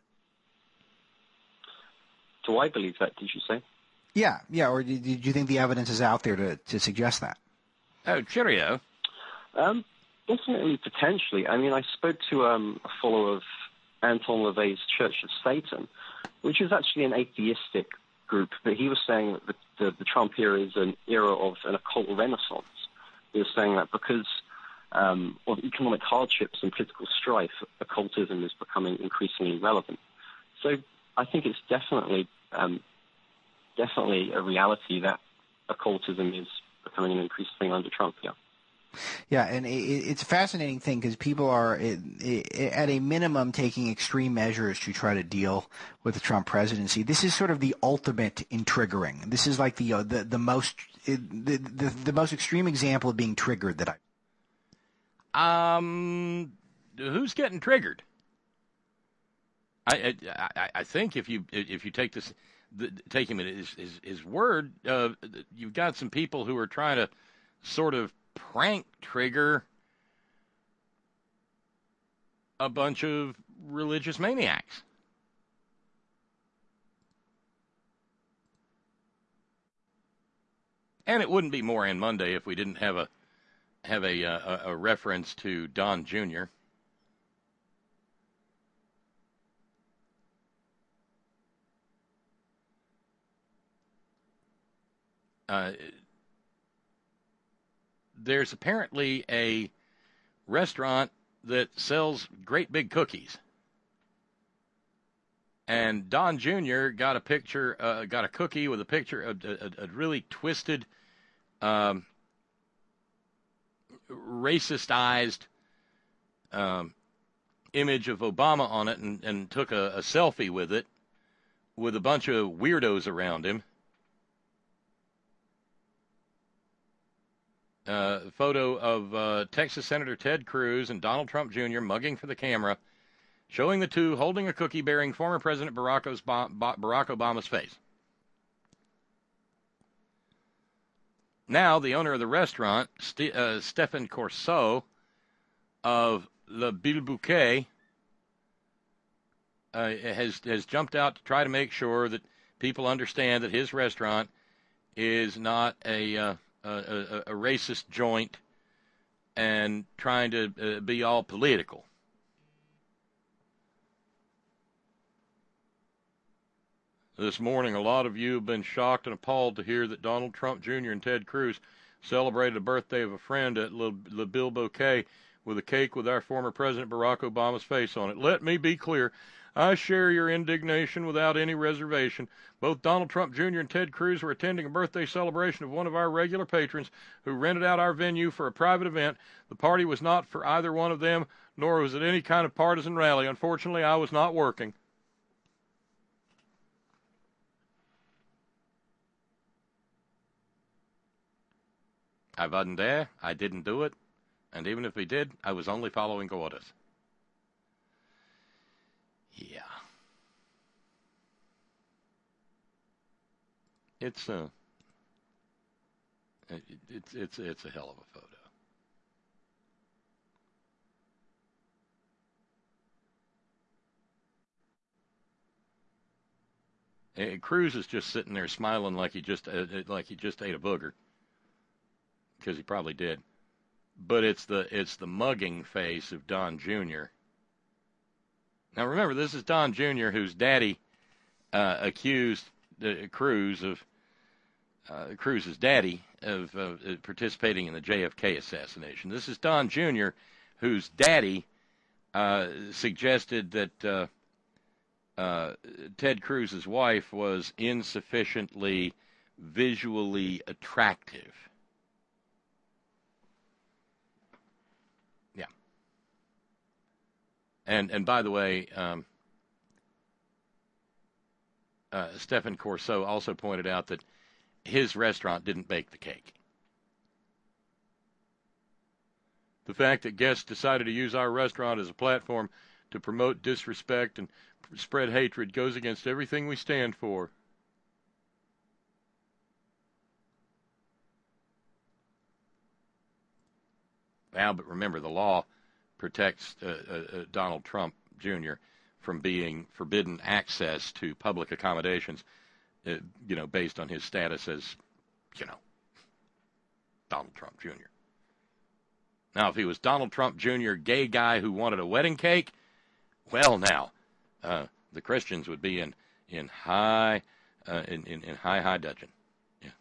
Do I believe that? Did you say? Yeah, yeah. Or do, do you think the evidence is out there to, to suggest that? Oh, cheerio. Um, definitely, potentially. I mean, I spoke to um, a follower of Anton LaVey's Church of Satan, which is actually an atheistic group, but he was saying that the, the, the Trump era is an era of an occult renaissance. He was saying that because um, of economic hardships and political strife, occultism is becoming increasingly relevant. So I think it's definitely um, definitely a reality that occultism is becoming an increasing thing under Trump, yeah. Yeah, and it, it's a fascinating thing because people are, it, it, at a minimum, taking extreme measures to try to deal with the Trump presidency. This is sort of the ultimate in triggering. This is like the uh, the, the most it, the, the the most extreme example of being triggered that I. Um, who's getting triggered? I I, I think if you if you take this the, take him at his his, his word, uh, you've got some people who are trying to sort of prank trigger a bunch of religious maniacs. And it wouldn't be Moran Monday if we didn't have a have a a, a reference to Don Junior Uh, there's apparently a restaurant that sells great big cookies. And Don Junior got a picture, uh, got a cookie with a picture of a, a, a really twisted, um, racistized um, image of Obama on it and, and took a, a selfie with it with a bunch of weirdos around him. Uh, photo of uh, Texas Senator Ted Cruz and Donald Trump Junior mugging for the camera, showing the two holding a cookie bearing former President Barack Obama's face. Now, the owner of the restaurant, St- uh, Stephen Corso of Le Bilbouquet, uh, has has jumped out to try to make sure that people understand that his restaurant is not a uh, a, a, a racist joint and trying to uh, be all political. This morning, a lot of you have been shocked and appalled to hear that Donald Trump Junior and Ted Cruz celebrated the birthday of a friend at Le, Le Bilbouquet with a cake with our former President Barack Obama's face on it. Let me be clear. I share your indignation without any reservation. Both Donald Trump Junior and Ted Cruz were attending a birthday celebration of one of our regular patrons who rented out our venue for a private event. The party was not for either one of them, nor was it any kind of partisan rally. Unfortunately, I was not working. I wasn't there. I didn't do it. And even if we did, I was only following orders. Yeah. It's a, it, it's it's it's a hell of a photo. And Cruz is just sitting there smiling like he just uh, like he just ate a booger, because he probably did. But it's the it's the mugging face of Don Junior Now remember, this is Don Junior whose daddy uh, accused uh, Cruz of uh, Cruz's daddy of uh, participating in the J F K assassination. This is Don Junior whose daddy uh, suggested that uh, uh, Ted Cruz's wife was insufficiently visually attractive. Yeah. And and by the way, um, uh, Stephen Corso also pointed out that his restaurant didn't bake the cake. The fact that guests decided to use our restaurant as a platform to promote disrespect and spread hatred goes against everything we stand for. Now, but remember, the law protects uh, uh, Donald Trump Junior from being forbidden access to public accommodations, uh, you know, based on his status as, you know, Donald Trump Junior Now, if he was Donald Trump Junior, gay guy who wanted a wedding cake, well, now, uh, the Christians would be in in high uh, in, in in high high dudgeon. Yeah.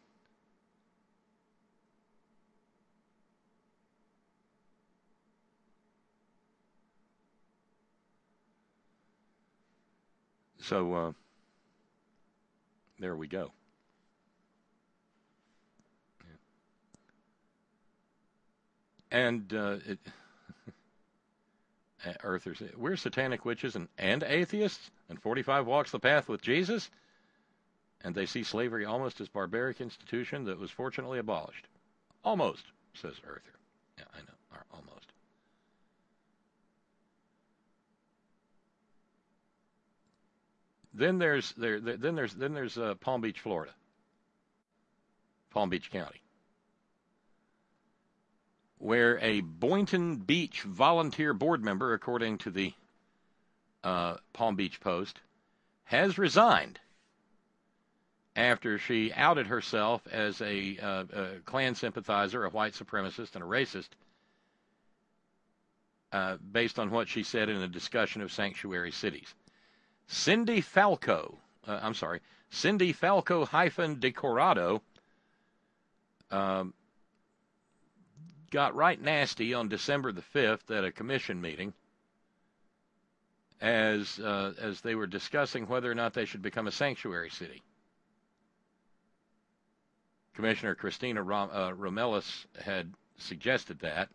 So uh, there we go. And uh, it, Earthers, we're satanic witches and, and atheists, and forty-five walks the path with Jesus, and they see slavery almost as barbaric institution that was fortunately abolished. Almost, says Earther. Yeah, I know, almost. Then there's there, then there's then there's uh, Palm Beach, Florida, Palm Beach County, where a Boynton Beach volunteer board member, according to the uh, Palm Beach Post, has resigned after she outed herself as a, uh, a Klan sympathizer, a white supremacist, and a racist, uh, based on what she said in a discussion of sanctuary cities. Cindy Falco, uh, I'm sorry, Cindy Falco hyphen Decorado, um, got right nasty on December the fifth at a commission meeting as uh, as they were discussing whether or not they should become a sanctuary city. Commissioner Christina Rom- uh, Romelis had suggested that.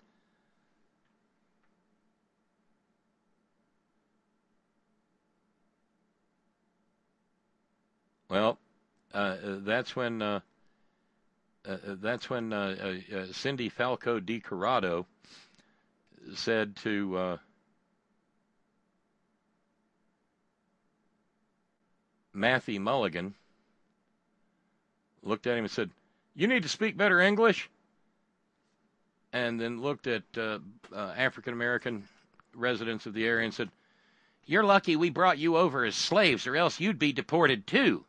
Well, uh, that's when... Uh, Uh, that's when uh, uh, uh, Cindy Falco Di Corrado said to uh, Matthew Mulligan, looked at him and said, "You need to speak better English," and then looked at uh, uh, African-American residents of the area and said, "You're lucky we brought you over as slaves, or else you'd be deported too."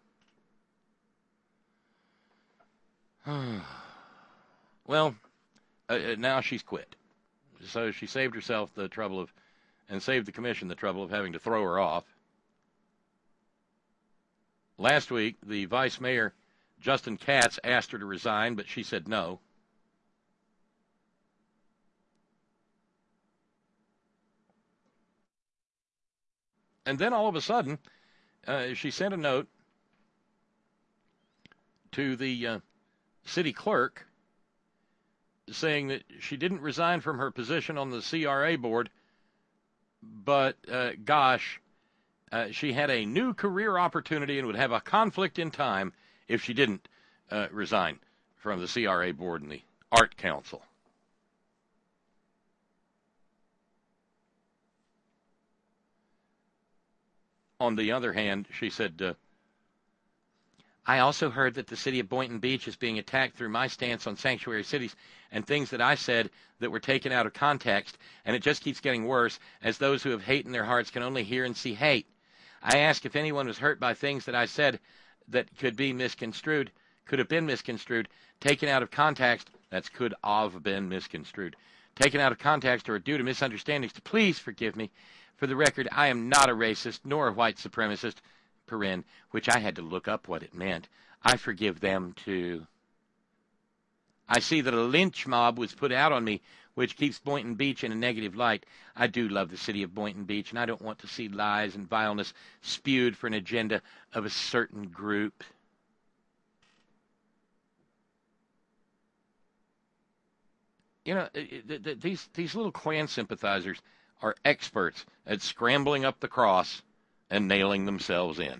Well, uh, now she's quit. So she saved herself the trouble of, and saved the commission the trouble of having to throw her off. Last week, the vice mayor, Justin Katz, asked her to resign, but she said no. And then all of a sudden, uh, she sent a note to the uh, city clerk saying that she didn't resign from her position on the C R A board, but, uh, gosh, uh, she had a new career opportunity and would have a conflict in time if she didn't uh, resign from the C R A board and the Art Council. On the other hand, she said, uh, I also heard that the city of Boynton Beach is being attacked through my stance on sanctuary cities and things that I said that were taken out of context, and it just keeps getting worse, as those who have hate in their hearts can only hear and see hate. I asked if anyone was hurt by things that I said that could be misconstrued, could have been misconstrued, taken out of context, that's could have been misconstrued, taken out of context or due to misunderstandings, to please forgive me. For the record, I am not a racist nor a white supremacist, paren, which I had to look up what it meant. I forgive them, too. I see that a lynch mob was put out on me, which keeps Boynton Beach in a negative light. I do love the city of Boynton Beach, and I don't want to see lies and vileness spewed for an agenda of a certain group. You know, these, these little Klan sympathizers are experts at scrambling up the cross and nailing themselves in.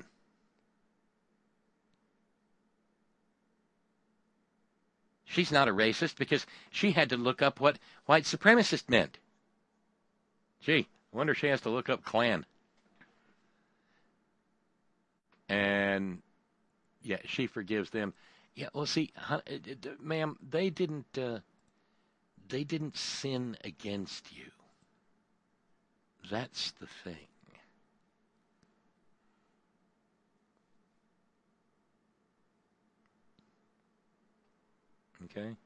She's not a racist because she had to look up what white supremacist meant. Gee, I wonder if she has to look up Klan. And, yeah, she forgives them. Yeah, well, see, ma'am, they didn't, uh, they didn't sin against you. That's the thing. Okay.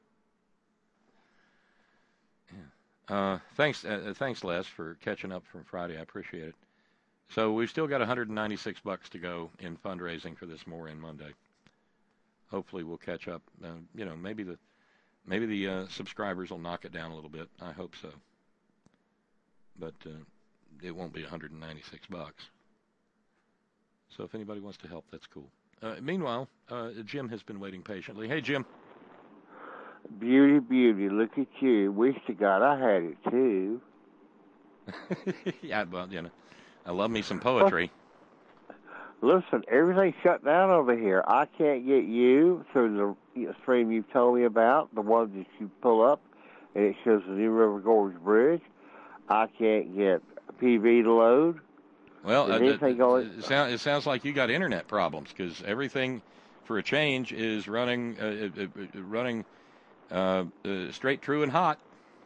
Yeah. Uh, thanks, uh, thanks, Les, for catching up from Friday. I appreciate it. So we've still got one hundred ninety-six bucks to go in fundraising for this More In Monday. Hopefully, we'll catch up. Uh, you know, maybe the maybe the uh, subscribers will knock it down a little bit. I hope so. But uh, it won't be one hundred ninety-six bucks. So if anybody wants to help, that's cool. Uh, meanwhile, uh, Jim has been waiting patiently. Hey, Jim. Beauty, beauty, look at you. Wish to God I had it, too. Yeah, well, you know, I love me some poetry. Listen, everything's shut down over here. I can't get you through the stream you've told me about, the one that you pull up, and it shows the New River Gorge Bridge. I can't get P V to load. Well, uh, it, going... it, sound, it sounds like you got internet problems, because everything, for a change, is running uh, uh, running uh, uh, straight, true, and hot.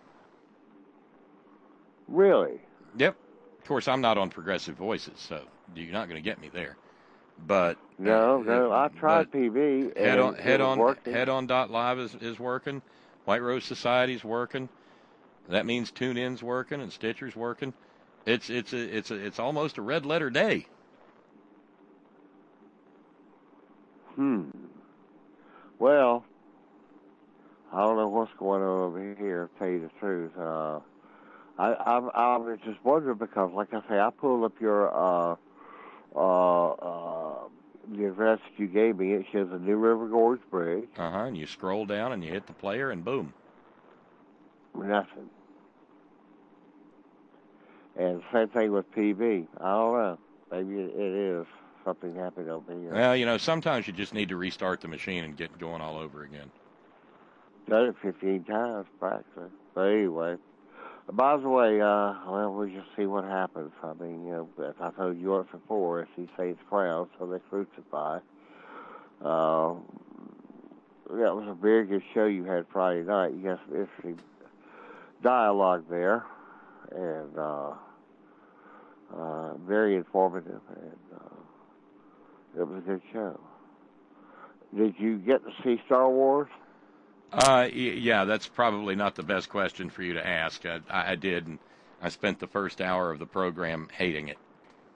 Really? Yep. Of course, I'm not on Progressive Voices, so you're not going to get me there. But no, uh, no, I tried P V. Head on, head on, working. head on. Dot live is is working. White Rose Society's working. That means TuneIn's working and Stitcher's working. It's it's a, it's a, it's almost a red letter day. Hmm. Well, I don't know what's going on over here. To tell you the truth, uh, I I I was just wondering because, like I say, I pulled up your uh uh uh the address that you gave me. It shows the New River Gorge Bridge. Uh huh. And you scroll down and you hit the player and boom. Nothing. And same thing with P V. I don't know. Maybe it is. Something happened over here. Well, you know, sometimes you just need to restart the machine and get going all over again. Done it fifteen times, practically. But anyway. By the way, uh, well, we'll just see what happens. I mean, you know, as I told you once before, if he saves crown, so they crucify. Uh, that was a very good show you had Friday night. You got some interesting dialogue there. And uh, uh, very informative, and uh, it was a good show. Did you get to see Star Wars? Uh, yeah, that's probably not the best question for you to ask. I, I did, and I spent the first hour of the program hating it.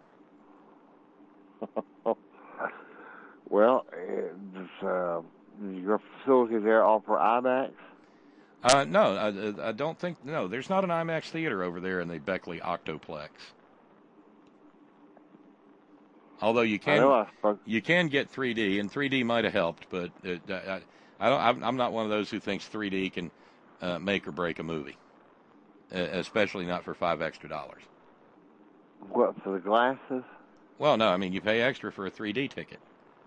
Well, does, uh, does your facility there offer IMAX? Uh, no, I, I don't think, no, there's not an IMAX theater over there in the Beckley Octoplex. Although you can, I I you can get three D, and three D might have helped, but it, I, I don't, I'm not one of those who thinks three D can uh, make or break a movie, uh, especially not for five extra dollars. What, for the glasses? Well, no, I mean, you pay extra for a three D ticket.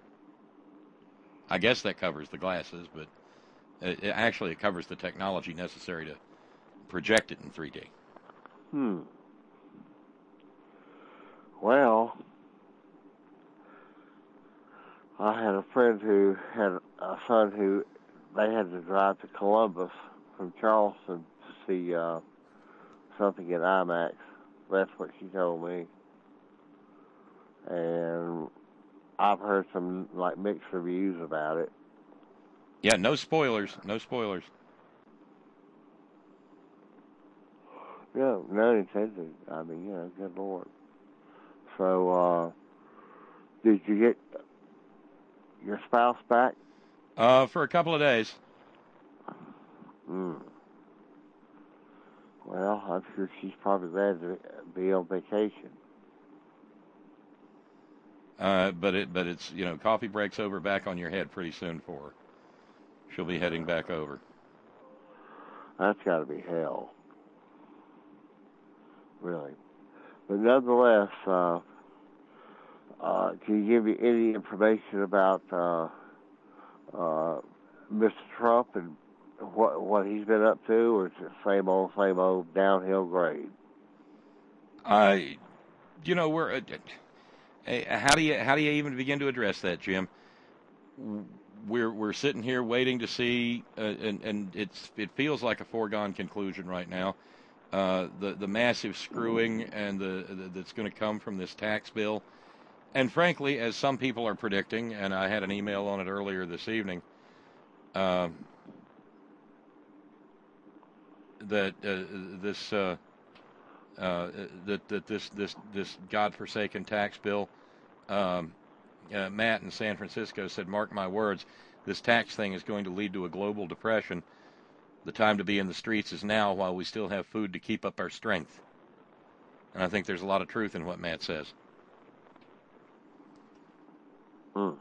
I guess that covers the glasses, but It, it actually, it covers the technology necessary to project it in three D. Hmm. Well, I had a friend who had a son who they had to drive to Columbus from Charleston to see uh, something at IMAX. That's what she told me. And I've heard some like mixed reviews about it. Yeah, no spoilers. No spoilers. No, none intended. I mean, you know, good Lord. So, uh, did you get your spouse back? Uh, for a couple of days. Hmm. Well, I'm sure she's probably glad to be on vacation. Uh, but it, but it's, you know, coffee breaks over back on your head pretty soon for her. She'll be heading back over. That's got to be hell. Really. But nonetheless, uh, uh, can you give me any information about uh, uh, Mister Trump and what what he's been up to, or is it same old, same old downhill grade? Uh, you know, we're, uh, how do you how do you even begin to address that, Jim? we're we're sitting here waiting to see, uh, and and it's it feels like a foregone conclusion right now. Uh, the the massive screwing and the, the that's going to come from this tax bill, and frankly, as some people are predicting, and I had an email on it earlier this evening, uh, that uh, this uh, uh, that that this this this godforsaken tax bill. Um, Uh, Matt in San Francisco said, mark my words, this tax thing is going to lead to a global depression. The time to be in the streets is now while we still have food to keep up our strength. And I think there's a lot of truth in what Matt says. Hmm.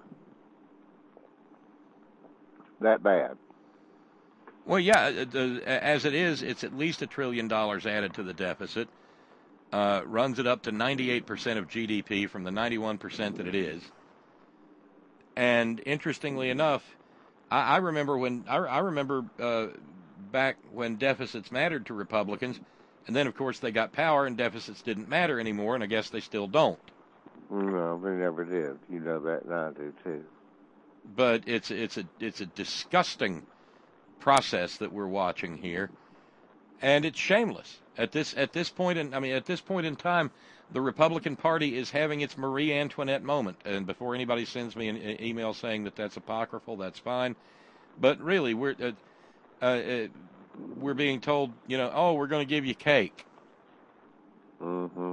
That bad? Well, yeah, uh, as it is, it's at least a trillion dollars added to the deficit. Uh, runs it up to ninety-eight percent of G D P from the ninety-one percent that it is. And interestingly enough, I, I remember when I, I remember uh, back when deficits mattered to Republicans, and then of course they got power and deficits didn't matter anymore, and I guess they still don't. No, they never did. You know that, and I do too. But it's it's a it's a disgusting process that we're watching here, and it's shameless at this at this point in I mean at this point in time. The Republican Party is having its Marie Antoinette moment. And before anybody sends me an email saying that that's apocryphal, that's fine. But really, we're uh, uh, uh, we're being told, you know, oh, we're going to give you cake. Mm-hmm.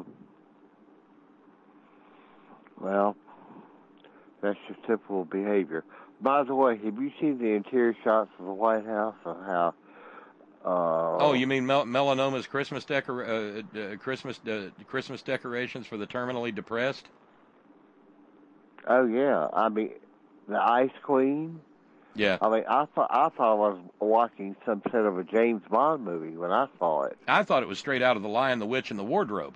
Well, that's just typical behavior. By the way, have you seen the interior shots of the White House on how? Uh, oh, you mean Mel- Melanoma's Christmas decor- uh, uh, Christmas uh, Christmas decorations for the terminally depressed? Oh yeah, I mean the Ice Queen. Yeah. I mean, I thought I thought I was watching some sort of a James Bond movie when I saw it. I thought it was straight out of The Lion, the Witch, and the Wardrobe.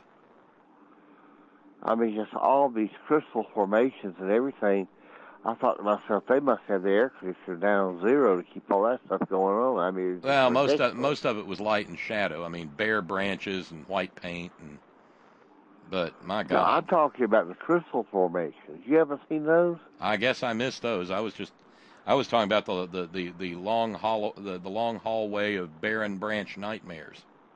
I mean, just all these crystal formations and everything. I thought to myself, they must have the air conditioner down zero to keep all that stuff going on. I mean, well, most of, most of it was light and shadow. I mean, bare branches and white paint, and but my God, no, I'm talking about the crystal formations. You ever seen those? I guess I missed those. I was just, I was talking about the the the, the long hollow the, the long hallway of barren branch nightmares.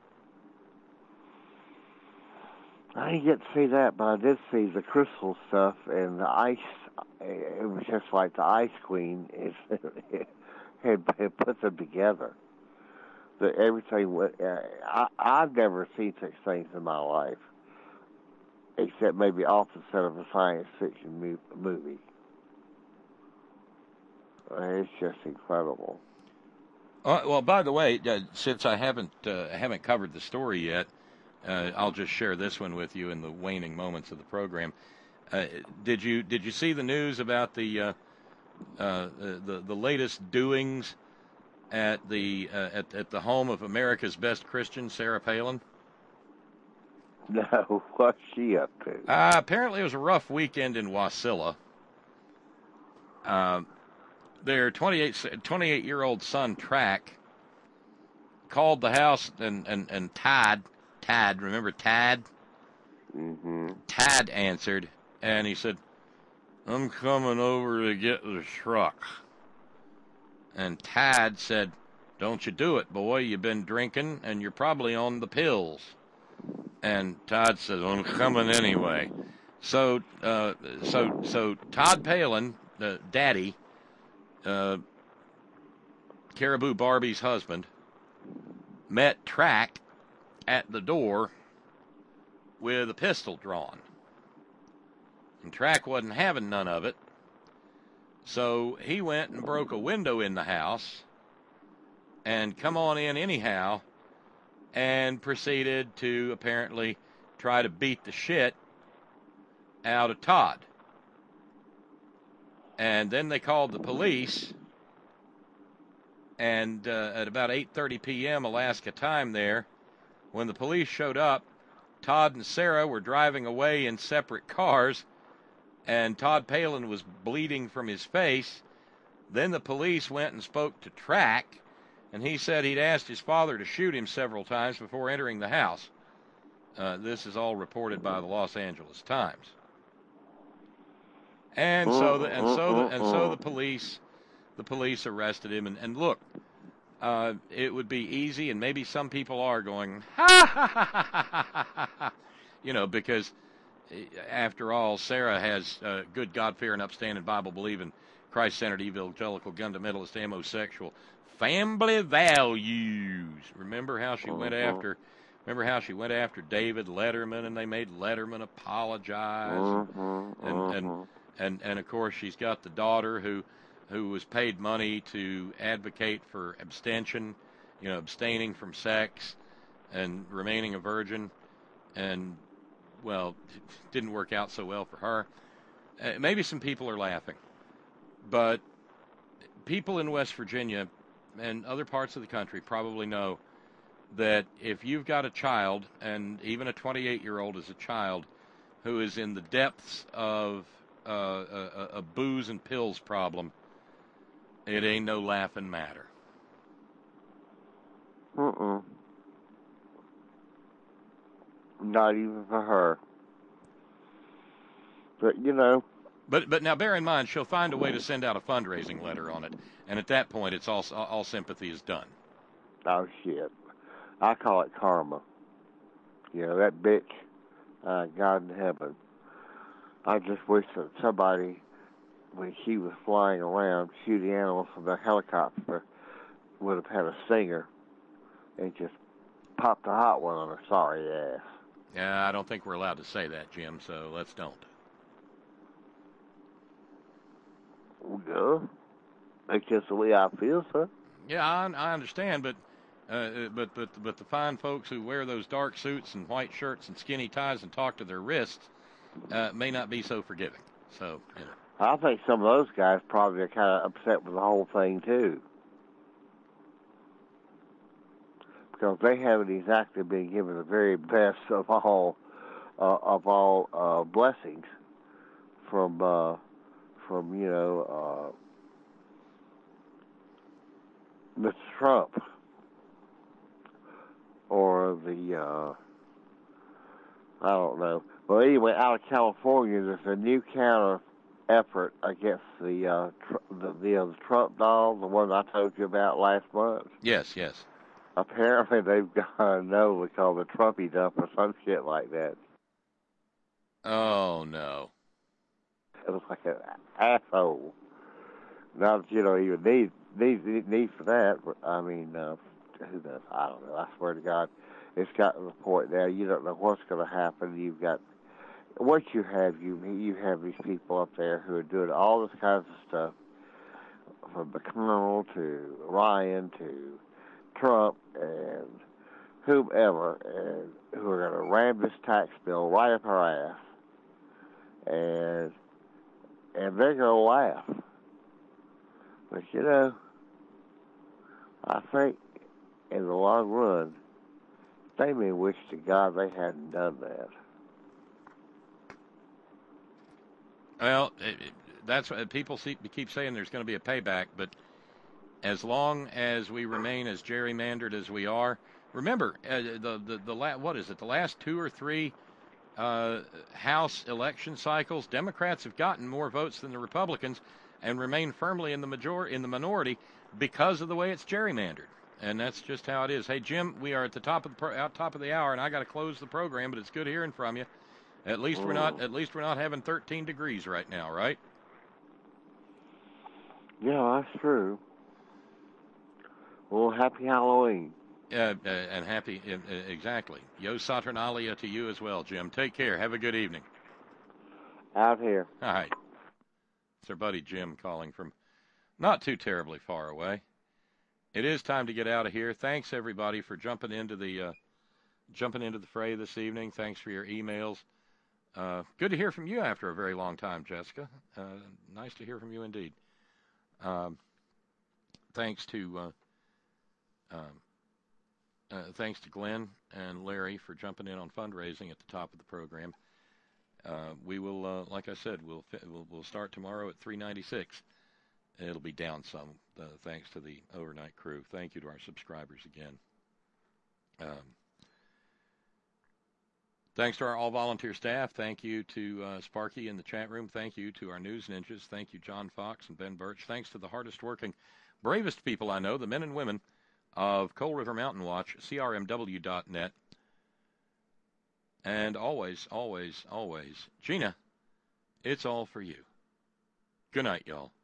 I didn't get to see that, but I did see the crystal stuff and the ice. It was just like the Ice Queen is, had, had put them together. The, everything was, uh, I, I've never seen such things in my life, except maybe off the set of a science fiction mu- movie. It's just incredible. Uh, well, by the way, uh, since I haven't uh, haven't covered the story yet, uh, I'll just share this one with you in the waning moments of the program. Uh, did you did you see the news about the uh, uh, the the latest doings at the uh, at at the home of America's best Christian, Sarah Palin? No, what's she up to? Uh, apparently, it was a rough weekend in Wasilla. Uh, their twenty-eight-year-old son, Track, called the house, and, and, and Tad, Tad, remember Tad? Mm-hmm. Tad answered, and he said, I'm coming over to get the truck. And Tad said, don't you do it, boy. You've been drinking, and you're probably on the pills. And Todd says, I'm coming anyway. So, uh, so, so Todd Palin, uh, Daddy, uh, Caribou Barbie's husband, met Track at the door with a pistol drawn. And Track wasn't having none of it. So he went and broke a window in the house and come on in anyhow, and proceeded to apparently try to beat the shit out of Todd. And then they called the police, and uh, at about eight thirty p.m. Alaska time there, when the police showed up, Todd and Sarah were driving away in separate cars, and Todd Palin was bleeding from his face. Then the police went and spoke to Track, and he said he'd asked his father to shoot him several times before entering the house. Uh, this is all reported by the Los Angeles Times. And so the, and so the, and so the police the police arrested him. And, and look, uh, it would be easy, and maybe some people are going, ha, ha, ha, ha, ha, ha, ha, you know, because after all, Sarah has uh, good God-fearing, upstanding, Bible-believing, Christ-centered, evangelical, fundamentalist, homosexual, family values. Remember how she went after, remember how she went after David Letterman, and they made Letterman apologize, and and and, and, and of course she's got the daughter who, who was paid money to advocate for abstention, you know, abstaining from sex, and remaining a virgin, and well, it didn't work out so well for her. Uh, maybe some people are laughing, but people in West Virginia and other parts of the country probably know that if you've got a child, and even a twenty-eight-year-old is a child, who is in the depths of uh, a, a booze and pills problem, it ain't no laughing matter. Mm-mm. Not even for her. But, you know. But but now bear in mind, she'll find a way to send out a fundraising letter on it. And at that point, it's all, all sympathy is done. Oh, shit. I call it karma. You know, that bitch, uh, God in heaven. I just wish that somebody, when she was flying around, shooting animals from the helicopter, would have had a stinger and just popped a hot one on her sorry ass. Yeah, I don't think we're allowed to say that, Jim, so let's don't. Yeah. That's just the way I feel, sir. Yeah, I, I understand, but uh, but but but the fine folks who wear those dark suits and white shirts and skinny ties and talk to their wrists uh, may not be so forgiving. So, you know. I think some of those guys probably are kind of upset with the whole thing too, because they haven't exactly been given the very best of all uh, of all uh, blessings from uh, from you know. Uh, Mister Trump, or the, uh, I don't know. Well, anyway, out of California, there's a new counter effort against the, uh, tr- the, the, uh, the Trump doll, the one I told you about last month. Yes, yes. Apparently, they've got a note called the Trumpy Dump or some shit like that. Oh, no. It was like an asshole. Not that you don't even need need need for that. But, I mean, uh, who knows? I don't know. I swear to God, it's gotten to the point now. You don't know what's going to happen. You've got what you have. You you have these people up there who are doing all this kinds of stuff, from McConnell to Ryan to Trump and whomever, and who are going to ram this tax bill right up our ass, and and they're going to laugh. But, you know, I think in the long run, they may wish to God they hadn't done that. Well, it, it, that's what people see, keep saying there's going to be a payback, but as long as we remain as gerrymandered as we are, remember, uh, the, the, the la- what is it, the last two or three uh, House election cycles, Democrats have gotten more votes than the Republicans, and remain firmly in the major in the minority because of the way it's gerrymandered, and that's just how it is. Hey, Jim, we are at the top of the pro- out top of the hour, and I got to close the program, but it's good hearing from you. At least we're not at least we're not having thirteen degrees right now, right? Yeah, that's true. Well, happy Halloween. Uh, uh, and happy uh, exactly. Yo Saturnalia to you as well, Jim. Take care. Have a good evening. Out here. All right. It's our buddy Jim calling from not too terribly far away. It is time to get out of here. Thanks everybody for jumping into the uh, jumping into the fray this evening. Thanks for your emails. Uh, good to hear from you after a very long time, Jessica. Uh, nice to hear from you indeed. Um, thanks to uh, um, uh, thanks to Glenn and Larry for jumping in on fundraising at the top of the program. Uh, we will, uh, like I said, we'll, we'll we'll start tomorrow at three ninety-six. It'll be down some, uh, thanks to the overnight crew. Thank you to our subscribers again. Um, Thanks to our all-volunteer staff. Thank you to uh, Sparky in the chat room. Thank you to our news ninjas. Thank you, John Fox and Ben Birch. Thanks to the hardest-working, bravest people I know, the men and women of Coal River Mountain Watch, C R M W dot net. And always, always, always, Gina, it's all for you. Good night, y'all.